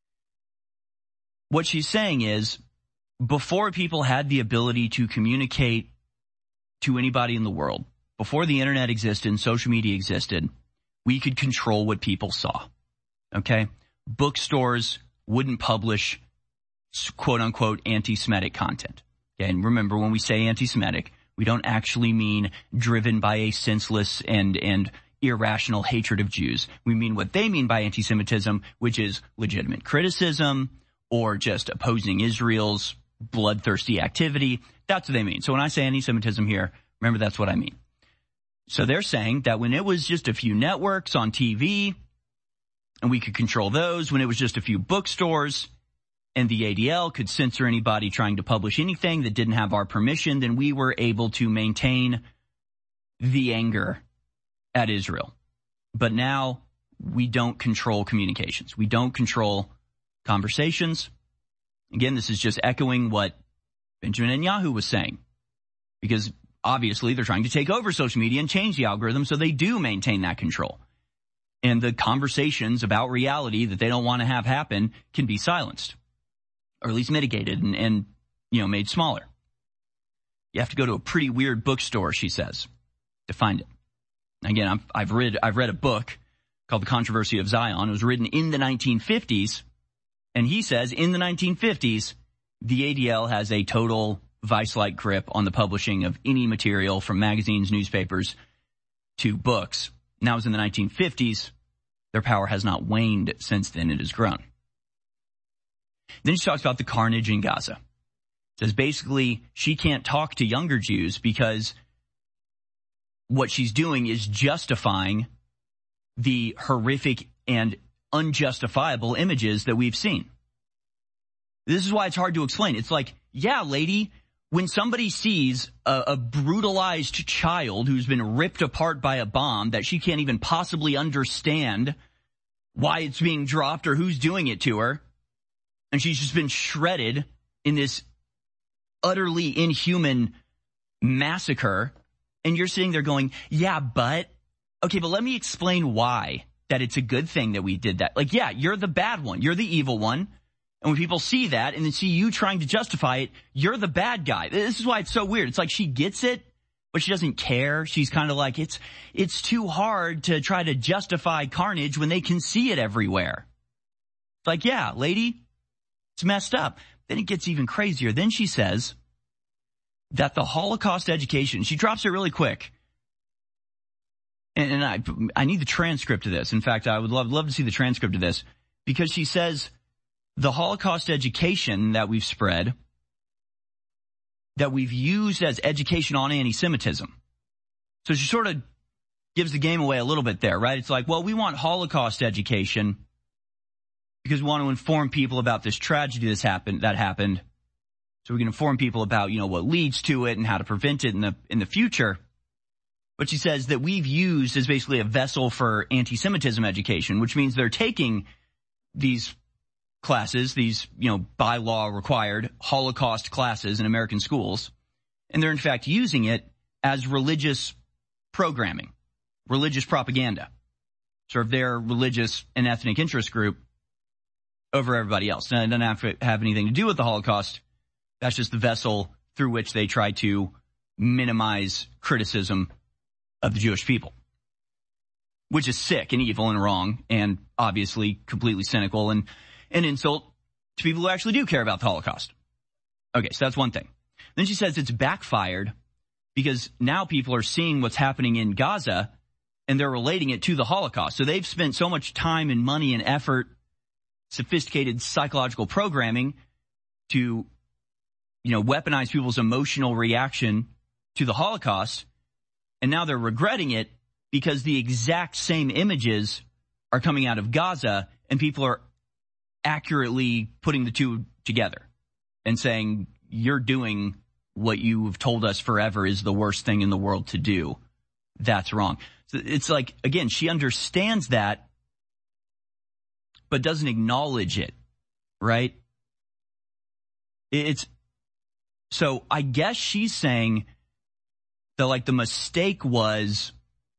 What she's saying is, before people had the ability to communicate to anybody in the world, before the internet existed and social media existed, we could control what people saw, okay? Bookstores wouldn't publish quote-unquote anti-Semitic content. Okay? And remember, when we say anti-Semitic, we don't actually mean driven by a senseless and, and irrational hatred of Jews. We mean what they mean by anti-Semitism, which is legitimate criticism or just opposing Israel's bloodthirsty activity. That's what they mean. So when I say anti-Semitism here, remember that's what I mean. So they're saying that when it was just a few networks on T V, and we could control those, when it was just a few bookstores, and the A D L could censor anybody trying to publish anything that didn't have our permission, then we were able to maintain the anger at Israel. But now we don't control communications. We don't control conversations. Again, this is just echoing what Benjamin Netanyahu was saying, because obviously, they're trying to take over social media and change the algorithm so they do maintain that control. And the conversations about reality that they don't want to have happen can be silenced, or at least mitigated and, and, you know, made smaller. You have to go to a pretty weird bookstore, she says, to find it. Again, I've, I've read I've read a book called The Controversy of Zion. It was written in the nineteen fifties, and he says in the nineteen fifties, the A D L has a total vice-like grip on the publishing of any material from magazines, newspapers, to books. Now, it was in the nineteen fifties. Their power has not waned since then. It has grown. Then she talks about the carnage in Gaza. Says basically she can't talk to younger Jews because what she's doing is justifying the horrific and unjustifiable images that we've seen. This is why it's hard to explain. It's like, yeah, lady, when somebody sees a, a brutalized child who's been ripped apart by a bomb that she can't even possibly understand why it's being dropped or who's doing it to her, and she's just been shredded in this utterly inhuman massacre, and you're sitting there going, yeah, but, okay, but let me explain why that it's a good thing that we did that. Like, yeah, you're the bad one. You're the evil one. And when people see that and then see you trying to justify it, you're the bad guy. This is why it's so weird. It's like she gets it, but she doesn't care. She's kind of like, it's it's too hard to try to justify carnage when they can see it everywhere. It's like, yeah, lady, it's messed up. Then it gets even crazier. Then she says that the Holocaust education, she drops it really quick. And, and I I need the transcript of this. In fact, I would love love to see the transcript of this, because she says the Holocaust education that we've spread, that we've used as education on anti-Semitism. So she sort of gives the game away a little bit there, right? It's like, well, we want Holocaust education because we want to inform people about this tragedy that's happened, that happened. So we can inform people about, you know, what leads to it and how to prevent it in the, in the future. But she says that we've used as basically a vessel for anti-Semitism education, which means they're taking these classes, these, you know, by law required Holocaust classes in American schools, and they're in fact using it as religious programming, religious propaganda, sort of their religious and ethnic interest group over everybody else. Now, it doesn't have to have anything to do with the Holocaust. That's just the vessel through which they try to minimize criticism of the Jewish people, which is sick and evil and wrong and obviously completely cynical and an insult to people who actually do care about the Holocaust. Okay, so that's one thing. Then she says it's backfired because now people are seeing what's happening in Gaza and they're relating it to the Holocaust. So they've spent so much time and money and effort, sophisticated psychological programming to, you know, weaponize people's emotional reaction to the Holocaust, and now they're regretting it because the exact same images are coming out of Gaza and people are accurately putting the two together and saying, you're doing what you've told us forever is the worst thing in the world to do. That's wrong. So it's like, again, she understands that, but doesn't acknowledge it, right? It's, so I guess she's saying that, like, the mistake was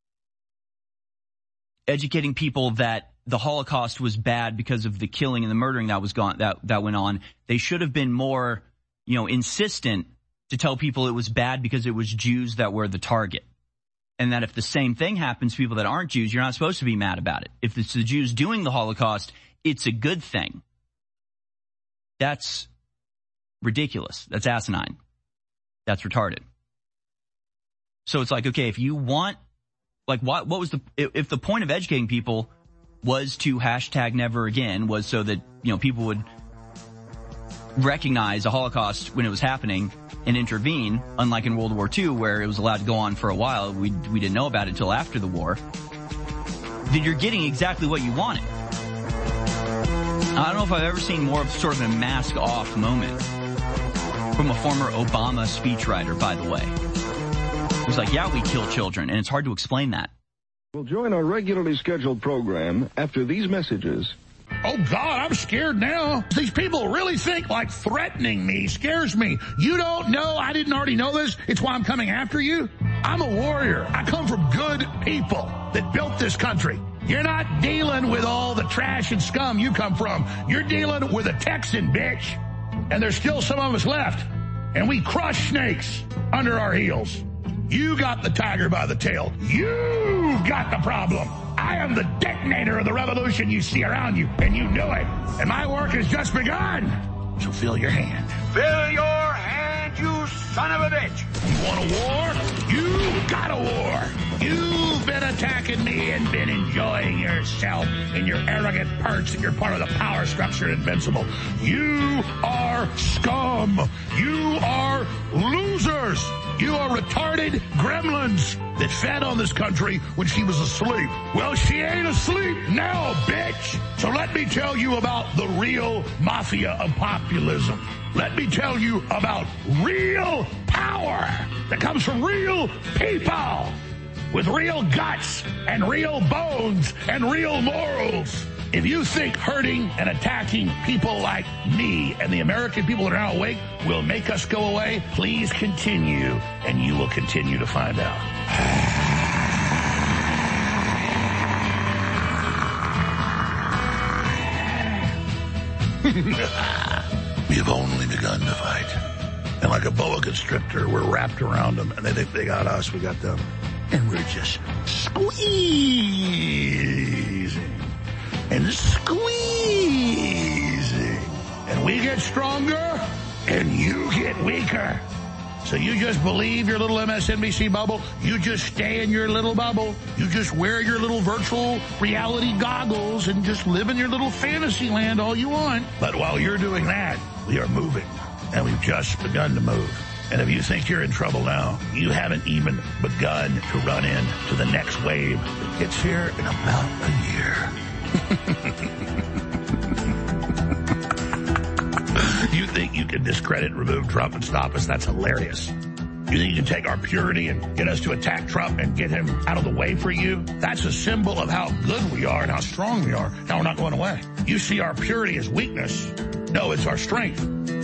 educating people that the Holocaust was bad because of the killing and the murdering that was gone, that, that went on. They should have been more, you know, insistent to tell people it was bad because it was Jews that were the target. And that if the same thing happens to people that aren't Jews, you're not supposed to be mad about it. If it's the Jews doing the Holocaust, it's a good thing. That's ridiculous. That's asinine. That's retarded. So it's like, okay, if you want, like, what, what was the, if the point of educating people was to hashtag never again, was so that, you know, people would recognize a Holocaust when it was happening and intervene, unlike in World War Two, where it was allowed to go on for a while. We, we didn't know about it until after the war. Then you're getting exactly what you wanted. I don't know if I've ever seen more of sort of a mask off moment from a former Obama speechwriter, by the way. It was like, yeah, we kill children, and it's hard to explain that. We'll join our regularly scheduled program after these messages. Oh, God, I'm scared now. These people really think like threatening me scares me. You don't know, I didn't already know this. It's why I'm coming after you. I'm a warrior. I come from good people that built this country. You're not dealing with all the trash and scum you come from. You're dealing with a Texan, bitch. And there's still some of us left. And we crush snakes under our heels. You got the tiger by the tail. You've got the problem. I am the detonator of the revolution you see around you, and you know it. And my work has just begun. So fill your hand. Fill your hand, you son of a bitch. You want a war? You got a war. You've been attacking me and been enjoying yourself in your arrogant perch that you're part of the power structure invincible. You are scum. You are losers. You are retarded gremlins that fed on this country when she was asleep. Well, she ain't asleep now, bitch. So let me tell you about the real mafia of populism. Let me tell you about real power that comes from real people with real guts and real bones and real morals. If you think hurting and attacking people like me and the American people that are now awake will make us go away, please continue, and you will continue to find out. We have only begun to fight. And like a boa constrictor, we're wrapped around them, and they think they got us, we got them. And we're just squeezing and squeezing. And we get stronger, and you get weaker. So you just believe your little M S N B C bubble. You just stay in your little bubble. You just wear your little virtual reality goggles and just live in your little fantasy land all you want. But while you're doing that, we are moving, and we've just begun to move. And if you think you're in trouble now, you haven't even begun to run in to the next wave that gets here in about a year. You think you can discredit, remove Trump and stop us? That's hilarious. You think you can take our purity and get us to attack Trump and get him out of the way for you? That's a symbol of how good we are and how strong we are. Now we're not going away. You see our purity as weakness. No, it's our strength.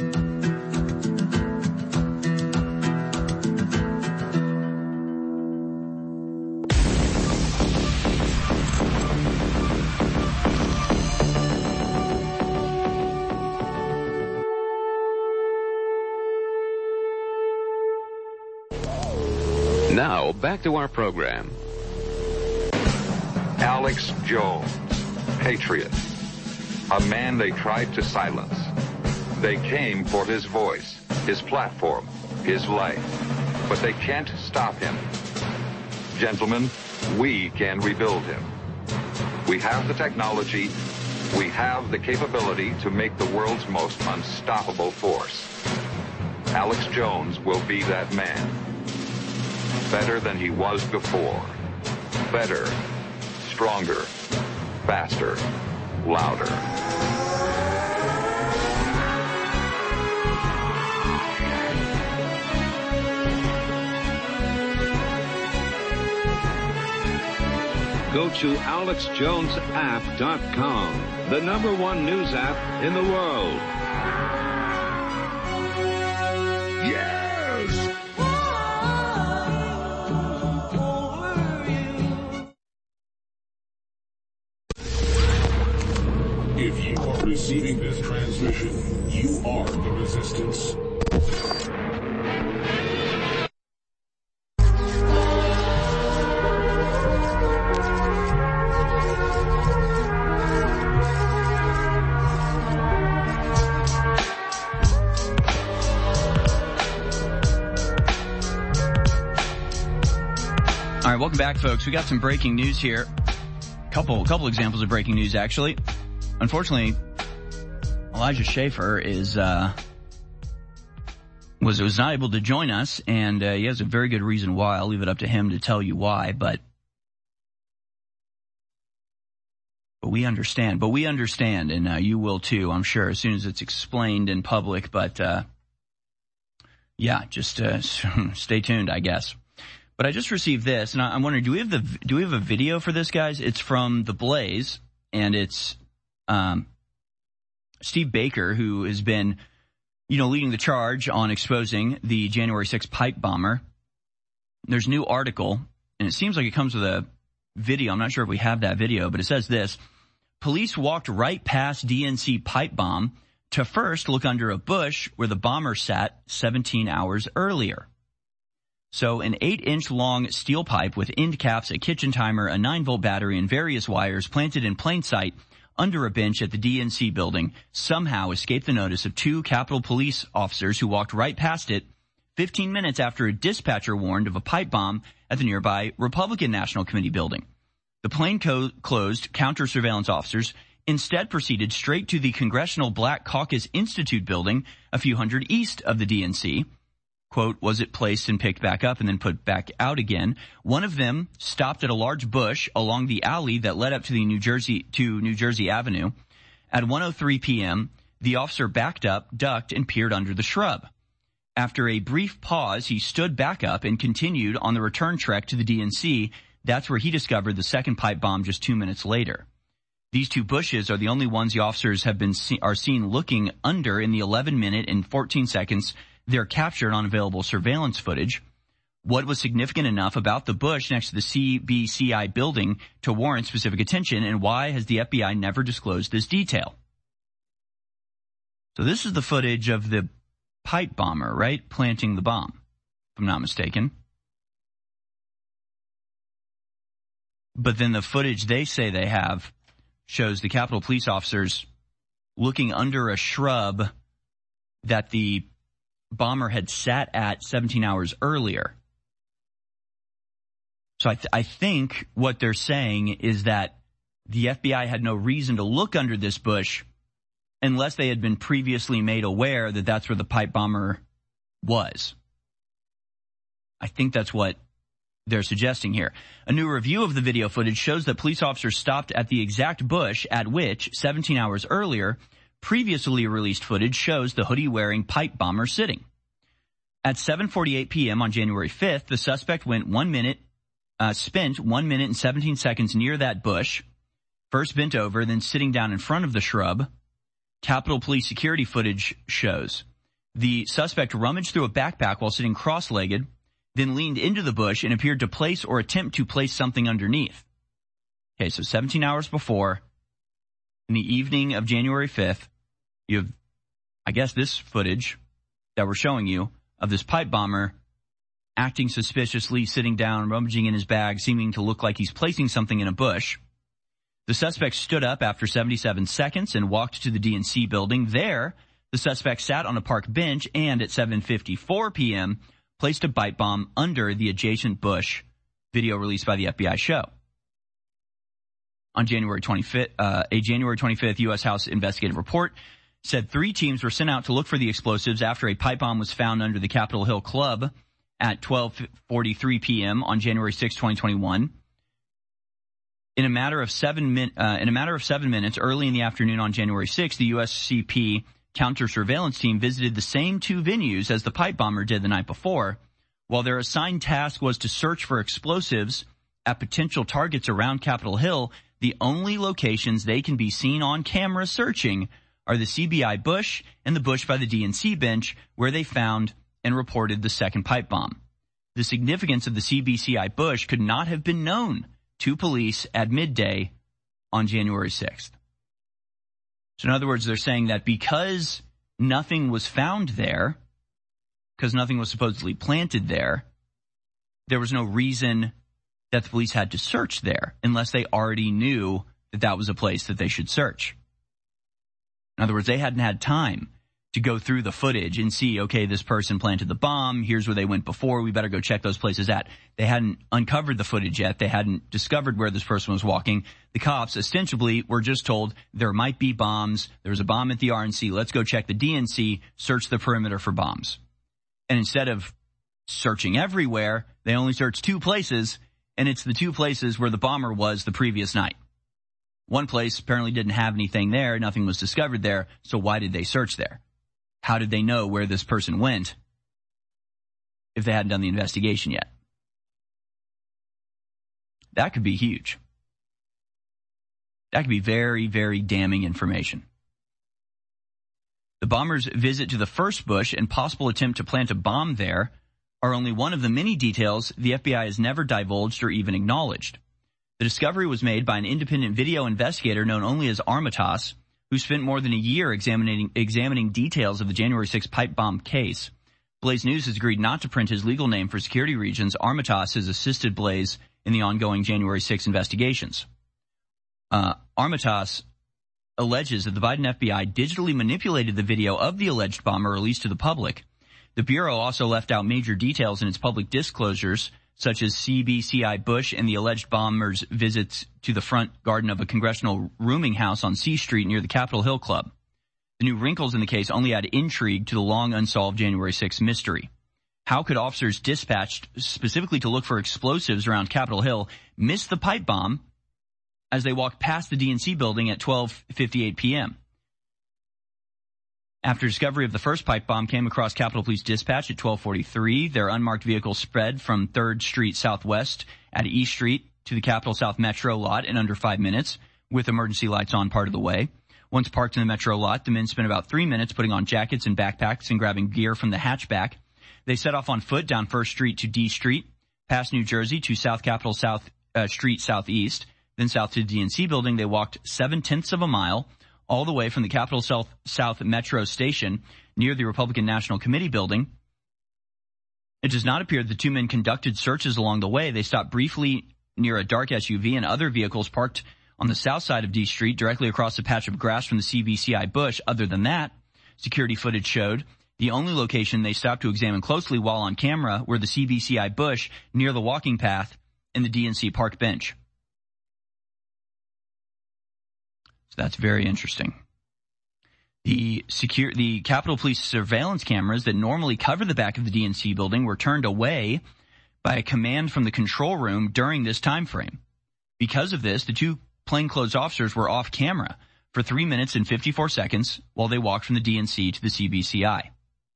Now, back to our program. Alex Jones, patriot. A man they tried to silence. They came for his voice, his platform, his life. But they can't stop him. Gentlemen, we can rebuild him. We have the technology. We have the capability to make the world's most unstoppable force. Alex Jones will be that man. Better than he was before. Better, stronger, faster, louder. Go to alex jones app dot com, the number one news app in the world. Yes! If you are receiving this transmission, you are the resistance. All right, welcome back, folks. We got some breaking news here. Couple, couple examples of breaking news, actually. Unfortunately, Elijah Schaffer is uh, was was not able to join us, and uh, he has a very good reason why. I'll leave it up to him to tell you why, but but we understand. But we understand, and uh, you will too, I'm sure, as soon as it's explained in public. But uh, yeah, just uh, stay tuned, I guess. But I just received this, and I'm wondering, do we have the do we have a video for this, guys? It's from The Blaze, and it's um, Steve Baker, who has been, you know, leading the charge on exposing the January sixth pipe bomber. There's a new article, and it seems like it comes with a video. I'm not sure if we have that video, but it says this: police walked right past D N C pipe bomb to first look under a bush where the bomber sat seventeen hours earlier. So an eight-inch long steel pipe with end caps, a kitchen timer, a nine-volt battery, and various wires planted in plain sight under a bench at the D N C building somehow escaped the notice of two Capitol Police officers who walked right past it fifteen minutes after a dispatcher warned of a pipe bomb at the nearby Republican National Committee building. The plainclothes counter-surveillance officers instead proceeded straight to the Congressional Black Caucus Institute building a few hundred east of the D N C. quote, was it placed and picked back up and then put back out again. One of them stopped at a large bush along the alley that led up to the New Jersey, to New Jersey Avenue. At one oh three p.m., the officer backed up, ducked, and peered under the shrub. After a brief pause, he stood back up and continued on the return trek to the D N C. That's where he discovered the second pipe bomb just two minutes later. These two bushes are the only ones the officers have been see- are seen looking under in the eleven minute and fourteen seconds they're captured on available surveillance footage. What was significant enough about the bush next to the C B C I building to warrant specific attention, and why has the F B I never disclosed this detail? So this is the footage of the pipe bomber, right? Planting the bomb, if I'm not mistaken. But then the footage they say they have shows the Capitol Police officers looking under a shrub that the bomber had sat at seventeen hours earlier. So I, th- I think what they're saying is that the F B I had no reason to look under this bush unless they had been previously made aware that that's where the pipe bomber was. I think that's what they're suggesting here. A new review of the video footage shows that police officers stopped at the exact bush at which, seventeen hours earlier, previously released footage shows the hoodie-wearing pipe bomber sitting. At seven forty-eight p.m. on January fifth, the suspect went one minute, uh, spent one minute and seventeen seconds near that bush, first bent over, then sitting down in front of the shrub. Capitol Police security footage shows the suspect rummaged through a backpack while sitting cross-legged, then leaned into the bush and appeared to place or attempt to place something underneath. Okay, so seventeen hours before, in the evening of January fifth, you have, I guess, this footage that we're showing you of this pipe bomber acting suspiciously, sitting down, rummaging in his bag, seeming to look like he's placing something in a bush. The suspect stood up after seventy-seven seconds and walked to the D N C building. There, the suspect sat on a park bench and at seven fifty-four p.m., placed a pipe bomb under the adjacent bush, video released by the F B I show. On January twenty-fifth, uh, a January twenty-fifth U S House investigative report said three teams were sent out to look for the explosives after a pipe bomb was found under the Capitol Hill Club at twelve forty-three p.m. on January sixth, twenty twenty-one. In a matter of seven min- uh, in a matter of seven minutes, early in the afternoon on January sixth, the U S C P counter-surveillance team visited the same two venues as the pipe bomber did the night before. While their assigned task was to search for explosives at potential targets around Capitol Hill, the only locations they can be seen on camera searching are the C B I bush and the bush by the D N C bench, where they found and reported the second pipe bomb. The significance of the C B C I bush could not have been known to police at midday on January sixth. So in other words, they're saying that because nothing was found there, because nothing was supposedly planted there, there was no reason that the police had to search there unless they already knew that that was a place that they should search. In other words, they hadn't had time to go through the footage and see, okay, this person planted the bomb, here's where they went before, we better go check those places at. They hadn't uncovered the footage yet. They hadn't discovered where this person was walking. The cops ostensibly were just told there might be bombs. There's a bomb at the R N C. Let's go check the D N C, search the perimeter for bombs. And instead of searching everywhere, they only searched two places, and it's the two places where the bomber was the previous night. One place apparently didn't have anything there. Nothing was discovered there. So why did they search there? How did they know where this person went if they hadn't done the investigation yet? That could be huge. That could be very, very damning information. The bomber's visit to the first bush and possible attempt to plant a bomb there are only one of the many details the F B I has never divulged or even acknowledged. The discovery was made by an independent video investigator known only as Armitage, who spent more than a year examining examining details of the January sixth pipe bomb case. Blaze News has agreed not to print his legal name for security reasons. Armitage has assisted Blaze in the ongoing January sixth investigations. Uh, Armitage alleges that the Biden F B I digitally manipulated the video of the alleged bomber released to the public. The Bureau also left out major details in its public disclosures, such as C B C I Bush and the alleged bomber's visits to the front garden of a congressional rooming house on C Street near the Capitol Hill Club. The new wrinkles in the case only add intrigue to the long unsolved January sixth mystery. How could officers dispatched specifically to look for explosives around Capitol Hill miss the pipe bomb as they walked past the D N C building at twelve fifty-eight p.m.? After discovery of the first pipe bomb came across Capitol Police Dispatch at twelve forty-three, their unmarked vehicle sped from third Street Southwest at East Street to the Capitol South Metro lot in under five minutes, with emergency lights on part of the way. Once parked in the Metro lot, the men spent about three minutes putting on jackets and backpacks and grabbing gear from the hatchback. They set off on foot down First Street to D Street, past New Jersey to South Capitol South uh, Street Southeast, then south to the D N C building. They walked seven-tenths of a mile all the way from the Capitol South, South Metro station near the Republican National Committee building. It does not appear that the two men conducted searches along the way. They stopped briefly near a dark S U V and other vehicles parked on the south side of D Street, directly across the patch of grass from the C B C I bush. Other than that, security footage showed the only location they stopped to examine closely while on camera were the C B C I bush near the walking path and the D N C park bench. So that's very interesting. The secure, the Capitol Police surveillance cameras that normally cover the back of the D N C building were turned away by a command from the control room during this time frame. Because of this, the two plainclothes officers were off camera for three minutes and fifty-four seconds while they walked from the D N C to the C B C I.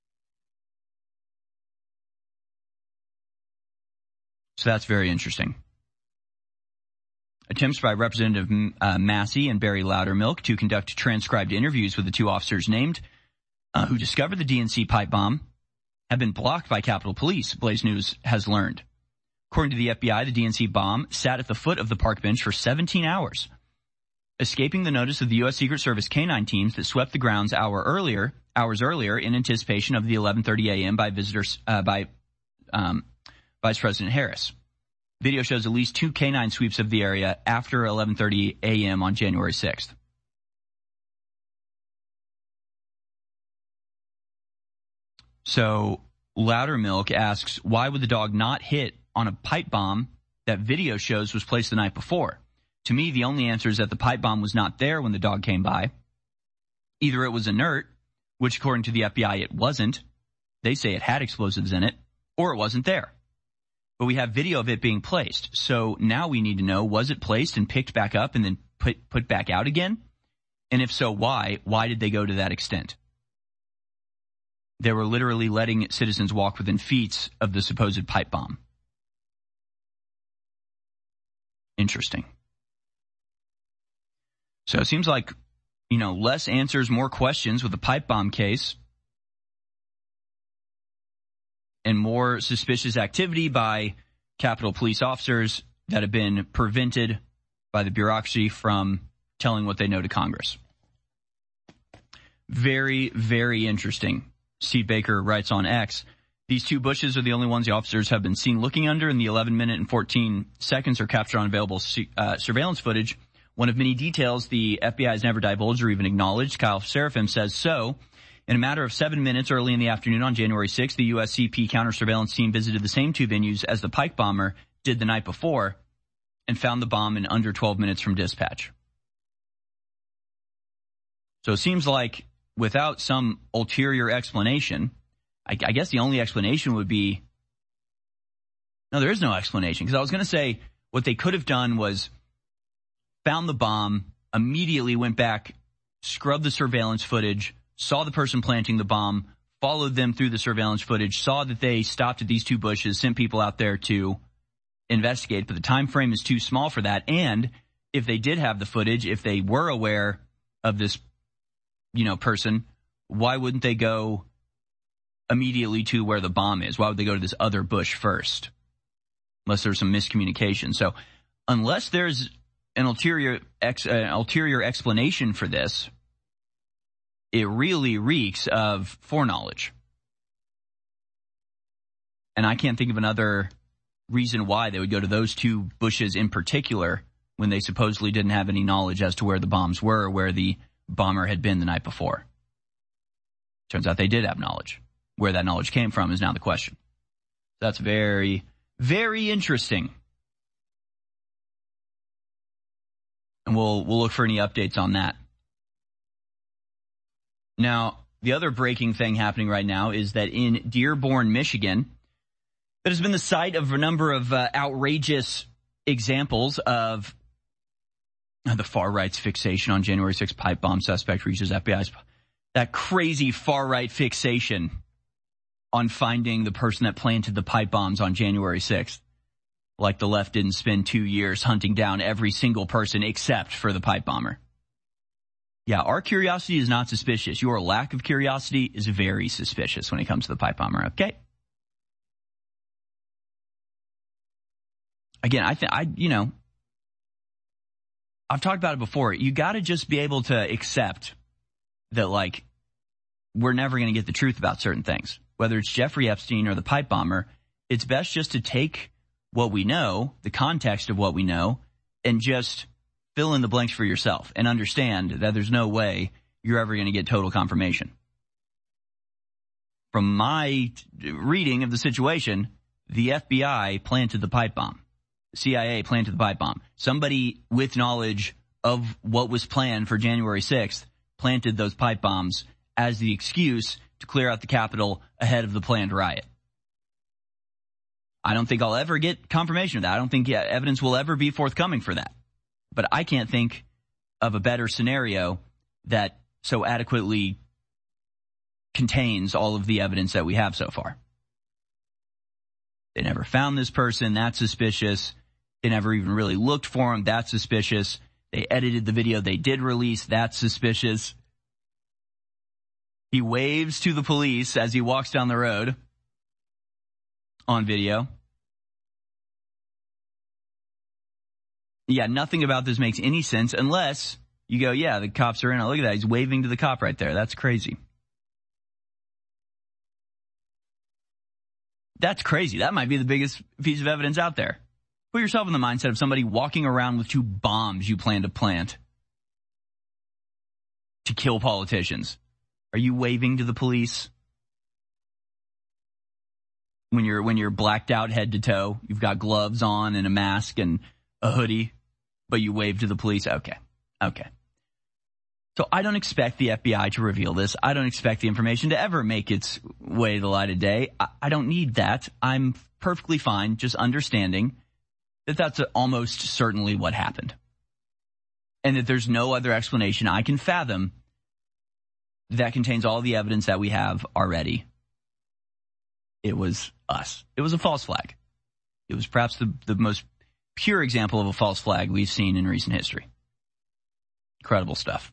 So that's very interesting. Attempts by Representative uh, Massey and Barry Loudermilk to conduct transcribed interviews with the two officers named uh, who discovered the D N C pipe bomb have been blocked by Capitol Police, Blaze News has learned. According to the F B I, the D N C bomb sat at the foot of the park bench for seventeen hours, escaping the notice of the U S Secret Service K nine teams that swept the grounds hour earlier, hours earlier in anticipation of the eleven thirty a.m. by visitors uh, by um, Vice President Harris. Video shows at least two K nine sweeps of the area after eleven thirty a.m. on January sixth. So Loudermilk asks, why would the dog not hit on a pipe bomb that video shows was placed the night before? To me, the only answer is that the pipe bomb was not there when the dog came by. Either it was inert, which according to the F B I it wasn't. They say it had explosives in it, or it wasn't there. But we have video of it being placed. So now we need to know, was it placed and picked back up and then put, put back out again? And if so, why? Why did they go to that extent? They were literally letting citizens walk within feet of the supposed pipe bomb. Interesting. So it seems like, you know, less answers, more questions with the pipe bomb case, and more suspicious activity by Capitol Police officers that have been prevented by the bureaucracy from telling what they know to Congress. Very, very interesting. Steve Baker writes on X, these two bushes are the only ones the officers have been seen looking under, and the eleven minute and fourteen seconds are captured on available uh, surveillance footage. One of many details the F B I has never divulged or even acknowledged. Kyle Seraphim says so. In a matter of seven minutes early in the afternoon on January sixth, the U S C P counter-surveillance team visited the same two venues as the Pike bomber did the night before and found the bomb in under twelve minutes from dispatch. So it seems like without some ulterior explanation, I, I guess the only explanation would be, no, there is no explanation. Because I was going to say what they could have done was found the bomb, immediately went back, scrubbed the surveillance footage, saw the person planting the bomb, followed them through the surveillance footage, saw that they stopped at these two bushes, sent people out there to investigate. But the time frame is too small for that. And if they did have the footage, if they were aware of this, you know, person, why wouldn't they go immediately to where the bomb is? Why would they go to this other bush first? Unless there's some miscommunication. So unless there's an ulterior ex, uh, ulterior explanation for this, it really reeks of foreknowledge. And I can't think of another reason why they would go to those two bushes in particular when they supposedly didn't have any knowledge as to where the bombs were or where the bomber had been the night before. Turns out they did have knowledge. Where that knowledge came from is now the question. That's very, very interesting. And we'll we'll look for any updates on that. Now, the other breaking thing happening right now is that in Dearborn, Michigan, that has been the site of a number of uh, outrageous examples of the far right's fixation on January sixth pipe bomb suspect reaches F B I's. That crazy far right fixation on finding the person that planted the pipe bombs on January sixth. Like the left didn't spend two years hunting down every single person except for the pipe bomber. Yeah, our curiosity is not suspicious. Your lack of curiosity is very suspicious when it comes to the pipe bomber, okay? Again, I think, I, you know, I've talked about it before. You got to just be able to accept that, like, we're never going to get the truth about certain things. Whether it's Jeffrey Epstein or the pipe bomber, it's best just to take what we know, the context of what we know, and just fill in the blanks for yourself and understand that there's no way you're ever going to get total confirmation. From my reading of the situation, the F B I planted the pipe bomb. The C I A planted the pipe bomb. Somebody with knowledge of what was planned for January sixth planted those pipe bombs as the excuse to clear out the Capitol ahead of the planned riot. I don't think I'll ever get confirmation of that. I don't think evidence will ever be forthcoming for that. But I can't think of a better scenario that so adequately contains all of the evidence that we have so far. They never found this person. That's suspicious. They never even really looked for him. That's suspicious. They edited the video they did release. That's suspicious. He waves to the police as he walks down the road on video. Yeah, nothing about this makes any sense unless you go, yeah, the cops are in. Oh, look at that. He's waving to the cop right there. That's crazy. That's crazy. That might be the biggest piece of evidence out there. Put yourself in the mindset of somebody walking around with two bombs you plan to plant to kill politicians. Are you waving to the police? When you're, when you're blacked out head to toe, you've got gloves on and a mask and a hoodie, but you wave to the police? Okay. Okay. So I don't expect the F B I to reveal this. I don't expect the information to ever make its way to the light of day. I, I don't need that. I'm perfectly fine just understanding that that's a, almost certainly what happened. And that there's no other explanation I can fathom that contains all the evidence that we have already. It was us. It was a false flag. It was perhaps the, the most pure example of a false flag we've seen in recent history. Incredible stuff.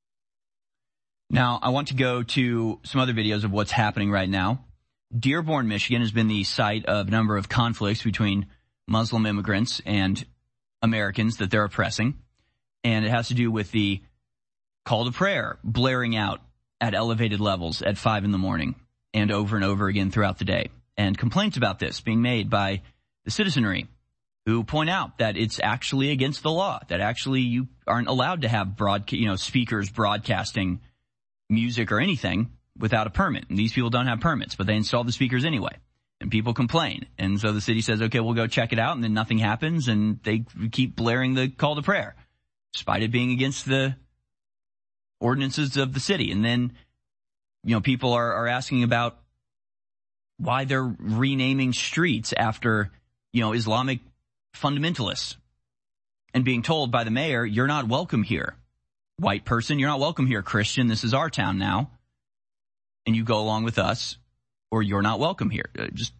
Now, I want to go to some other videos of what's happening right now. Dearborn, Michigan has been the site of a number of conflicts between Muslim immigrants and Americans that they're oppressing. And it has to do with the call to prayer blaring out at elevated levels at five in the morning and over and over again throughout the day. And complaints about this being made by the citizenry who point out that it's actually against the law, that actually you aren't allowed to have broad, you know, speakers broadcasting music or anything without a permit. And these people don't have permits, but they install the speakers anyway. And people complain. And so the city says, okay, we'll go check it out. And then nothing happens. And they keep blaring the call to prayer, despite it being against the ordinances of the city. And then, you know, people are, are asking about why they're renaming streets after, you know, Islamic fundamentalists and being told by the mayor, you're not welcome here. White person, you're not welcome here. Christian, this is our town now. And you go along with us or you're not welcome here. Just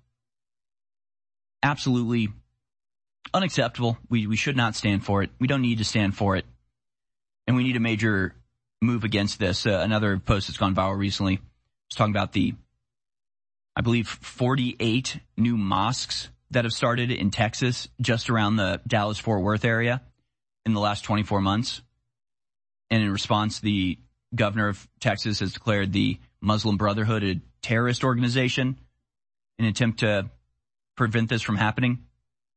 absolutely unacceptable. We, we should not stand for it. We don't need to stand for it. And we need a major move against this. Uh, another post that's gone viral recently was talking about the, I believe, forty-eight new mosques that have started in Texas, just around the Dallas-Fort Worth area in the last twenty-four months. And in response, the governor of Texas has declared the Muslim Brotherhood a terrorist organization in an attempt to prevent this from happening.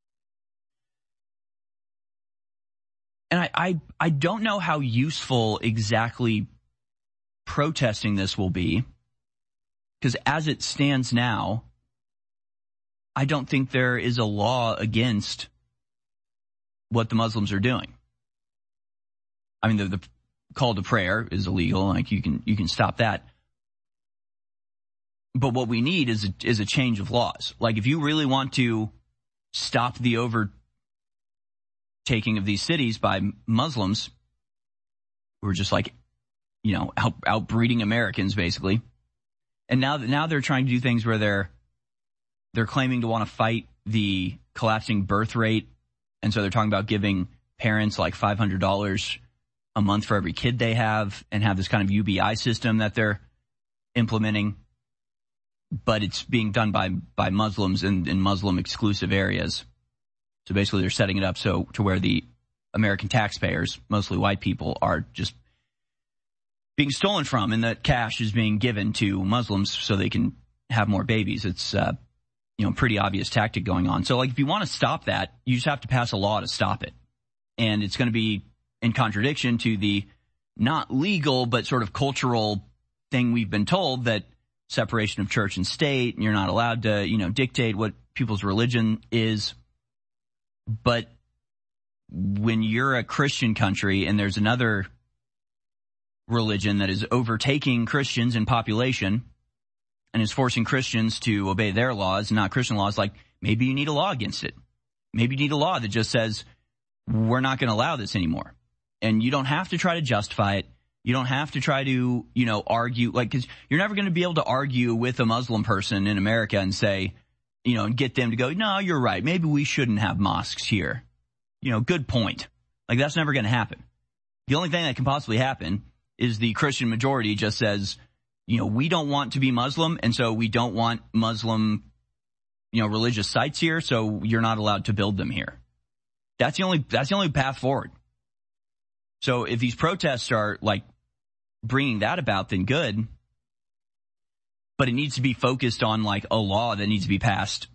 And I, I, I don't know how useful exactly protesting this will be, because as it stands now, I don't think there is a law against what the Muslims are doing. I mean, the, the call to prayer is illegal. Like you can, you can stop that. But what we need is a, is a change of laws. Like, if you really want to stop the overtaking of these cities by Muslims who are just like, you know, out, outbreeding Americans, basically. And now, now they're trying to do things where they're, they're claiming to want to fight the collapsing birth rate. And so they're talking about giving parents like five hundred dollars a month for every kid they have, and have this kind of U B I system that they're implementing. But it's being done by, by Muslims in, in Muslim exclusive areas. So basically they're setting it up so to where the American taxpayers, mostly white people, are just being stolen from, and that cash is being given to Muslims so they can have more babies. It's, uh, you know, pretty obvious tactic going on. So, like, if you want to stop that, you just have to pass a law to stop it. And it's going to be in contradiction to the not legal, but sort of cultural thing we've been told, that separation of church and state, and you're not allowed to, you know, dictate what people's religion is. But when you're a Christian country and there's another religion that is overtaking Christians in population and is forcing Christians to obey their laws, not Christian laws, like, maybe you need a law against it. Maybe you need a law that just says, we're not going to allow this anymore. And you don't have to try to justify it. You don't have to try to, you know, argue, like, because you're never going to be able to argue with a Muslim person in America and say, you know, and get them to go, no, you're right. Maybe we shouldn't have mosques here. You know, good point. Like, that's never going to happen. The only thing that can possibly happen is the Christian majority just says, you know, we don't want to be Muslim, and so we don't want Muslim, you know, religious sites here, so you're not allowed to build them here. That's the only, that's the only path forward. So if these protests are, like, bringing that about, then good. But it needs to be focused on, like, a law that needs to be passed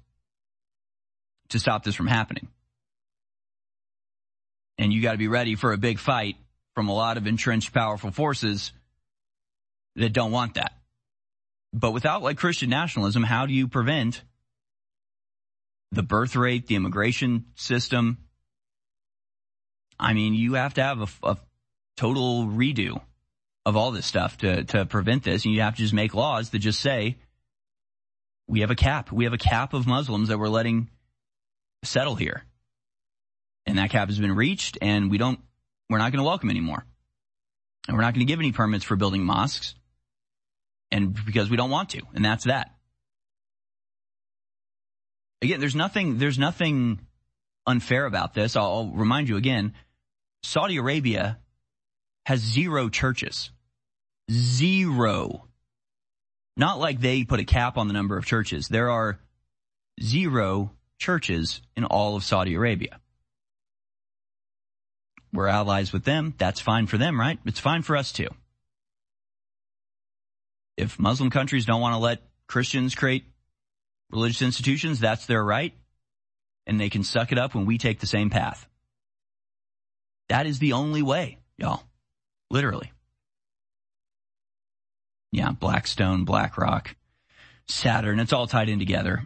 to stop this from happening. And you got to be ready for a big fight from a lot of entrenched, powerful forces that don't want that. But without, like, Christian nationalism, how do you prevent the birth rate, the immigration system? I mean, you have to have a, a total redo of all this stuff to, to prevent this. And you have to just make laws that just say, we have a cap. We have a cap of Muslims that we're letting settle here. And that cap has been reached, and we don't, we're not going to welcome anymore. And we're not going to give any permits for building mosques. And because we don't want to. And that's that. Again, there's nothing, there's nothing unfair about this. I'll, I'll remind you again, Saudi Arabia has zero churches. Zero. Not like they put a cap on the number of churches. There are zero churches in all of Saudi Arabia. We're allies with them. That's fine for them, right? It's fine for us too. If Muslim countries don't want to let Christians create religious institutions, that's their right. And they can suck it up when we take the same path. That is the only way, y'all. Literally. Yeah, Blackstone, BlackRock, Saturn, it's all tied in together.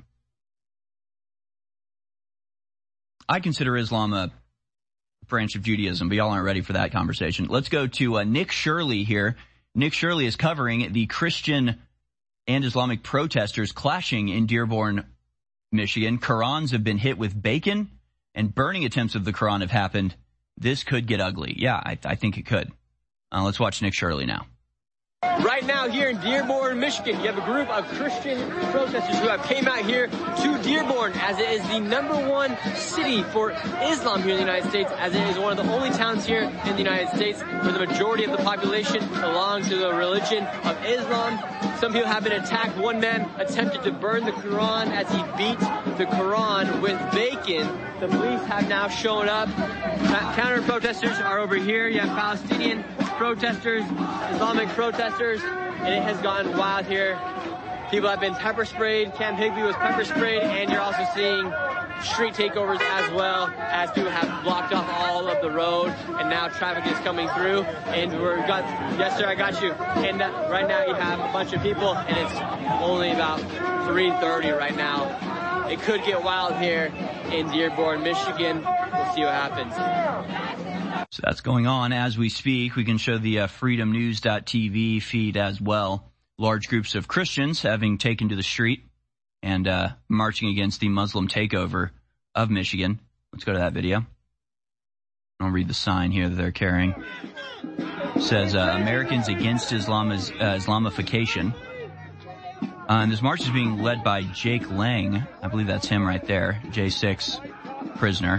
I consider Islam a branch of Judaism, but y'all aren't ready for that conversation. Let's go to uh, Nick Shirley here. Nick Shirley is covering the Christian and Islamic protesters clashing in Dearborn, Michigan. Qurans have been hit with bacon, and burning attempts of the Quran have happened. This could get ugly. Yeah, I, I think it could. Uh, let's watch Nick Shirley now. Right now here in Dearborn, Michigan, you have a group of Christian protesters who have came out here to Dearborn, as it is the number one city for Islam here in the United States, as it is one of the only towns here in the United States where the majority of the population belongs to the religion of Islam. Some people have been attacked. One man attempted to burn the Quran as he beat the Quran with bacon. The police have now shown up. Counter-protesters are over here. You have Palestinian protesters, Islamic protesters, and it has gone wild here. People have been pepper sprayed. Camp Higbee was pepper sprayed, and you're also seeing street takeovers as well, as people have blocked off all of the road, and now traffic is coming through. And we're got, yes sir, I got you. And uh, right now you have a bunch of people, and it's only about three thirty right now. It could get wild here in Dearborn, Michigan. We'll see what happens. So that's going on as we speak. We can show the uh, freedom news dot t v feed as well. large groups of Christians having taken to the street and uh, marching against the Muslim takeover of Michigan. Let's go to that video. I'll read the sign here that they're carrying. It says, uh, Americans Against Islam is, uh, Islamification. Uh, and this march is being led by Jake Lang. I believe that's him right there. J six prisoner.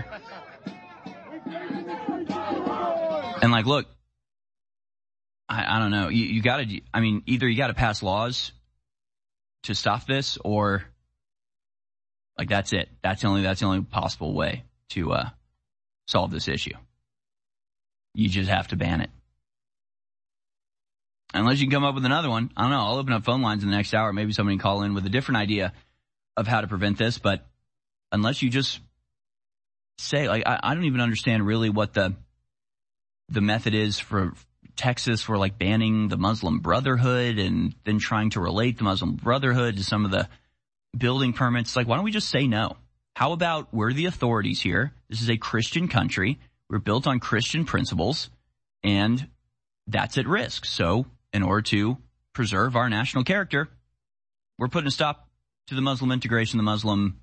And like, look, I, I don't know. You, you gotta, I mean, either you gotta pass laws to stop this, or like that's it. That's the only, that's the only possible way to, uh, solve this issue. You just have to ban it. Unless you can come up with another one. I don't know. I'll open up phone lines in the next hour. Maybe somebody can call in with a different idea of how to prevent this. But unless you just say, like, I, I don't even understand really what the the method is for Texas for like banning the Muslim Brotherhood and then trying to relate the Muslim Brotherhood to some of the building permits. Like, why don't we just say no? How about we're the authorities here? This is a Christian country. We're built on Christian principles, and that's at risk. So in order to preserve our national character, we're putting a stop to the Muslim integration, the Muslim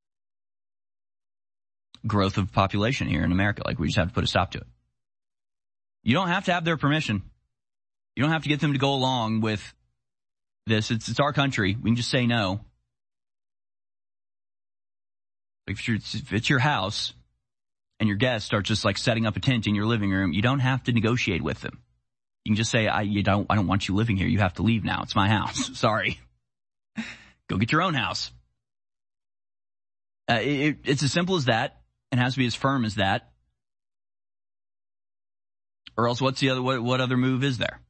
growth of population here in America. Like, we just have to put a stop to it. You don't have to have their permission. You don't have to get them to go along with this. It's, it's our country. We can just say no. If, you're, if it's your house and your guests start just like setting up a tent in your living room, you don't have to negotiate with them. You can just say, I, you don't, I don't want you living here. You have to leave now. It's my house. Sorry. Go get your own house. Uh, it, it's as simple as that. It has to be as firm as that. Or else what's the other, what, what other move is there?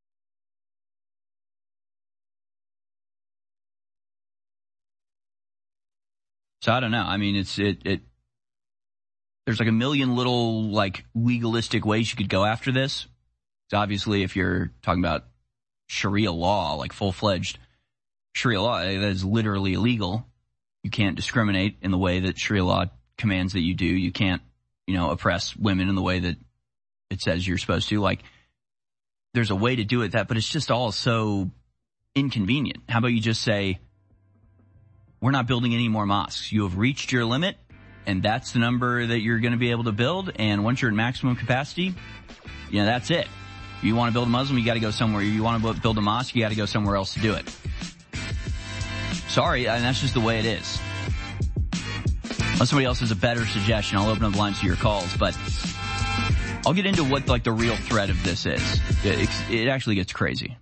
So I don't know. I mean, it's, it, it, there's like a million little like legalistic ways you could go after this. So obviously if you're talking about Sharia law, like full-fledged Sharia law, that is literally illegal. You can't discriminate in the way that Sharia law commands that you do. You can't, you know, oppress women in the way that it says you're supposed to. Like, there's a way to do it that, but it's just all so inconvenient. How about you just say, we're not building any more mosques. You have reached your limit, and that's the number that you're going to be able to build. And once you're at maximum capacity, you know, that's it. If you want to build a Muslim, you got to go somewhere. You want to build a mosque, you got to go somewhere else to do it. Sorry, and that's just the way it is. Unless somebody else has a better suggestion, I'll open up the lines to your calls, but I'll get into what like the real threat of this is. It, it actually gets crazy.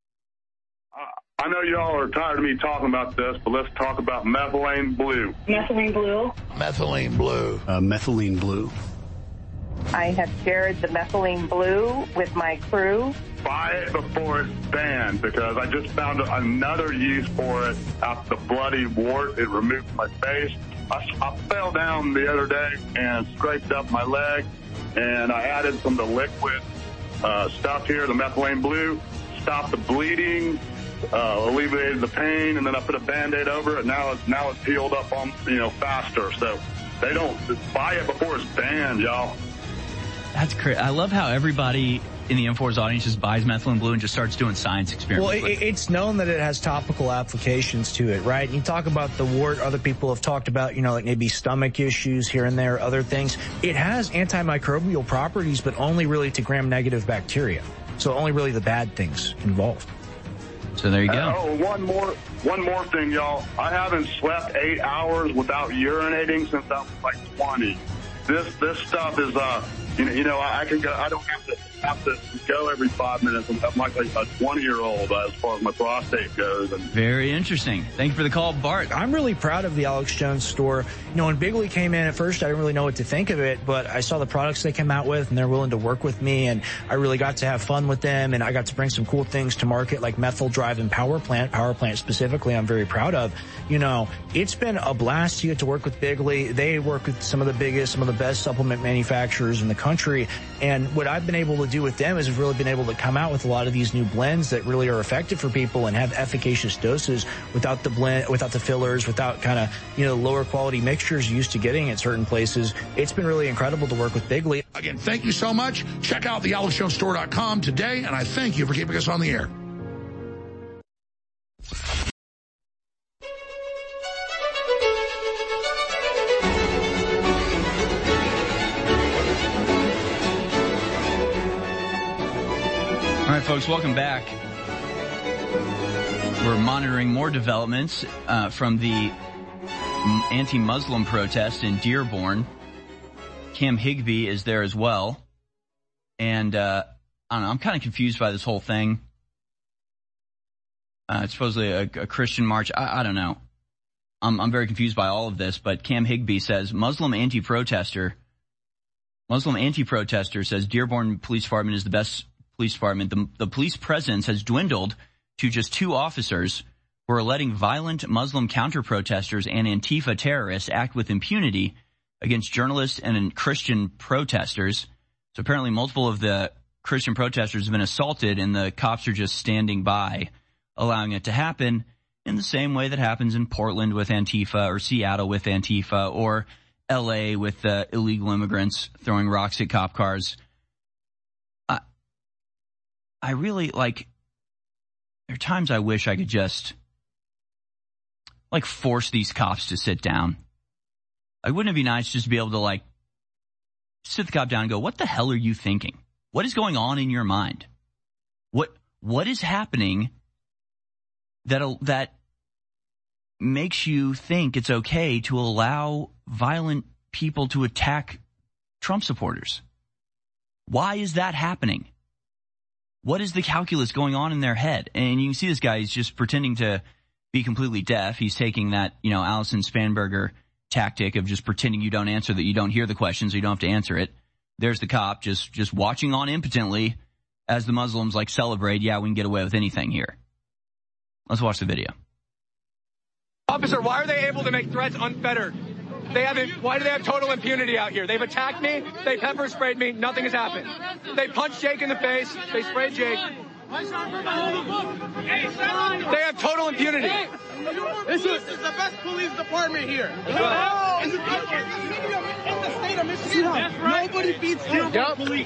I know y'all are tired of me talking about this, but let's talk about methylene blue. Methylene blue. Methylene blue. Uh, methylene blue. I have shared the methylene blue with my crew. Buy it before it's banned, because I just found another use for it after the bloody wart it removed from my face. I, I fell down the other day and scraped up my leg, and I added some of the liquid uh, stuff here, the methylene blue, stopped the bleeding, uh, alleviated the pain, and then I put a Band-Aid over it. Now it's now it's healed up on you know faster. So they don't buy it before it's banned, y'all. That's crazy. I love how everybody in the InfoWars audience just buys methylene blue and just starts doing science experiments. Well, it, it's known that it has topical applications to it, right? You talk about the wart. Other people have talked about, you know, like maybe stomach issues here and there, other things. It has antimicrobial properties, but only really to gram-negative bacteria. So only really the bad things involved. So there you go. Uh, oh, one more, one more thing, y'all. I haven't slept eight hours without urinating since I was like twenty. This this stuff is uh. You know, you know, I can go. I don't have to have to go every five minutes. I'm like a twenty-year-old uh, as far as my prostate goes. And very interesting. Thank you for the call, Bart. I'm really proud of the Alex Jones store. You know, when Bigley came in at first, I didn't really know what to think of it, but I saw the products they came out with, and they're willing to work with me, and I really got to have fun with them, and I got to bring some cool things to market, like Methyl Drive and Power Plant. Power Plant specifically, I'm very proud of. You know, it's been a blast to get to work with Bigley. They work with some of the biggest, some of the best supplement manufacturers in the country. country. And what I've been able to do with them is have really been able to come out with a lot of these new blends that really are effective for people and have efficacious doses without the blend, without the fillers, without kind of, you know, lower quality mixtures used to getting at certain places. It's been really incredible to work with Bigley. Again, thank you so much. Check out the alex jones store dot com today, and I thank you for keeping us on the air. folks, welcome back. We're monitoring more developments uh, from the anti-Muslim protest in Dearborn. Cam Higbee is there as well. And uh, I don't know, I'm kind of confused by this whole thing. Uh, it's supposedly a, a Christian march. I, I don't know. I'm, I'm very confused by all of this, but Cam Higbee says Muslim anti-protester, Muslim anti-protester says Dearborn Police Department is the best police department. The, the police presence has dwindled to just two officers who are letting violent Muslim counter-protesters and Antifa terrorists act with impunity against journalists and Christian protesters. So apparently multiple of the Christian protesters have been assaulted and the cops are just standing by, allowing it to happen in the same way that happens in Portland with Antifa or Seattle with Antifa or L A with uh, illegal immigrants throwing rocks at cop cars. I, I really, like, there are times I wish I could just, like, force these cops to sit down. Like, wouldn't it be nice just to be able to, like, sit the cop down and go, what the hell are you thinking? What is going on in your mind? What What is happening that that makes you think it's okay to allow violent people to attack Trump supporters? Why is that happening? What is the calculus going on in their head? And you can see this guy is just pretending to be completely deaf. He's taking that, you know, Allison Spanberger tactic of just pretending you don't answer, that you don't hear the question, so you don't have to answer it. There's the cop just, just watching on impotently as the Muslims, like, celebrate, yeah, we can get away with anything here. Let's watch the video. Officer, why are they able to make threats unfettered? They haven't. Why do they have total impunity out here? They've attacked me. They pepper sprayed me. Nothing has happened. They punched Jake in the face. They sprayed Jake. They have total impunity. This is the best police department here. Oh, in the state of Michigan, nobody beats Dearborn police.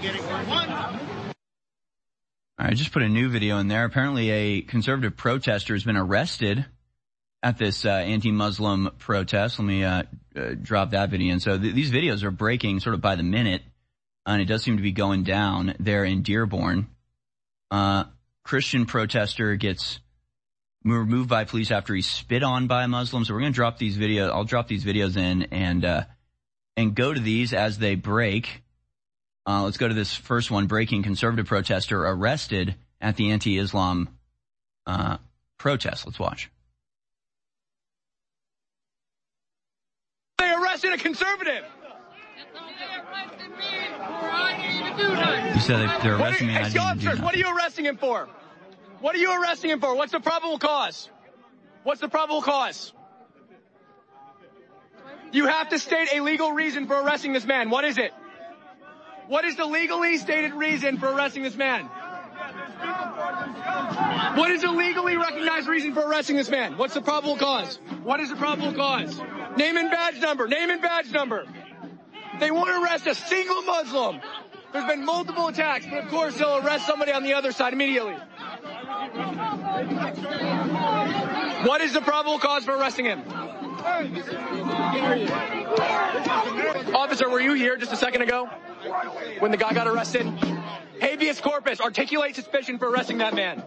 All right, just put a new video in there. Apparently a conservative protester has been arrested at this uh, anti-Muslim protest. Let me uh, uh, drop that video in. So th- these videos are breaking sort of by the minute, and it does seem to be going down there in Dearborn. Uh, Christian protester gets removed by police after he spit on by a Muslim. So we're going to drop these videos. I'll drop these videos in and uh, and go to these as they break. Uh, let's go to this first one. Breaking: conservative protester arrested at the anti-Islam uh, protest. Let's watch. They arrested a conservative. You said they, they're arresting me. And I didn't do nothing. What are you arresting him for? What are you arresting him for? What's the probable cause? What's the probable cause? You have to state a legal reason for arresting this man. What is it? What is the legally stated reason for arresting this man? What is the legally recognized reason for arresting this man? What's the probable cause? What is the probable cause? Name and badge number. Name and badge number. They won't arrest a single Muslim. There's been multiple attacks, but of course they'll arrest somebody on the other side immediately. What is the probable cause for arresting him? Officer, were you here just a second ago when the guy got arrested? Habeas corpus, articulate suspicion for arresting that man.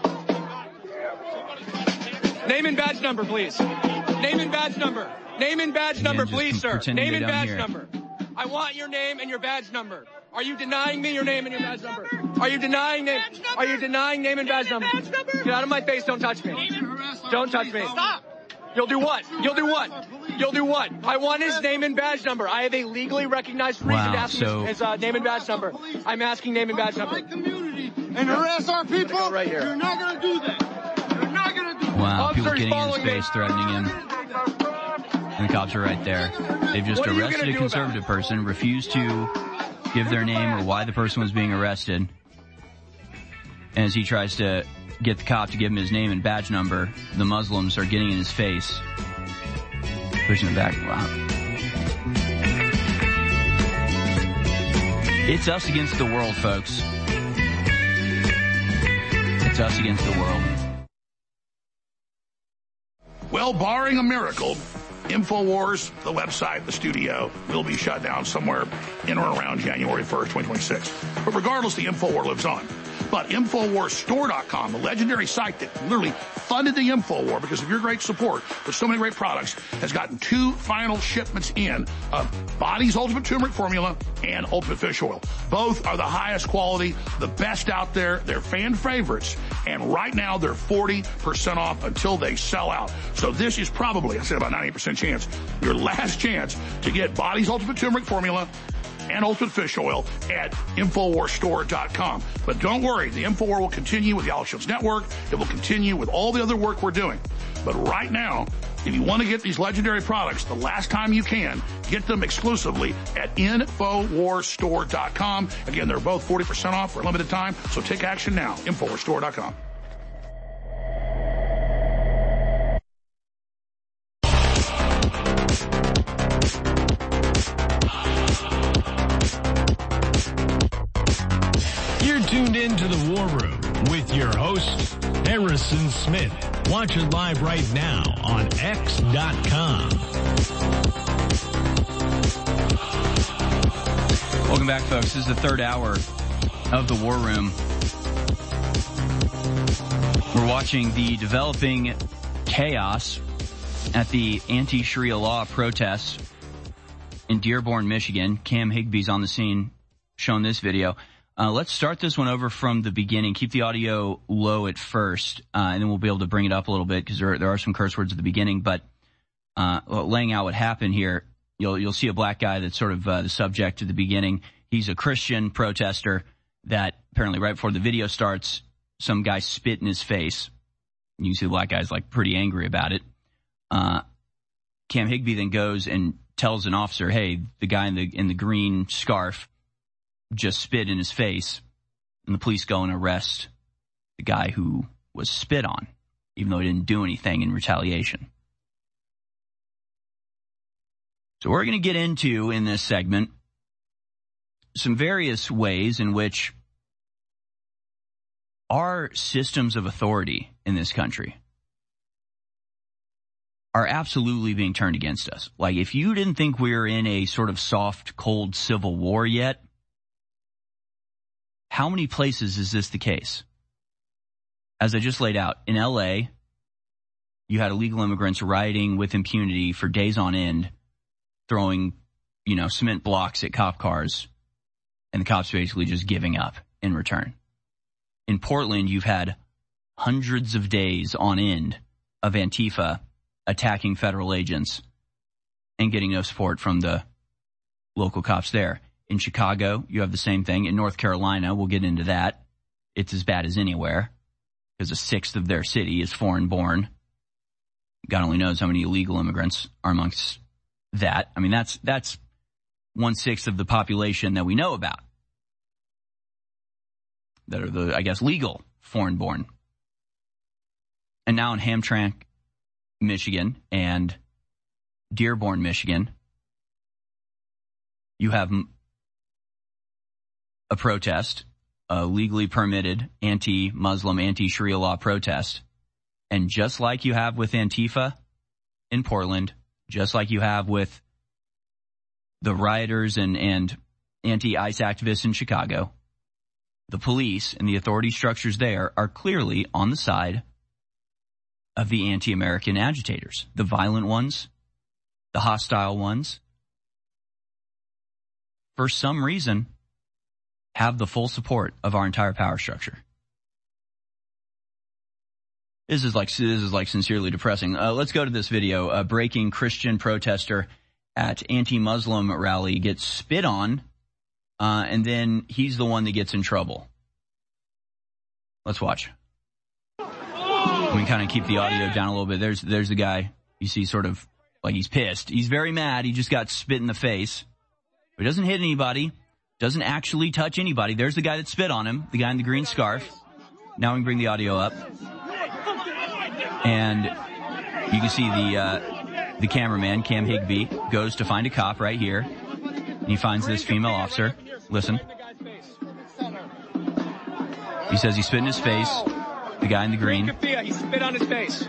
Name and badge number, please. Name and badge number. Name and badge number, please, sir. Name and badge number. I want your name and your badge number. Are you denying me your name and your badge number? Are you denying name? Are you denying name and badge number? Get out of my face. Don't touch me. Don't touch me. Stop. You'll do what? You'll do what? You'll do what? I want his name and badge number. I have a legally recognized reason wow, to ask so... his, his uh, name and badge number. I'm asking name and badge number. And harass our people? Right here. You're not going to do that. You're not going to do that. Wow, people getting in his face, threatening him. And the cops are right there. They've just arrested a conservative person, refused to give their name or why the person was being arrested. And as he tries to get the cop to give him his name and badge number, the Muslims are getting in his face, pushing him back. Wow. It's us against the world, folks. It's us against the world. Well, barring a miracle, InfoWars, the website, the studio, will be shut down somewhere in or around January first, twenty twenty-six. But regardless, the InfoWar lives on. But Infowars Store dot com, the legendary site that literally funded the Infowar because of your great support with so many great products, has gotten two final shipments in of Body's Ultimate Turmeric Formula and Ultimate Fish Oil. Both are the highest quality, the best out there. They're fan favorites. And right now they're forty percent off until they sell out. So this is probably, I said about ninety percent chance, your last chance to get Body's Ultimate Turmeric Formula and Ultimate Fish Oil at Infowars Store dot com. But don't worry, the Infowar will continue with the Alex Jones Network. It will continue with all the other work we're doing. But right now, if you want to get these legendary products, the last time you can, get them exclusively at Infowars Store dot com. Again, they're both forty percent off for a limited time, so take action now. Infowars Store dot com. You're tuned in to the War Room with your host, Harrison Smith. Watch it live right now on X dot com. Welcome back, folks. This is the third hour of the War Room. We're watching the developing chaos at the anti-Sharia law protests in Dearborn, Michigan. Cam Higby's on the scene showing this video. Uh, let's start this one over from the beginning. Keep the audio low at first, uh, and then we'll be able to bring it up a little bit because there, there are some curse words at the beginning. But uh, laying out what happened here, you'll you'll see a black guy that's sort of uh, the subject at the beginning. He's a Christian protester that apparently right before the video starts, some guy spit in his face. You can see the black guy's like pretty angry about it. Uh, Cam Higby then goes and tells an officer, "Hey, the guy in the in the green scarf just spit in his face," and the police go and arrest the guy who was spit on, even though he didn't do anything in retaliation. So we're going to get into, in this segment, some various ways in which our systems of authority in this country are absolutely being turned against us. Like, if you didn't think we were in a sort of soft, cold civil war yet, how many places is this the case? As I just laid out, in L A, you had illegal immigrants rioting with impunity for days on end, throwing, you know, cement blocks at cop cars, and the cops basically just giving up in return. In Portland, you've had hundreds of days on end of Antifa attacking federal agents and getting no support from the local cops there. In Chicago, you have the same thing. In North Carolina, we'll get into that. It's as bad as anywhere because a sixth of their city is foreign-born. God only knows how many illegal immigrants are amongst that. I mean, that's that's one-sixth of the population that we know about that are the, I guess, legal foreign-born. And now in Hamtramck, Michigan, and Dearborn, Michigan, you have a protest, a legally permitted anti-Muslim, anti-Sharia law protest. And just like you have with Antifa in Portland, just like you have with the rioters and, and anti-ICE activists in Chicago, the police and the authority structures there are clearly on the side of the anti-American agitators, the violent ones, the hostile ones. For some reason, have the full support of our entire power structure. This is like this is like sincerely depressing. Uh, let's go to this video. A breaking Christian protester at anti-Muslim rally gets spit on, uh, and then he's the one that gets in trouble. Let's watch. We can kind of keep the audio down a little bit. There's there's the guy. You see, sort of like he's pissed. He's very mad. He just got spit in the face. He doesn't hit anybody. Doesn't actually touch anybody. There's the guy that spit on him, the guy in the green scarf. Now we can bring the audio up. And you can see the uh, the cameraman, Cam Higby, goes to find a cop right here. And he finds this female officer. Listen. He says he spit in his face. The guy in the green. He spit on his face.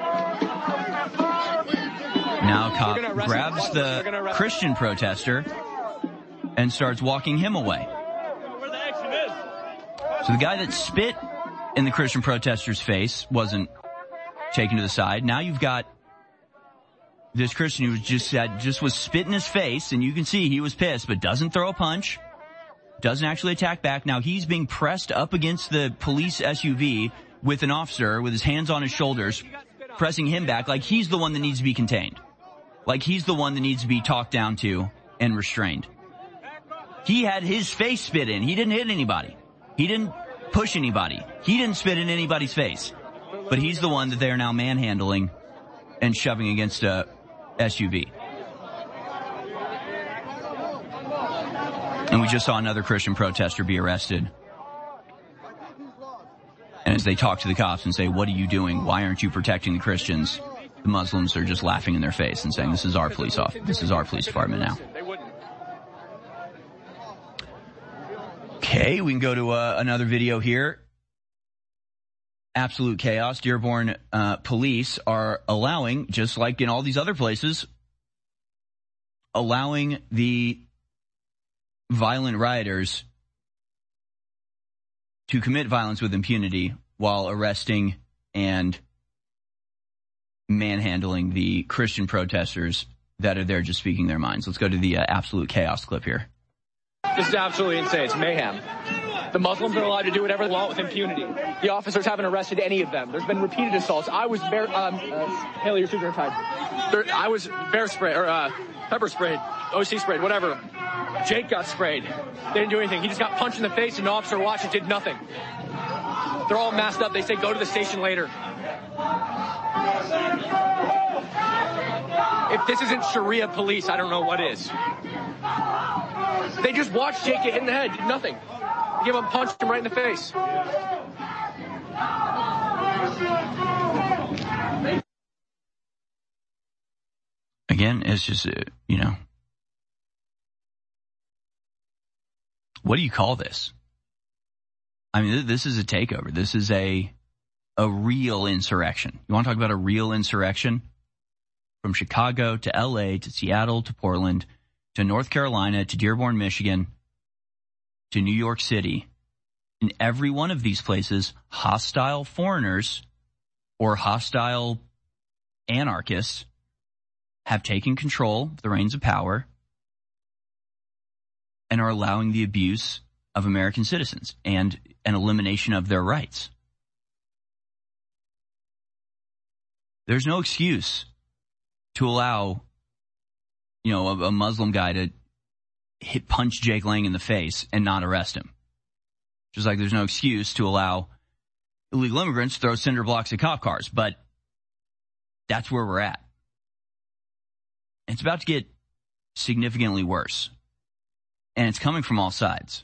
Now a cop grabs the Christian protester and starts walking him away. So the guy that spit in the Christian protester's face wasn't taken to the side. Now you've got this Christian who just said, just was spit in his face, and you can see he was pissed, but doesn't throw a punch, doesn't actually attack back. Now he's being pressed up against the police S U V with an officer with his hands on his shoulders, pressing him back like he's the one that needs to be contained. Like he's the one that needs to be talked down to and restrained. He had his face spit in. He didn't hit anybody. He didn't push anybody. He didn't spit in anybody's face. But he's the one that they are now manhandling and shoving against a S U V. And we just saw another Christian protester be arrested. And as they talk to the cops and say, what are you doing? Why aren't you protecting the Christians? The Muslims are just laughing in their face and saying, this is our police office. This is our police department now. Okay, we can go to uh, another video here. Absolute chaos. Dearborn uh, police are allowing, just like in all these other places, allowing the violent rioters to commit violence with impunity while arresting and manhandling the Christian protesters that are there just speaking their minds. Let's go to the uh, absolute chaos clip here. This is absolutely insane. It's mayhem. The Muslims are allowed to do whatever they want with impunity. The officers haven't arrested any of them. There's been repeated assaults. I was bear, um, uh, Haley, your shoes are tied. There, I was bear spray or uh, pepper sprayed, O C sprayed, whatever. Jake got sprayed. They didn't do anything. He just got punched in the face, and an officer watched it, did nothing. They're all masked up. They say go to the station later. If this isn't Sharia police, I don't know what is. They just watched Jake get hit in the head, did nothing. They give him a punch, him right in the face. Again, it's just, uh, you know, what do you call this? I mean, this is a takeover. This is a a real insurrection. You want to talk about a real insurrection? From Chicago to L A to Seattle to Portland to North Carolina to Dearborn, Michigan to New York City. In every one of these places, hostile foreigners or hostile anarchists have taken control of the reins of power and are allowing the abuse of American citizens and an elimination of their rights. There's no excuse to allow, you know, a, a Muslim guy to hit punch Jake Lang in the face and not arrest him. Just like there's no excuse to allow illegal immigrants to throw cinder blocks at cop cars. But that's where we're at. It's about to get significantly worse. And it's coming from all sides.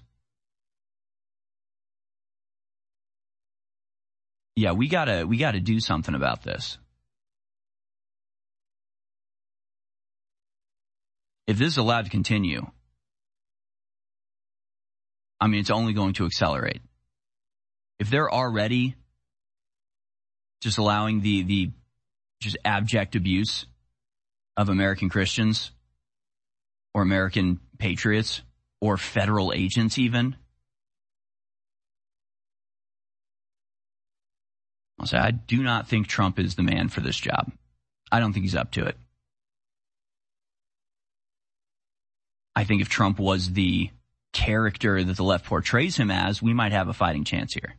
Yeah, we gotta, we gotta do something about this. If this is allowed to continue, I mean, it's only going to accelerate. If they're already just allowing the, the just abject abuse of American Christians or American patriots or federal agents even, I'll say I do not think Trump is the man for this job. I don't think he's up to it. I think if Trump was the character that the left portrays him as, we might have a fighting chance here.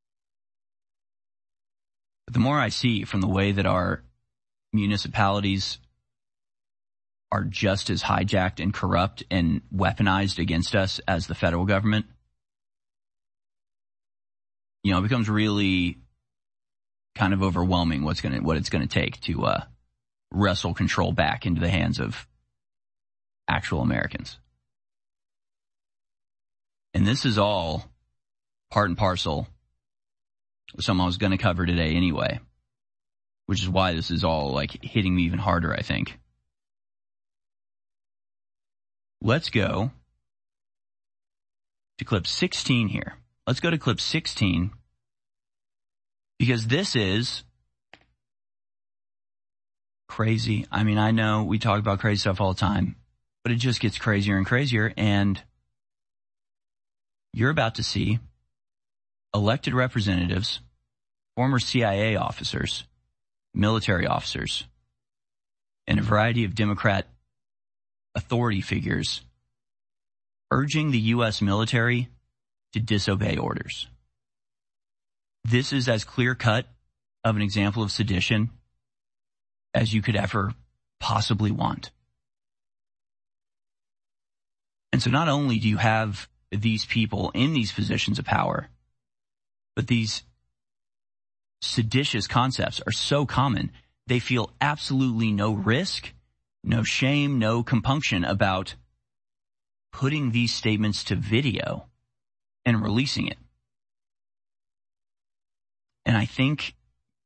But the more I see from the way that our municipalities are just as hijacked and corrupt and weaponized against us as the federal government, you know, it becomes really kind of overwhelming what's going to, what it's going to take to uh, wrestle control back into the hands of actual Americans. And this is all part and parcel of something I was going to cover today anyway, which is why this is all like hitting me even harder, I think. Let's go to clip sixteen here. Let's go to clip sixteen because this is crazy. I mean, I know we talk about crazy stuff all the time, but it just gets crazier and crazier, and you're about to see elected representatives, former C I A officers, military officers, and a variety of Democrat authority figures urging the U S military to disobey orders. This is as clear-cut of an example of sedition as you could ever possibly want. And so not only do you have these people in these positions of power, but these seditious concepts are so common, they feel absolutely no risk, no shame, no compunction about putting these statements to video and releasing it. And I think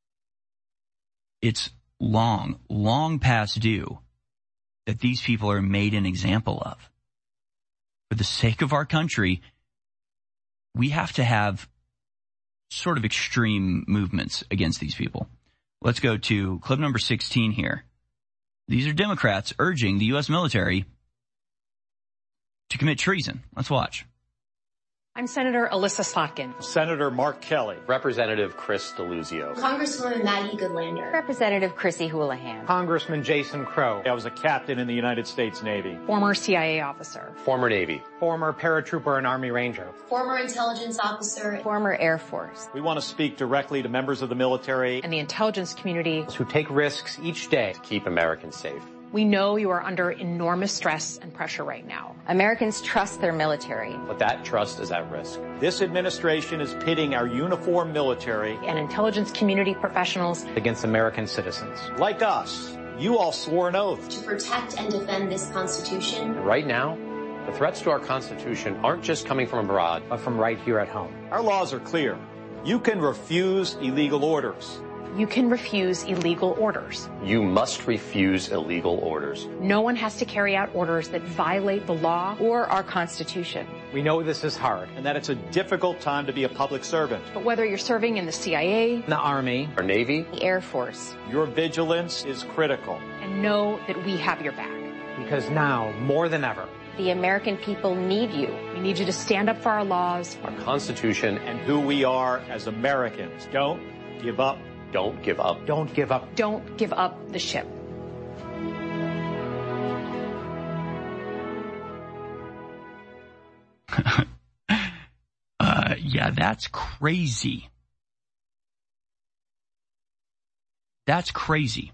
it's long, long past due that these people are made an example of. For the sake of our country, we have to have sort of extreme movements against these people. Let's go to clip number sixteen here. These are Democrats urging the U S military to commit treason. Let's watch. I'm Senator Alyssa Slotkin. Senator Mark Kelly. Representative Chris Deluzio. Congresswoman Maggie Goodlander. Representative Chrissy Houlihan. Congressman Jason Crow. I was a captain in the United States Navy. Former C I A officer. Former Navy. Former paratrooper and Army Ranger. Former intelligence officer. Former Air Force. We want to speak directly to members of the military and the intelligence community who take risks each day to keep Americans safe. We know you are under enormous stress and pressure right now. Americans trust their military. But that trust is at risk. This administration is pitting our uniformed military and intelligence community professionals against American citizens. Like us, you all swore an oath to protect and defend this Constitution. Right now, the threats to our Constitution aren't just coming from abroad, but from right here at home. Our laws are clear. You can refuse illegal orders. You can refuse illegal orders. You must refuse illegal orders. No one has to carry out orders that violate the law or our Constitution. We know this is hard and that it's a difficult time to be a public servant. But whether you're serving in the C I A, the Army, or Navy, the Air Force, your vigilance is critical. And know that we have your back. Because now, more than ever, the American people need you. We need you to stand up for our laws, our Constitution, and who we are as Americans. Don't give up. Don't give up. Don't give up. Don't give up the ship. uh, yeah, that's crazy. That's crazy.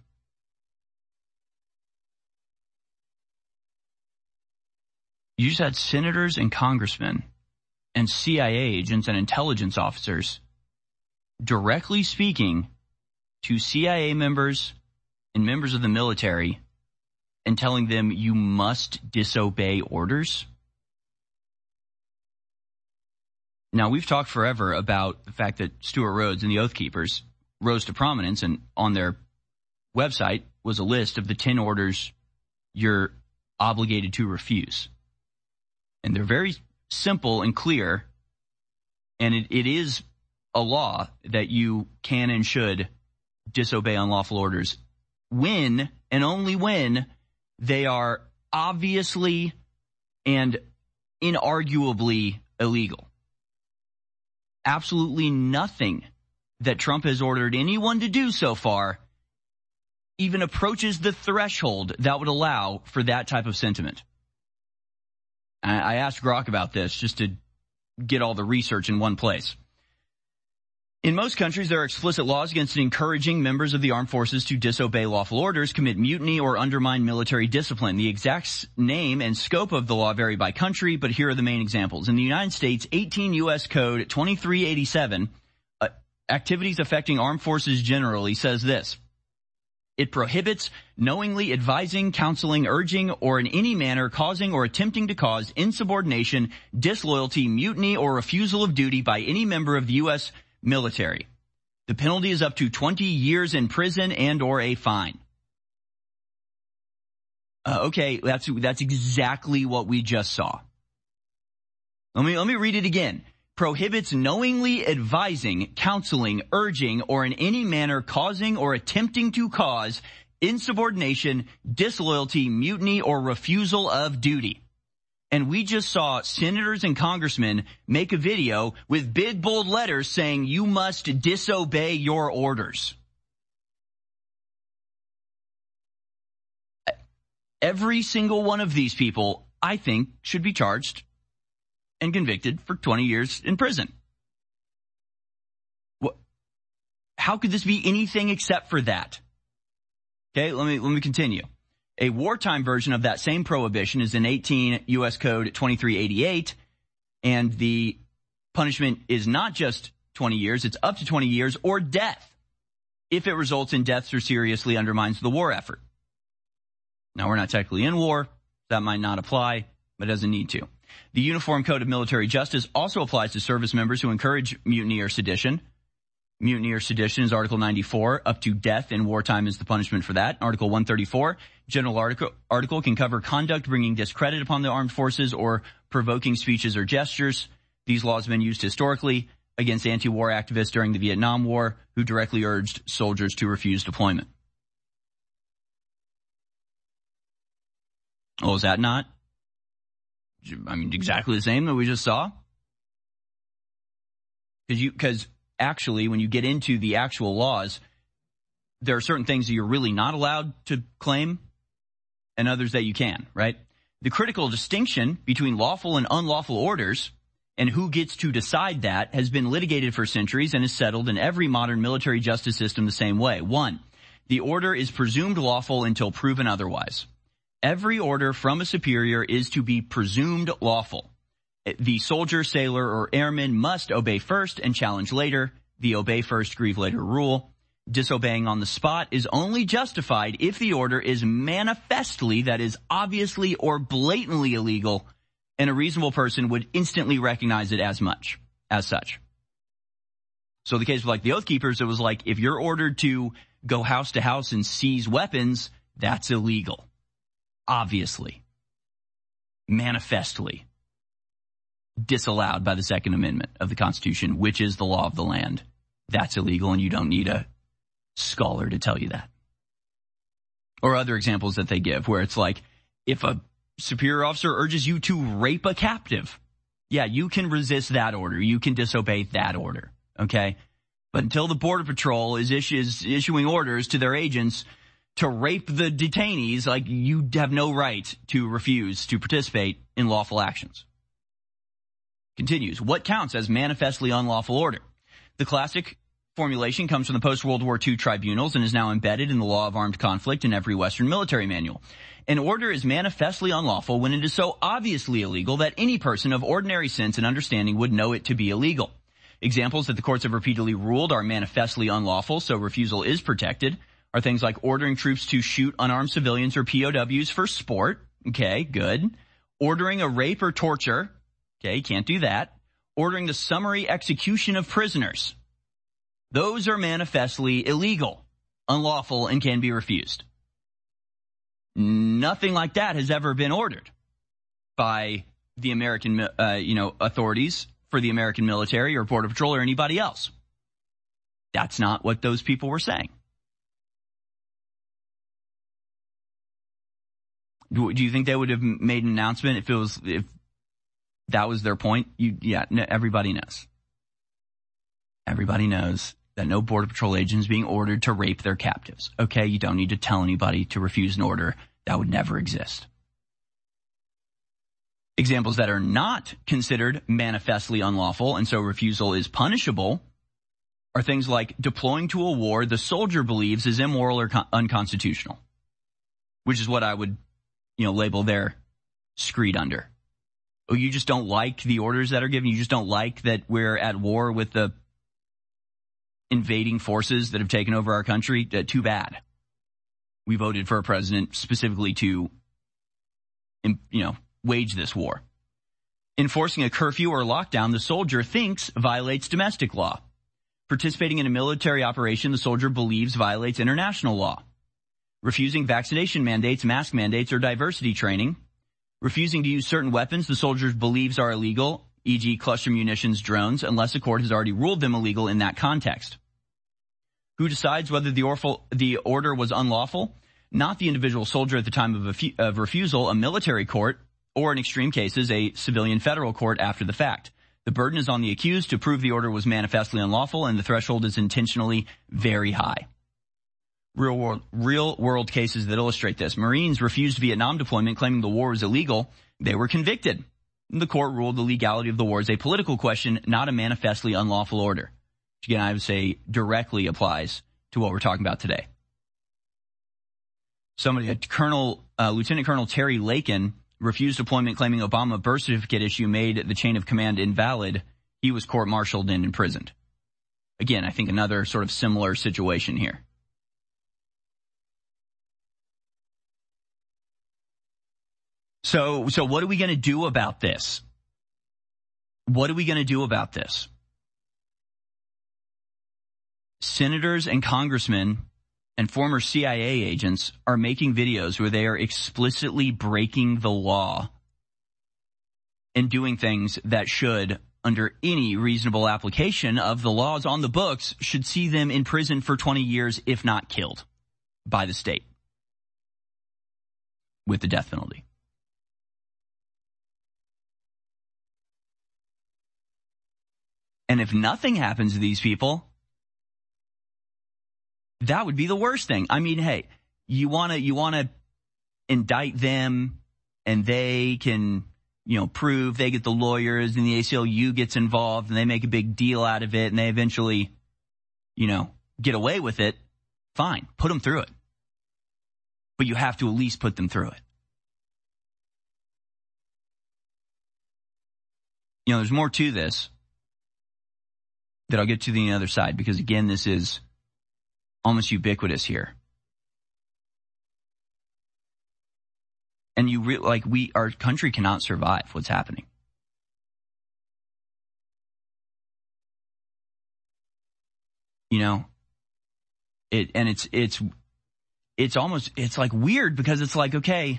You just had senators and congressmen and C I A agents and intelligence officers directly speaking to C I A members and members of the military and telling them you must disobey orders. Now, we've talked forever about the fact that Stuart Rhodes and the Oath Keepers rose to prominence, and on their website was a list of the ten orders you're obligated to refuse. And they're very simple and clear, and it, it is a law that you can and should disobey unlawful orders when and only when they are obviously and inarguably illegal. Absolutely nothing that Trump has ordered anyone to do so far even approaches the threshold that would allow for that type of sentiment. I asked Grok about this just to get all the research in one place. In most countries, there are explicit laws against encouraging members of the armed forces to disobey lawful orders, commit mutiny, or undermine military discipline. The exact name and scope of the law vary by country, but here are the main examples. In the United States, eighteen U S Code twenty-three eighty-seven, uh, activities affecting armed forces generally, says this. It prohibits knowingly advising, counseling, urging, or in any manner causing or attempting to cause insubordination, disloyalty, mutiny, or refusal of duty by any member of the U S military. The penalty is up to twenty years in prison and or a fine. Uh, okay, that's that's exactly what we just saw. Let me let me read it again. Prohibits knowingly advising, counseling, urging, or in any manner causing or attempting to cause insubordination, disloyalty, mutiny, or refusal of duty. And we just saw senators and congressmen make a video with big, bold letters saying you must disobey your orders. Every single one of these people, I think, should be charged and convicted for twenty years in prison. What? How could this be anything except for that? Okay, let me, let me continue. A wartime version of that same prohibition is in eighteen U S Code twenty-three eighty-eight, and the punishment is not just twenty years, it's up to twenty years or death if it results in deaths or seriously undermines the war effort. Now, we're not technically in war. That might not apply, but doesn't need to. The Uniform Code of Military Justice also applies to service members who encourage mutiny or sedition. Mutiny or sedition is Article ninety-four. Up to death in wartime is the punishment for that. Article one thirty-four, general article, article can cover conduct bringing discredit upon the armed forces or provoking speeches or gestures. These laws have been used historically against anti-war activists during the Vietnam War who directly urged soldiers to refuse deployment. Oh, is that not? I mean, exactly the same that we just saw? Because you, because actually, when you get into the actual laws, there are certain things that you're really not allowed to claim and others that you can, right? The critical distinction between lawful and unlawful orders and who gets to decide that has been litigated for centuries and is settled in every modern military justice system the same way. One, the order is presumed lawful until proven otherwise. Every order from a superior is to be presumed lawful. The soldier, sailor, or airman must obey first and challenge later. The obey first, grieve later rule. Disobeying on the spot is only justified if the order is manifestly, that is obviously or blatantly illegal, and a reasonable person would instantly recognize it as much, as such. So the case of like the Oath Keepers, it was like if you're ordered to go house to house and seize weapons, that's illegal. Obviously. Manifestly. Disallowed by the Second Amendment of the Constitution, which is the law of the land. That's illegal, and you don't need a scholar to tell you that. Or other examples that they give, where it's like, if a superior officer urges you to rape a captive, yeah, you can resist that order. You can disobey that order, okay? But until the Border Patrol is, issu- is issuing orders to their agents to rape the detainees, like, you have no right to refuse to participate in lawful actions. Continues. What counts as manifestly unlawful order? The classic formulation comes from the post-World War Two tribunals and is now embedded in the law of armed conflict in every Western military manual. An order is manifestly unlawful when it is so obviously illegal that any person of ordinary sense and understanding would know it to be illegal. Examples that the courts have repeatedly ruled are manifestly unlawful, so refusal is protected, are things like ordering troops to shoot unarmed civilians or P O Ws for sport. Okay, good. Ordering a rape or torture. Okay, can't do that. Ordering the summary execution of prisoners. Those are manifestly illegal, unlawful, and can be refused. Nothing like that has ever been ordered by the American, uh, you know, authorities for the American military or Border Patrol or anybody else. That's not what those people were saying. Do you think they would have made an announcement if it was, if that was their point? You, yeah, no, everybody knows. Everybody knows that no Border Patrol agent is being ordered to rape their captives. Okay, you don't need to tell anybody to refuse an order. That would never exist. Examples that are not considered manifestly unlawful, and so refusal is punishable, are things like deploying to a war the soldier believes is immoral or con- unconstitutional, which is what I would, you know, label their screed under. Oh, you just don't like the orders that are given? You just don't like that we're at war with the invading forces that have taken over our country? Uh, too bad. We voted for a president specifically to, you know, wage this war. Enforcing a curfew or lockdown, the soldier thinks violates domestic law. Participating in a military operation, the soldier believes violates international law. Refusing vaccination mandates, mask mandates, or diversity training. Refusing to use certain weapons the soldier believes are illegal, for example cluster munitions, drones, unless a court has already ruled them illegal in that context. Who decides whether the, orful, the order was unlawful? Not the individual soldier at the time of, a, of refusal. A military court or in extreme cases, a civilian federal court after the fact. The burden is on the accused to prove the order was manifestly unlawful, and the threshold is intentionally very high. Real world, real world cases that illustrate this. Marines refused Vietnam deployment, claiming the war was illegal. They were convicted. The court ruled the legality of the war is a political question, not a manifestly unlawful order. Which again, I would say directly applies to what we're talking about today. Somebody, Colonel, uh, Lieutenant Colonel Terry Lakin refused deployment, claiming Obama birth certificate issue made the chain of command invalid. He was court-martialed and imprisoned. Again, I think another sort of similar situation here. So, so what are we going to do about this? What are we going to do about this? Senators and congressmen and former C I A agents are making videos where they are explicitly breaking the law and doing things that should, under any reasonable application of the laws on the books, should see them in prison for twenty years, if not killed by the state with the death penalty. And if nothing happens to these people, that would be the worst thing. I mean, hey, you want to you want to indict them and they can, you know, prove, they get the lawyers and the A C L U gets involved and they make a big deal out of it and they eventually, you know, get away with it. Fine, put them through it. But you have to at least put them through it. You know, there's more to this that I'll get to the other side, because again, this is almost ubiquitous here. And you re- like we, our country cannot survive what's happening. You know, it, and it's, it's, it's almost, it's like weird because it's like, okay,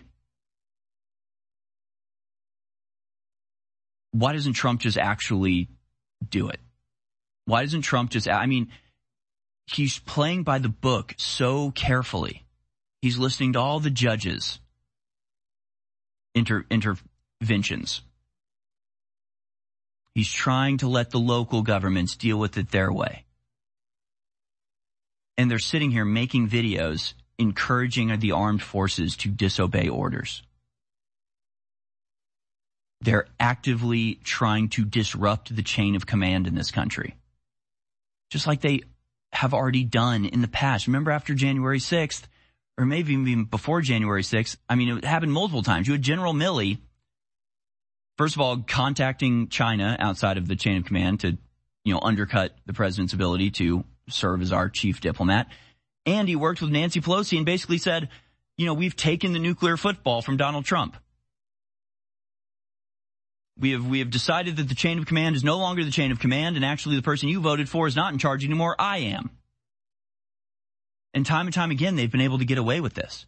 why doesn't Trump just actually do it? Why doesn't Trump just, I mean, he's playing by the book so carefully. He's listening to all the judges' inter, interventions. He's trying to let the local governments deal with it their way. And they're sitting here making videos encouraging the armed forces to disobey orders. They're actively trying to disrupt the chain of command in this country, just like they have already done in the past. Remember after January sixth, or maybe even before January sixth, I mean, it happened multiple times. You had General Milley, first of all, contacting China outside of the chain of command to, you know, undercut the president's ability to serve as our chief diplomat. And he worked with Nancy Pelosi and basically said, you know, we've taken the nuclear football from Donald Trump. We have, we have decided that the chain of command is no longer the chain of command, and actually the person you voted for is not in charge anymore. I am. And time and time again, they've been able to get away with this.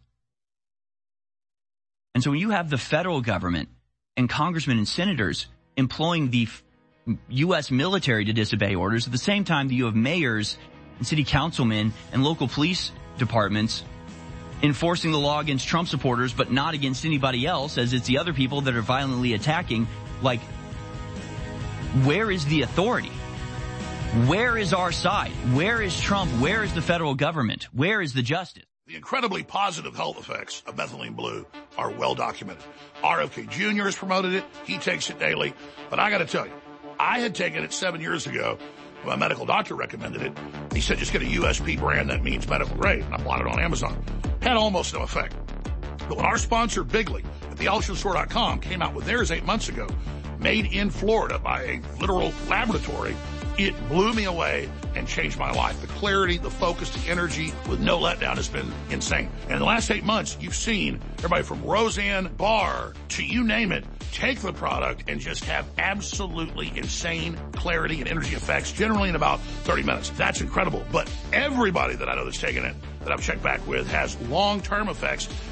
And so when you have the federal government and congressmen and senators employing the U S military to disobey orders, at the same time that you have mayors and city councilmen and local police departments enforcing the law against Trump supporters, but not against anybody else, as it's the other people that are violently attacking. Like, where is the authority? Where is our side? Where is Trump? Where is the federal government? Where is the justice? The incredibly positive health effects of methylene blue are well documented. R F K Junior has promoted it. He takes it daily. But I got to tell you, I had taken it seven years ago. My medical doctor recommended it. He said, just get a U S P brand that means medical grade. And I bought it on Amazon. Had almost no effect. But when our sponsor, Bigley, at the Altion Store dot com, came out with theirs eight months ago, made in Florida by a literal laboratory, it blew me away and changed my life. The clarity, the focus, the energy with no letdown has been insane. And in the last eight months, you've seen everybody from Roseanne Barr to you name it, take the product and just have absolutely insane clarity and energy effects, generally in about thirty minutes. That's incredible. But everybody that I know that's taken it, that I've checked back with, has long-term effects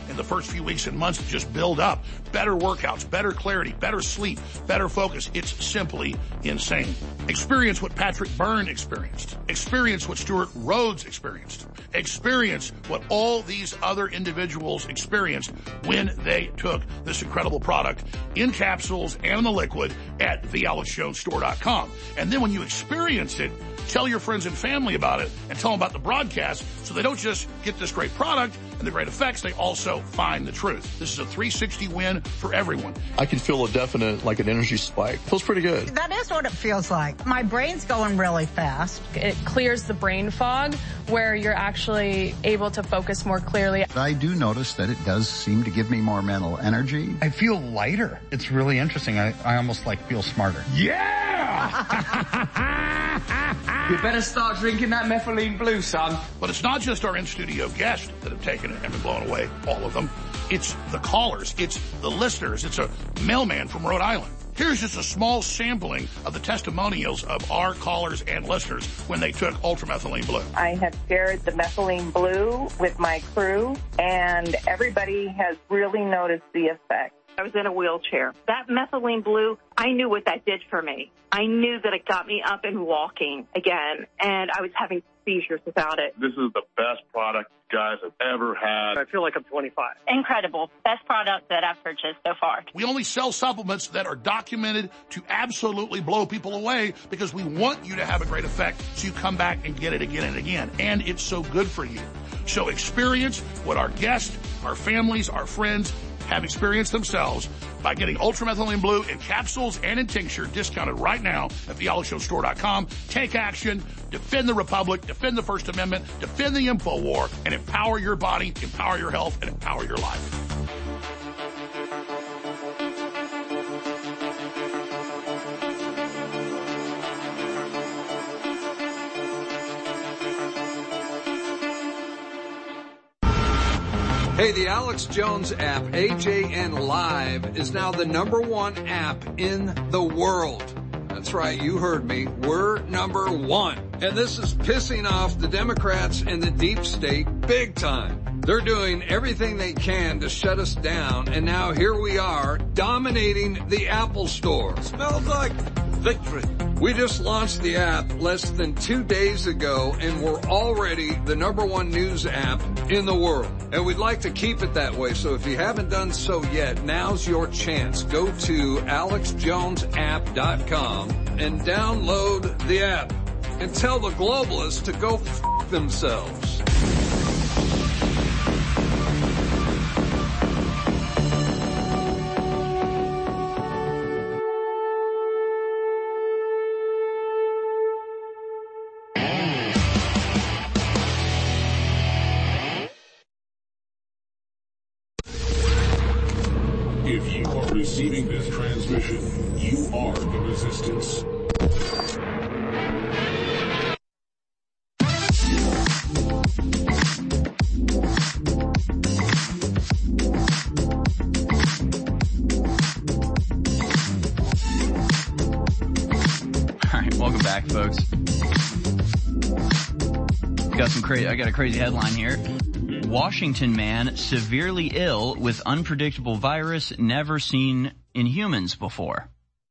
in the first few weeks and months to just build up. Better workouts, better clarity, better sleep, better focus. It's simply insane. Experience what Patrick Byrne experienced. Experience what Stuart Rhodes experienced. Experience what all these other individuals experienced when they took this incredible product in capsules and in the liquid at the alex jones store dot com. And then when you experience it, tell your friends and family about it and tell them about the broadcast so they don't just get this great product and the great effects, they also find the truth. This is a three sixty win for everyone. I can feel a definite, like an energy spike. Feels pretty good. That is what it feels like. My brain's going really fast. It clears the brain fog where you're actually able to focus more clearly. I do notice that it does seem to give me more mental energy. I feel lighter. It's really interesting. I, I almost like feel smarter. Yeah! You better start drinking that methylene blue, son. But it's not just our in-studio guests that have taken it and been blown away, all of them. It's the callers. It's the listeners. It's a mailman from Rhode Island. Here's just a small sampling of the testimonials of our callers and listeners when they took Ultramethylene Blue. I have shared the methylene blue with my crew, and everybody has really noticed the effect. I was in a wheelchair. That methylene blue, I knew what that did for me. I knew that it got me up and walking again, and I was having seizures without it. This is the best product you guys have ever had. I feel like I'm twenty-five. Incredible. Best product that I've purchased so far. We only sell supplements that are documented to absolutely blow people away because we want you to have a great effect so you come back and get it again and again. And it's so good for you. So experience what our guests, our families, our friends have experienced themselves by getting Ultramethylene Blue in capsules and in tincture, discounted right now at the alex jones store dot com. Take action, defend the Republic, defend the First Amendment, defend the info war, and empower your body, empower your health, and empower your life. Hey, the Alex Jones app, A J N Live, is now the number one app in the world. That's right, you heard me. We're number one. And this is pissing off the Democrats and the deep state big time. They're doing everything they can to shut us down, and now here we are, dominating the Apple Store. Smells like victory. We just launched the app less than two days ago, and we're already the number one news app in the world. And we'd like to keep it that way, so if you haven't done so yet, now's your chance. Go to alex jones app dot com and download the app. And tell the globalists to go f*** themselves. If you are receiving this transmission, you are the resistance. All right, welcome back, folks. Got some crazy. I got a crazy headline here. Washington man severely ill with unpredictable virus never seen in humans before.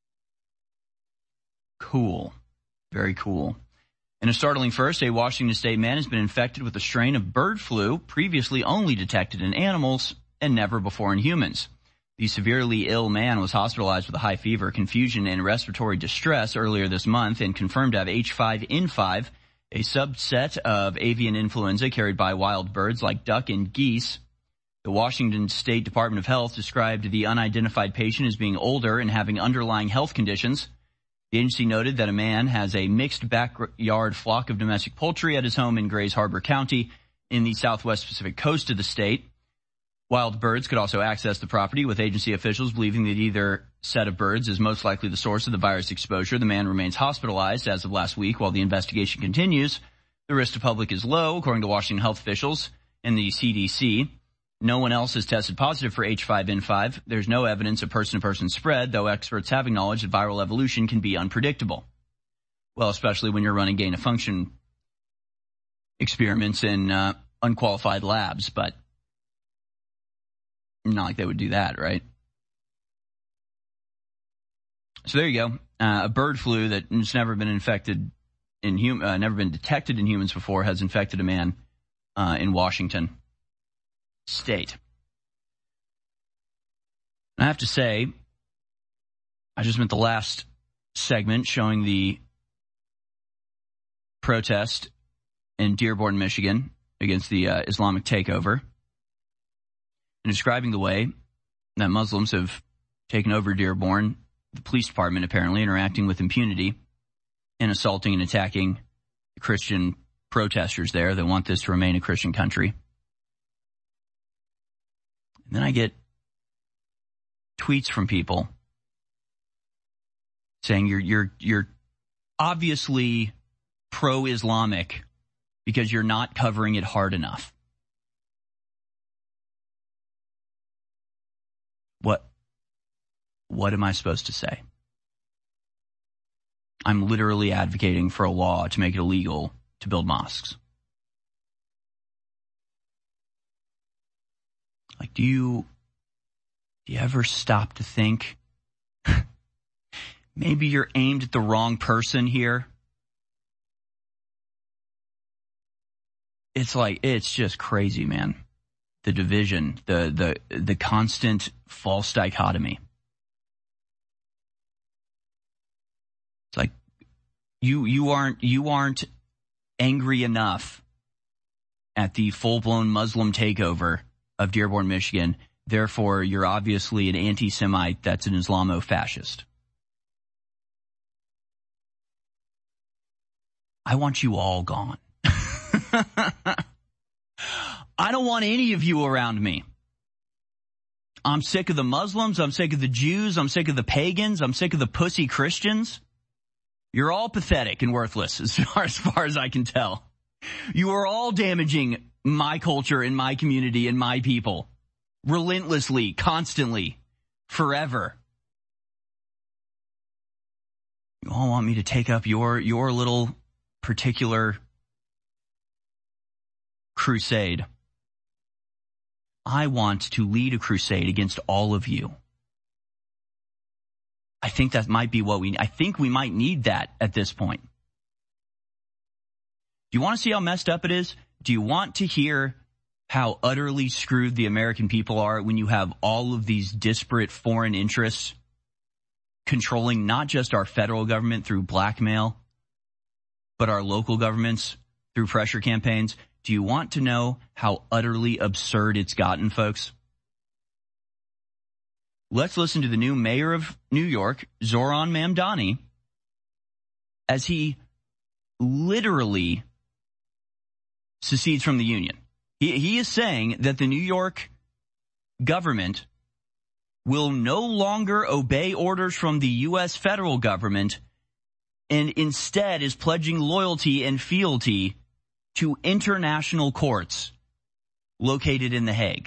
Cool. Very cool. In a startling first, a Washington state man has been infected with a strain of bird flu previously only detected in animals and never before in humans. The severely ill man was hospitalized with a high fever, confusion, and respiratory distress earlier this month and confirmed to have H five N five, a subset of avian influenza carried by wild birds like duck and geese. The Washington State Department of Health described the unidentified patient as being older and having underlying health conditions. The agency noted that a man has a mixed backyard flock of domestic poultry at his home in Grays Harbor County in the southwest Pacific coast of the state. Wild birds could also access the property, with agency officials believing that either set of birds is most likely the source of the virus exposure. The man remains hospitalized as of last week while the investigation continues. The risk to public is low, according to Washington health officials and the C D C. No one else has tested positive for H five N five. There's no evidence of person-to-person spread, though experts have acknowledged that viral evolution can be unpredictable. Well, especially when you're running gain-of-function experiments in uh, unqualified labs, but Not like they would do that, right? So there you go. Uh, a bird flu that's never been infected in hum- uh, never been detected in humans before has infected a man uh, in Washington State. And I have to say, I just spent the last segment showing the protest in Dearborn, Michigan against the uh, Islamic takeover and describing the way that Muslims have taken over Dearborn, the police department apparently interacting with impunity and assaulting and attacking Christian protesters there that want this to remain a Christian country. And then I get tweets from people saying you're you're you're obviously pro-Islamic because you're not covering it hard enough. What what am I supposed to say? I'm literally advocating for a law to make it illegal to build mosques. Like, do you do you ever stop to think maybe you're aimed at the wrong person here? It's like, it's just crazy, man. The division, the the the constant false dichotomy. It's like you you aren't you aren't angry enough at the full-blown Muslim takeover of Dearborn, Michigan. Therefore, you're obviously an anti-Semite that's an Islamo-fascist. I want you all gone. I don't want any of you around me. I'm sick of the Muslims. I'm sick of the Jews. I'm sick of the pagans. I'm sick of the pussy Christians. You're all pathetic and worthless as far, as far as I can tell. You are all damaging my culture and my community and my people. Relentlessly, constantly, forever. You all want me to take up your, your little particular crusade. I want to lead a crusade against all of you. I think that might be what we, I think we might need that at this point. Do you want to see how messed up it is? Do you want to hear how utterly screwed the American people are when you have all of these disparate foreign interests controlling not just our federal government through blackmail, but our local governments through pressure campaigns? Do you want to know how utterly absurd it's gotten, folks? Let's listen to the new mayor of New York, Zoran Mamdani, as he literally secedes from the union. He, he is saying that the New York government will no longer obey orders from the U S federal government and instead is pledging loyalty and fealty to international courts located in The Hague.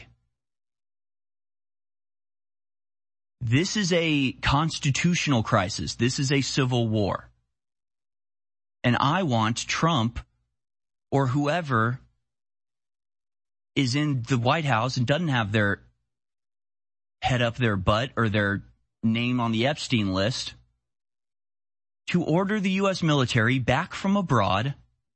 This is a constitutional crisis. This is a civil war. And I want Trump or whoever is in the White House and doesn't have their head up their butt or their name on the Epstein list to order the U S military back from abroad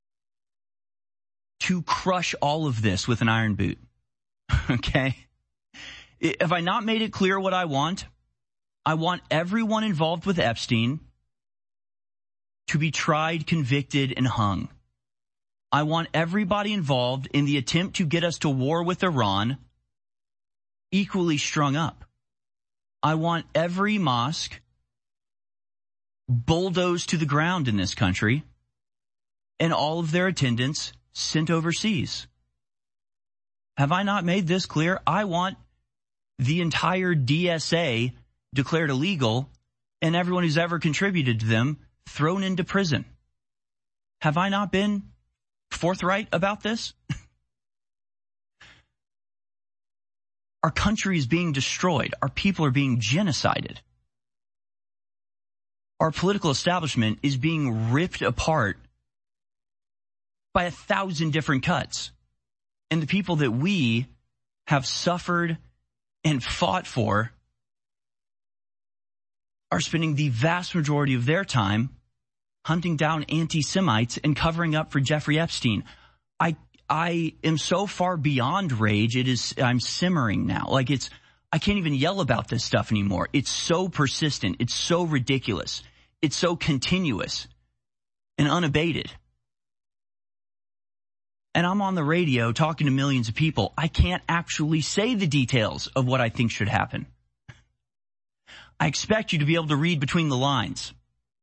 to crush all of this with an iron boot. Okay? Have I not made it clear what I want? I want everyone involved with Epstein to be tried, convicted, and hung. I want everybody involved in the attempt to get us to war with Iran equally strung up. I want every mosque bulldozed to the ground in this country and all of their attendants sent overseas. Have I not made this clear? I want the entire D S A declared illegal and everyone who's ever contributed to them thrown into prison. Have I not been forthright about this? Our country is being destroyed. Our people are being genocided. Our political establishment is being ripped apart by a thousand different cuts. And the people that we have suffered and fought for are spending the vast majority of their time hunting down anti-Semites and covering up for Jeffrey Epstein. I I am so far beyond rage. It is, I'm simmering now. Like it's, I can't even yell about this stuff anymore. It's so persistent. It's so ridiculous. It's so continuous and unabated. And I'm on the radio talking to millions of people. I can't actually say the details of what I think should happen. I expect you to be able to read between the lines.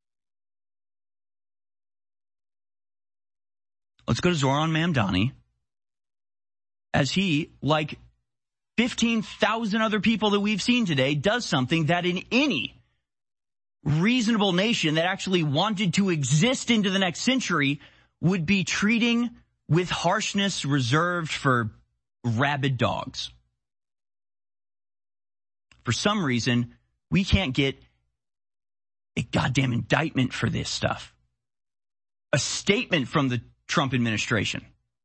Let's go to Zohran Mamdani, as he, like fifteen thousand other people that we've seen today, does something that in any reasonable nation that actually wanted to exist into the next century would be treating with harshness reserved for rabid dogs. For some reason, we can't get a goddamn indictment for this stuff. A statement from the Trump administration.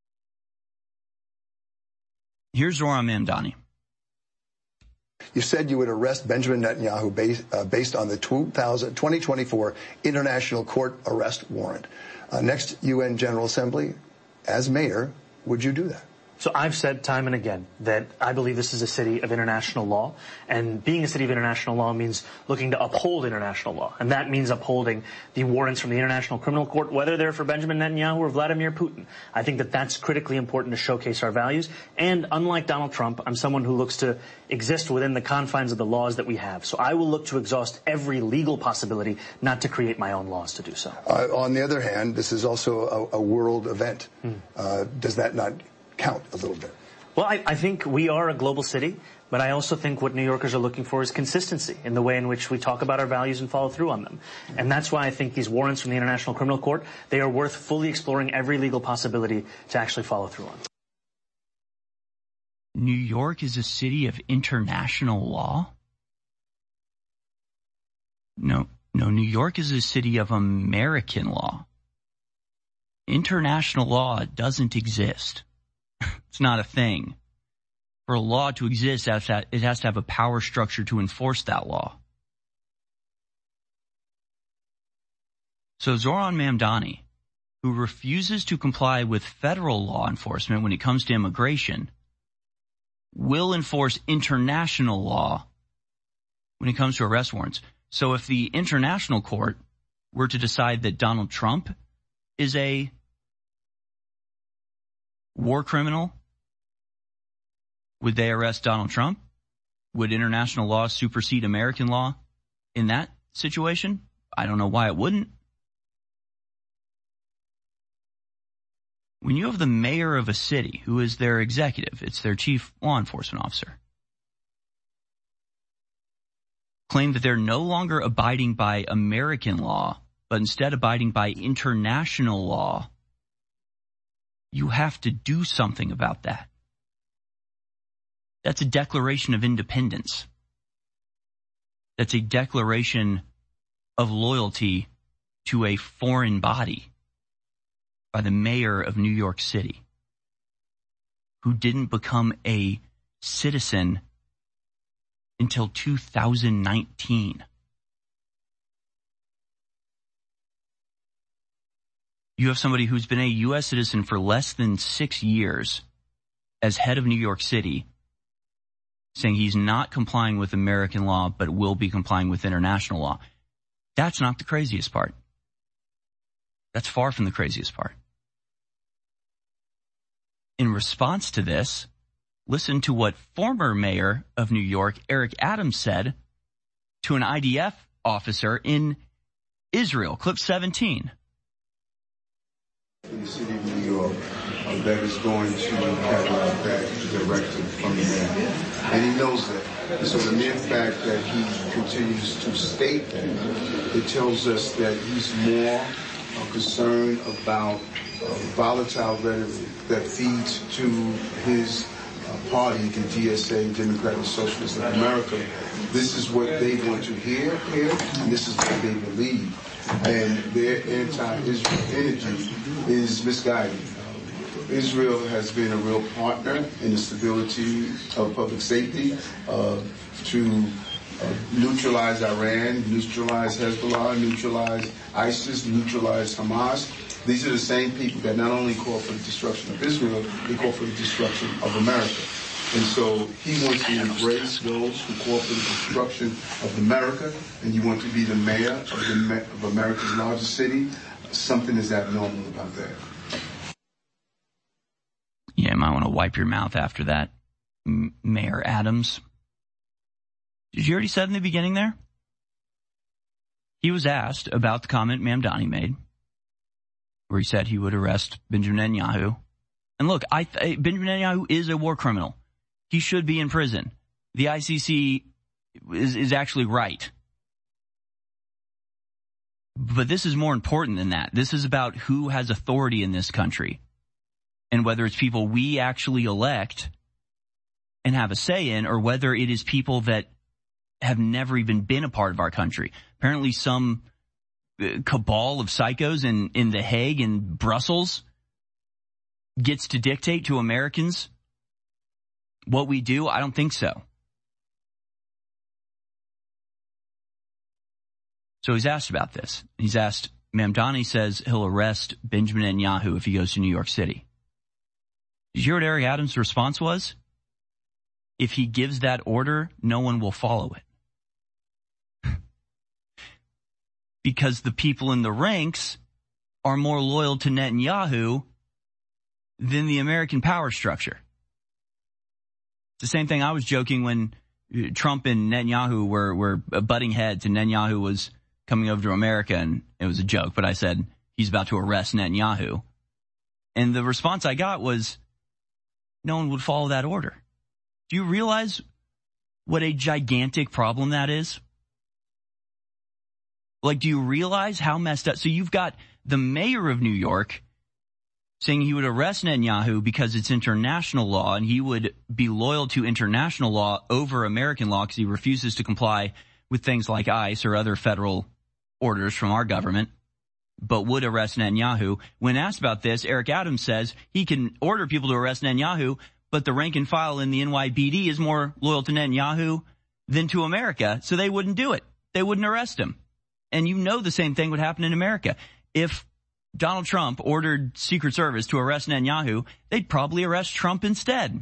Here's Zohran Mamdani. You said you would arrest Benjamin Netanyahu based, uh, based on the twenty twenty-four International Court arrest warrant. Uh, next U N General Assembly, as mayor, would you do that? So I've said time and again that I believe this is a city of international law, and being a city of international law means looking to uphold international law, and that means upholding the warrants from the International Criminal Court, whether they're for Benjamin Netanyahu or Vladimir Putin. I think that that's critically important to showcase our values, and unlike Donald Trump, I'm someone who looks to exist within the confines of the laws that we have. So I will look to exhaust every legal possibility, not to create my own laws to do so. Uh, on the other hand, this is also a, a world event. Hmm. Uh, does that not count a little bit? Well, I, I think we are a global city, but I also think what New Yorkers are looking for is consistency in the way in which we talk about our values and follow through on them. And that's why I think these warrants from the International Criminal Court, they are worth fully exploring every legal possibility to actually follow through on. New York is a city of international law? No, no, New York is a city of American law. International law doesn't exist. It's not a thing. For a law to exist, it has to have a power structure to enforce that law. So Zohran Mamdani, who refuses to comply with federal law enforcement when it comes to immigration, will enforce international law when it comes to arrest warrants. So if the international court were to decide that Donald Trump is a war criminal, would they arrest Donald Trump? Would international law supersede American law in that situation? I don't know why it wouldn't. When you have the mayor of a city, who is their executive, it's their chief law enforcement officer, claim that they're no longer abiding by American law, but instead abiding by international law, you have to do something about that. That's a declaration of independence. That's a declaration of loyalty to a foreign body by the mayor of New York City, who didn't become a citizen until two thousand nineteen. You have somebody who's been a U S citizen for less than six years as head of New York City, saying he's not complying with American law, but will be complying with international law. That's not the craziest part. That's far from the craziest part. In response to this, listen to what former mayor of New York, Eric Adams, said to an I D F officer in Israel. Clip seventeen. In the city of New York, uh, that is going to carry out that directive from the mayor. And he knows that. And so the mere fact that he continues to state that, it tells us that he's more uh, concerned about uh, volatile rhetoric that feeds to his uh, party, the D S A, Democratic Socialists of America. This is what they want to hear here, and this is what they believe. And their anti-Israel energy is misguided. Israel has been a real partner in the stability of public safety uh, to uh, neutralize Iran, neutralize Hezbollah, neutralize ISIS, neutralize Hamas. These are the same people that not only call for the destruction of Israel, they call for the destruction of America. And so he wants to embrace those who call for the destruction of America, and you want to be the mayor of, the, of America's largest city. Something is abnormal about that. Yeah, you might want to wipe your mouth after that, M- Mayor Adams. Did you already said in the beginning there? He was asked about the comment Mamdani made, where he said he would arrest Benjamin Netanyahu. And look, I th- Benjamin Netanyahu is a war criminal. He should be in prison. The I C C is, is actually right. But this is more important than that. This is about who has authority in this country, and whether it's people we actually elect and have a say in, or whether it is people that have never even been a part of our country. Apparently some cabal of psychos in, in The Hague and Brussels gets to dictate to Americans what we do. I don't think so. So he's asked about this. He's asked, Mamdani says he'll arrest Benjamin Netanyahu if he goes to New York City. Did you hear what Eric Adams' response was? If he gives that order, no one will follow it. Because the people in the ranks are more loyal to Netanyahu than the American power structure. It's the same thing I was joking when Trump and Netanyahu were, were butting heads, and Netanyahu was coming over to America, and it was a joke, but I said he's about to arrest Netanyahu. And the response I got was, no one would follow that order. Do you realize what a gigantic problem that is? Like, do you realize how messed up? So you've got the mayor of New York saying he would arrest Netanyahu because it's international law, and he would be loyal to international law over American law because he refuses to comply with things like ICE or other federal orders from our government, but would arrest Netanyahu. When asked about this, Eric Adams says he can order people to arrest Netanyahu, but the rank and file in the N Y P D is more loyal to Netanyahu than to America, so they wouldn't do it. They wouldn't arrest him. And you know the same thing would happen in America. If Donald Trump ordered Secret Service to arrest Netanyahu, they'd probably arrest Trump instead.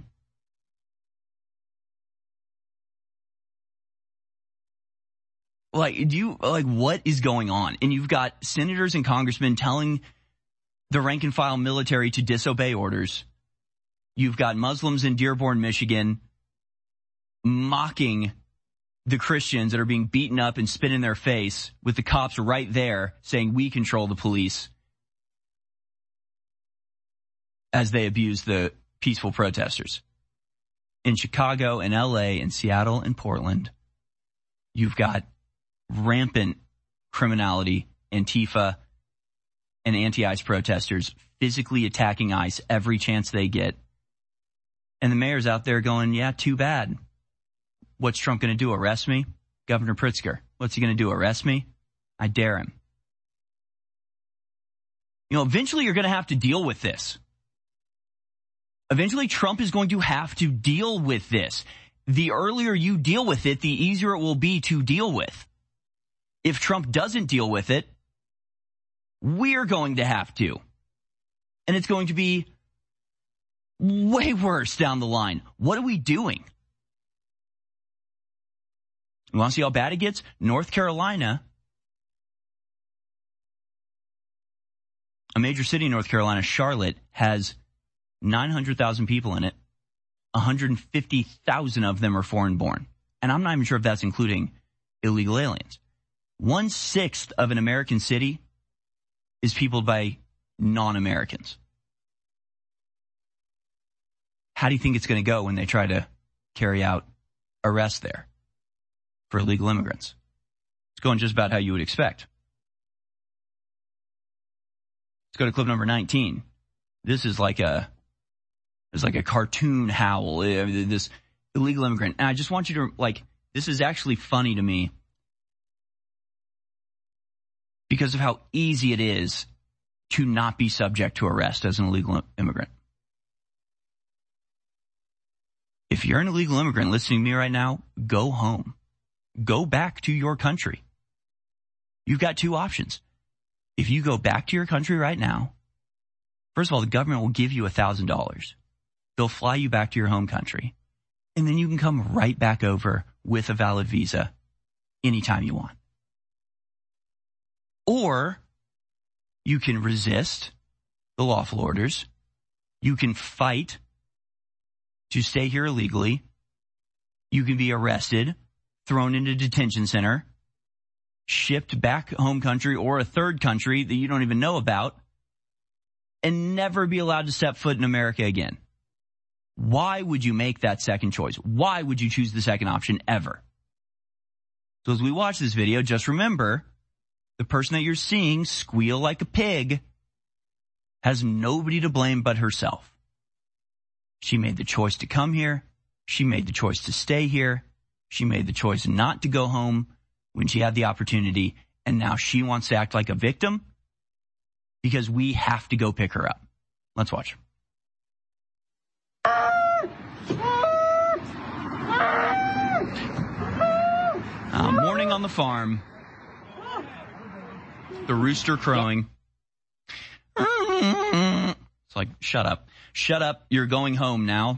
Like, do you, like, what is going on? And you've got senators and congressmen telling the rank and file military to disobey orders. You've got Muslims in Dearborn, Michigan, mocking the Christians that are being beaten up and spit in their face, with the cops right there saying we control the police, as they abuse the peaceful protesters. In Chicago and L A and Seattle and Portland, you've got rampant criminality, Antifa and anti-ICE protesters physically attacking ICE every chance they get. And the mayor's out there going, yeah, too bad. What's Trump going to do, arrest me? Governor Pritzker, what's he going to do, arrest me? I dare him. You know, eventually you're going to have to deal with this. Eventually Trump is going to have to deal with this. The earlier you deal with it, the easier it will be to deal with. If Trump doesn't deal with it, we're going to have to. And it's going to be way worse down the line. What are we doing? You want to see how bad it gets? North Carolina, a major city in North Carolina, Charlotte, has nine hundred thousand people in it. one hundred fifty thousand of them are foreign born. And I'm not even sure if that's including illegal aliens. One-sixth of an American city is peopled by non-Americans. How do you think it's going to go when they try to carry out arrests there for illegal immigrants? It's going just about how you would expect. Let's go to clip number nineteen. This is like a, it's like a cartoon howl, this illegal immigrant. And I just want you to, like, this is actually funny to me because of how easy it is to not be subject to arrest as an illegal immigrant. If you're an illegal immigrant listening to me right now, go home. Go back to your country. You've got two options. If you go back to your country right now, first of all, the government will give you one thousand dollars. They'll fly you back to your home country. And then you can come right back over with a valid visa anytime you want. Or you can resist the lawful orders. You can fight to stay here illegally. You can be arrested, thrown into a detention center, shipped back home country or a third country that you don't even know about, and never be allowed to step foot in America again. Why would you make that second choice? Why would you choose the second option ever? So as we watch this video, just remember, the person that you're seeing squeal like a pig has nobody to blame but herself. She made the choice to come here. She made the choice to stay here. She made the choice not to go home when she had the opportunity. And now she wants to act like a victim because we have to go pick her up. Let's watch. Uh, morning on the farm. The rooster crowing. It's like, shut up. Shut up. You're going home now.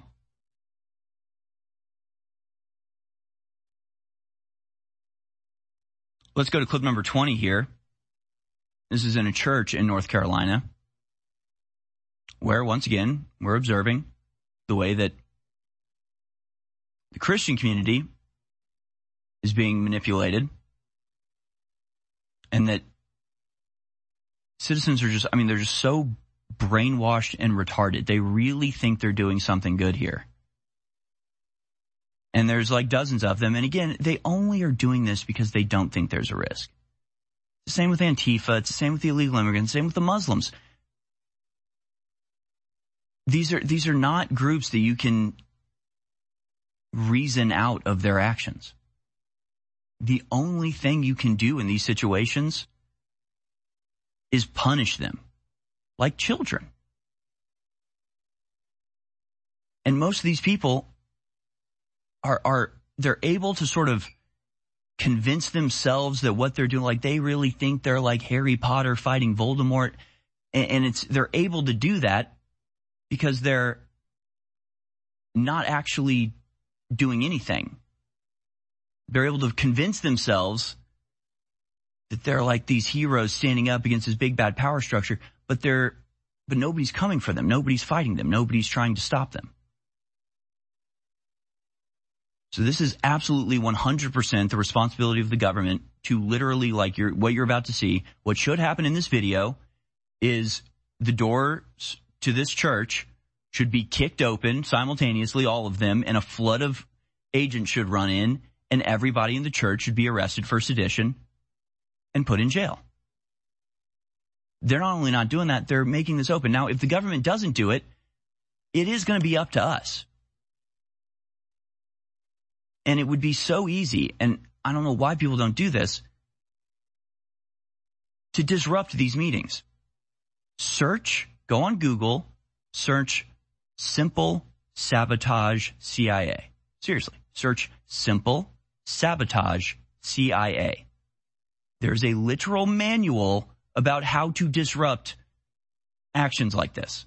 Let's go to clip number twenty here. This is in a church in North Carolina where, once again, we're observing the way that the Christian community is being manipulated and that citizens are just, I mean, they're just so brainwashed and retarded. They really think they're doing something good here. And there's like dozens of them. And again, they only are doing this because they don't think there's a risk. It's the same with Antifa. It's the same with the illegal immigrants. Same with the Muslims. These are, these are not groups that you can reason out of their actions. The only thing you can do in these situations is punish them like children. And most of these people are, are, they're able to sort of convince themselves that what they're doing, like they really think they're like Harry Potter fighting Voldemort. And, and it's, they're able to do that because they're not actually doing anything. They're able to convince themselves that they're like these heroes standing up against this big bad power structure, but they're, but nobody's coming for them. Nobody's fighting them. Nobody's trying to stop them. So this is absolutely one hundred percent the responsibility of the government to literally, like you're, what you're about to see. What should happen in this video is the doors to this church should be kicked open simultaneously, all of them, and a flood of agents should run in, and everybody in the church should be arrested for sedition and put in jail. They're not only not doing that, they're making this open. Now, if the government doesn't do it, it is going to be up to us. And it would be so easy, and I don't know why people don't do this, to disrupt these meetings. Search, go on Google, search simple sabotage C I A. Seriously, search simple sabotage C I A. There's a literal manual about how to disrupt actions like this.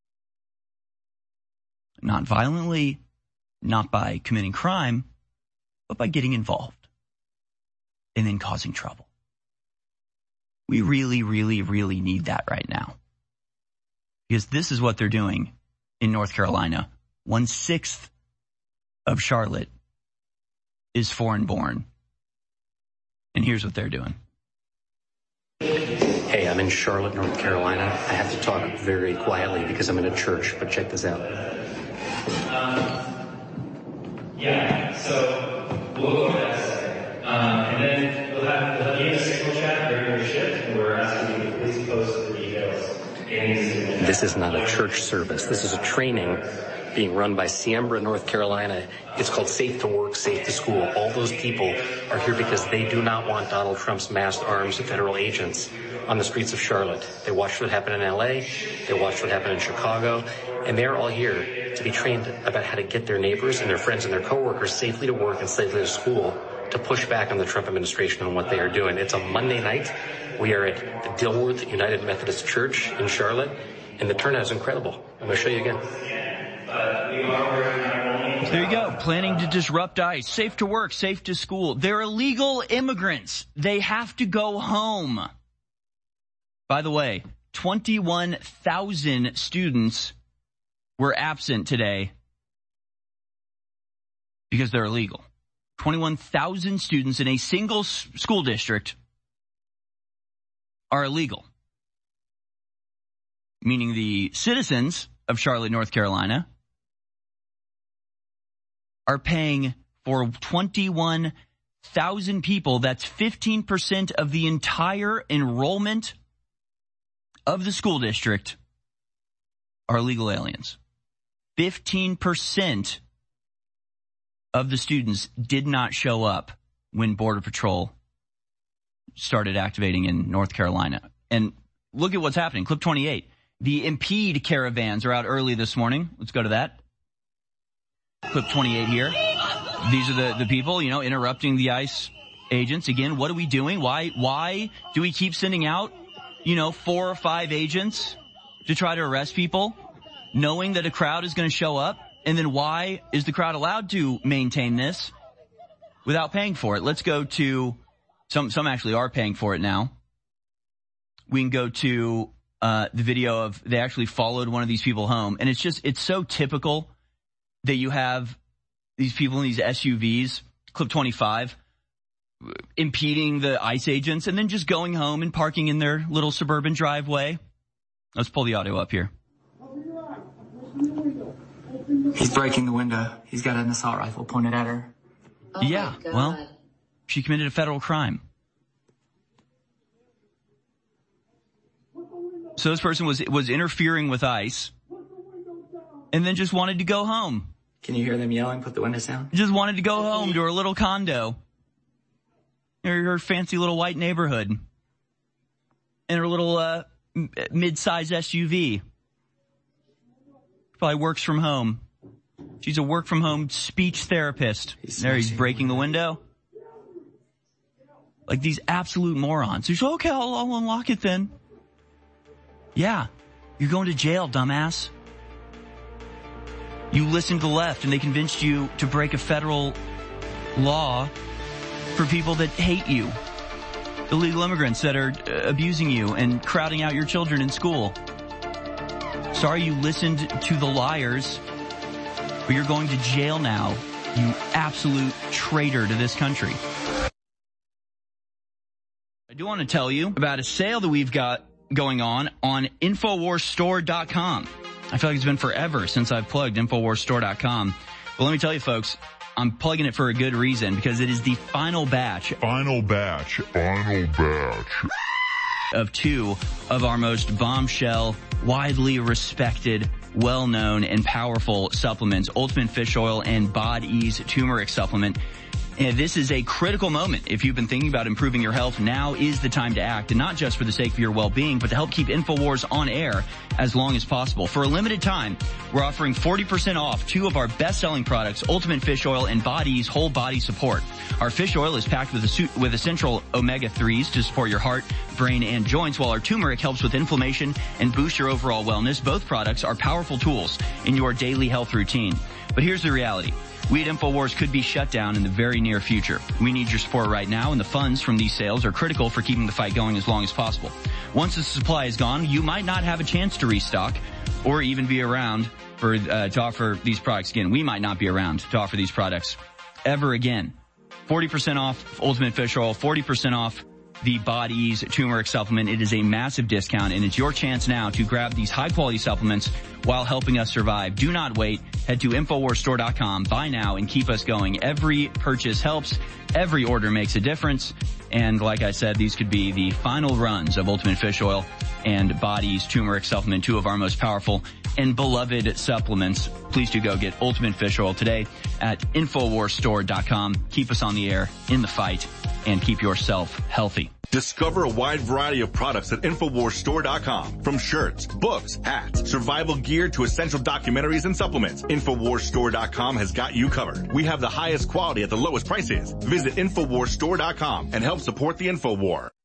Not violently, not by committing crime, but by getting involved and then causing trouble. We really, really, really need that right now. Because this is what they're doing in North Carolina. One-sixth of Charlotte is foreign-born. And here's what they're doing. Hey, I'm in Charlotte, North Carolina. I have to talk very quietly because I'm in a church, but check this out. Um, yeah, so we'll go over that in a second. Um, and then we'll have, we'll have you in a signal chat during your shift, and we're asking you to please post the details in the signal chat. This is not a church service. This is a training being run by Siembra, North Carolina. It's called Safe to Work, Safe to School. All those people are here because they do not want Donald Trump's masked armed federal agents on the streets of Charlotte. They watched what happened in L A. They watched what happened in Chicago. And they're all here to be trained about how to get their neighbors and their friends and their coworkers safely to work and safely to school, to push back on the Trump administration on what they are doing. It's a Monday night. We are at the Dilworth United Methodist Church in Charlotte, and the turnout is incredible. I'm going to show you again. There you go. Planning to disrupt ICE. Safe to work, safe to school. They're illegal immigrants. They have to go home. By the way, twenty-one thousand students were absent today because they're illegal. twenty-one thousand students in a single school district are illegal, meaning the citizens of Charlotte, North Carolina, are paying for twenty-one thousand people. That's fifteen percent of the entire enrollment of the school district are illegal aliens. fifteen percent of the students did not show up when Border Patrol started activating in North Carolina. And look at what's happening. Clip twenty-eight. The Impede caravans are out early this morning. Let's go to that. Clip twenty-eight here. These are the, the people, you know, interrupting the ICE agents. Again, what are we doing? Why, why do we keep sending out, you know, four or five agents to try to arrest people, knowing that a crowd is going to show up? And then why is the crowd allowed to maintain this without paying for it? Let's go to, some, some actually are paying for it now. We can go to, uh, the video of, they actually followed one of these people home. And it's just, it's so typical that you have these people in these S U Vs, clip twenty-five, impeding the ICE agents and then just going home and parking in their little suburban driveway. Let's pull the audio up here. He's breaking the window. He's got an assault rifle pointed at her. Oh yeah, well, she committed a federal crime. So this person was was interfering with ICE and then just wanted to go home. Can you hear them yelling, put the windows down? Just wanted to go home to her little condo. Her, her fancy little white neighborhood. And her little uh, mid-size S U V. Probably works from home. She's a work-from-home speech therapist. He's there he's breaking the window. Like these absolute morons. He's okay, I'll, I'll unlock it then. Yeah, you're going to jail, dumbass. You listened to the left and they convinced you to break a federal law for people that hate you. Illegal immigrants that are uh, abusing you and crowding out your children in school. Sorry you listened to the liars, but you're going to jail now, you absolute traitor to this country. I do want to tell you about a sale that we've got going on on Infowars Store dot com. I feel like it's been forever since I've plugged Infowars Store dot com. But let me tell you, folks, I'm plugging it for a good reason, because it is the final batch. Final batch. Final batch. Of two of our most bombshell, widely respected, well-known, and powerful supplements, Ultimate Fish Oil and Bod Ease Turmeric Supplement. And this is a critical moment. If you've been thinking about improving your health, now is the time to act, and not just for the sake of your well-being, but to help keep InfoWars on air as long as possible. For a limited time, we're offering forty percent off two of our best-selling products, Ultimate Fish Oil and Bod Ease Whole Body Support. Our fish oil is packed with, a, with essential omega threes to support your heart, brain, and joints, while our turmeric helps with inflammation and boosts your overall wellness. Both products are powerful tools in your daily health routine. But here's the reality. We at InfoWars could be shut down in the very near future. We need your support right now, and the funds from these sales are critical for keeping the fight going as long as possible. Once the supply is gone, you might not have a chance to restock or even be around for uh, to offer these products again. We might not be around to offer these products ever again. forty percent off Ultimate Fish Oil, forty percent off the Body's turmeric supplement. It is a massive discount, and it's your chance now to grab these high-quality supplements while helping us survive. Do not wait. Head to Infowars Store dot com. Buy now and keep us going. Every purchase helps. Every order makes a difference. And like I said, these could be the final runs of Ultimate Fish Oil and Body's turmeric supplement, two of our most powerful and beloved supplements. Please do go get Ultimate Fish Oil today at Infowars Store dot com. Keep us on the air, in the fight, and keep yourself healthy. Discover a wide variety of products at Infowars Store dot com. From shirts, books, hats, survival gear to essential documentaries and supplements, Infowars Store dot com has got you covered. We have the highest quality at the lowest prices. Visit Infowars Store dot com and help support the InfoWar.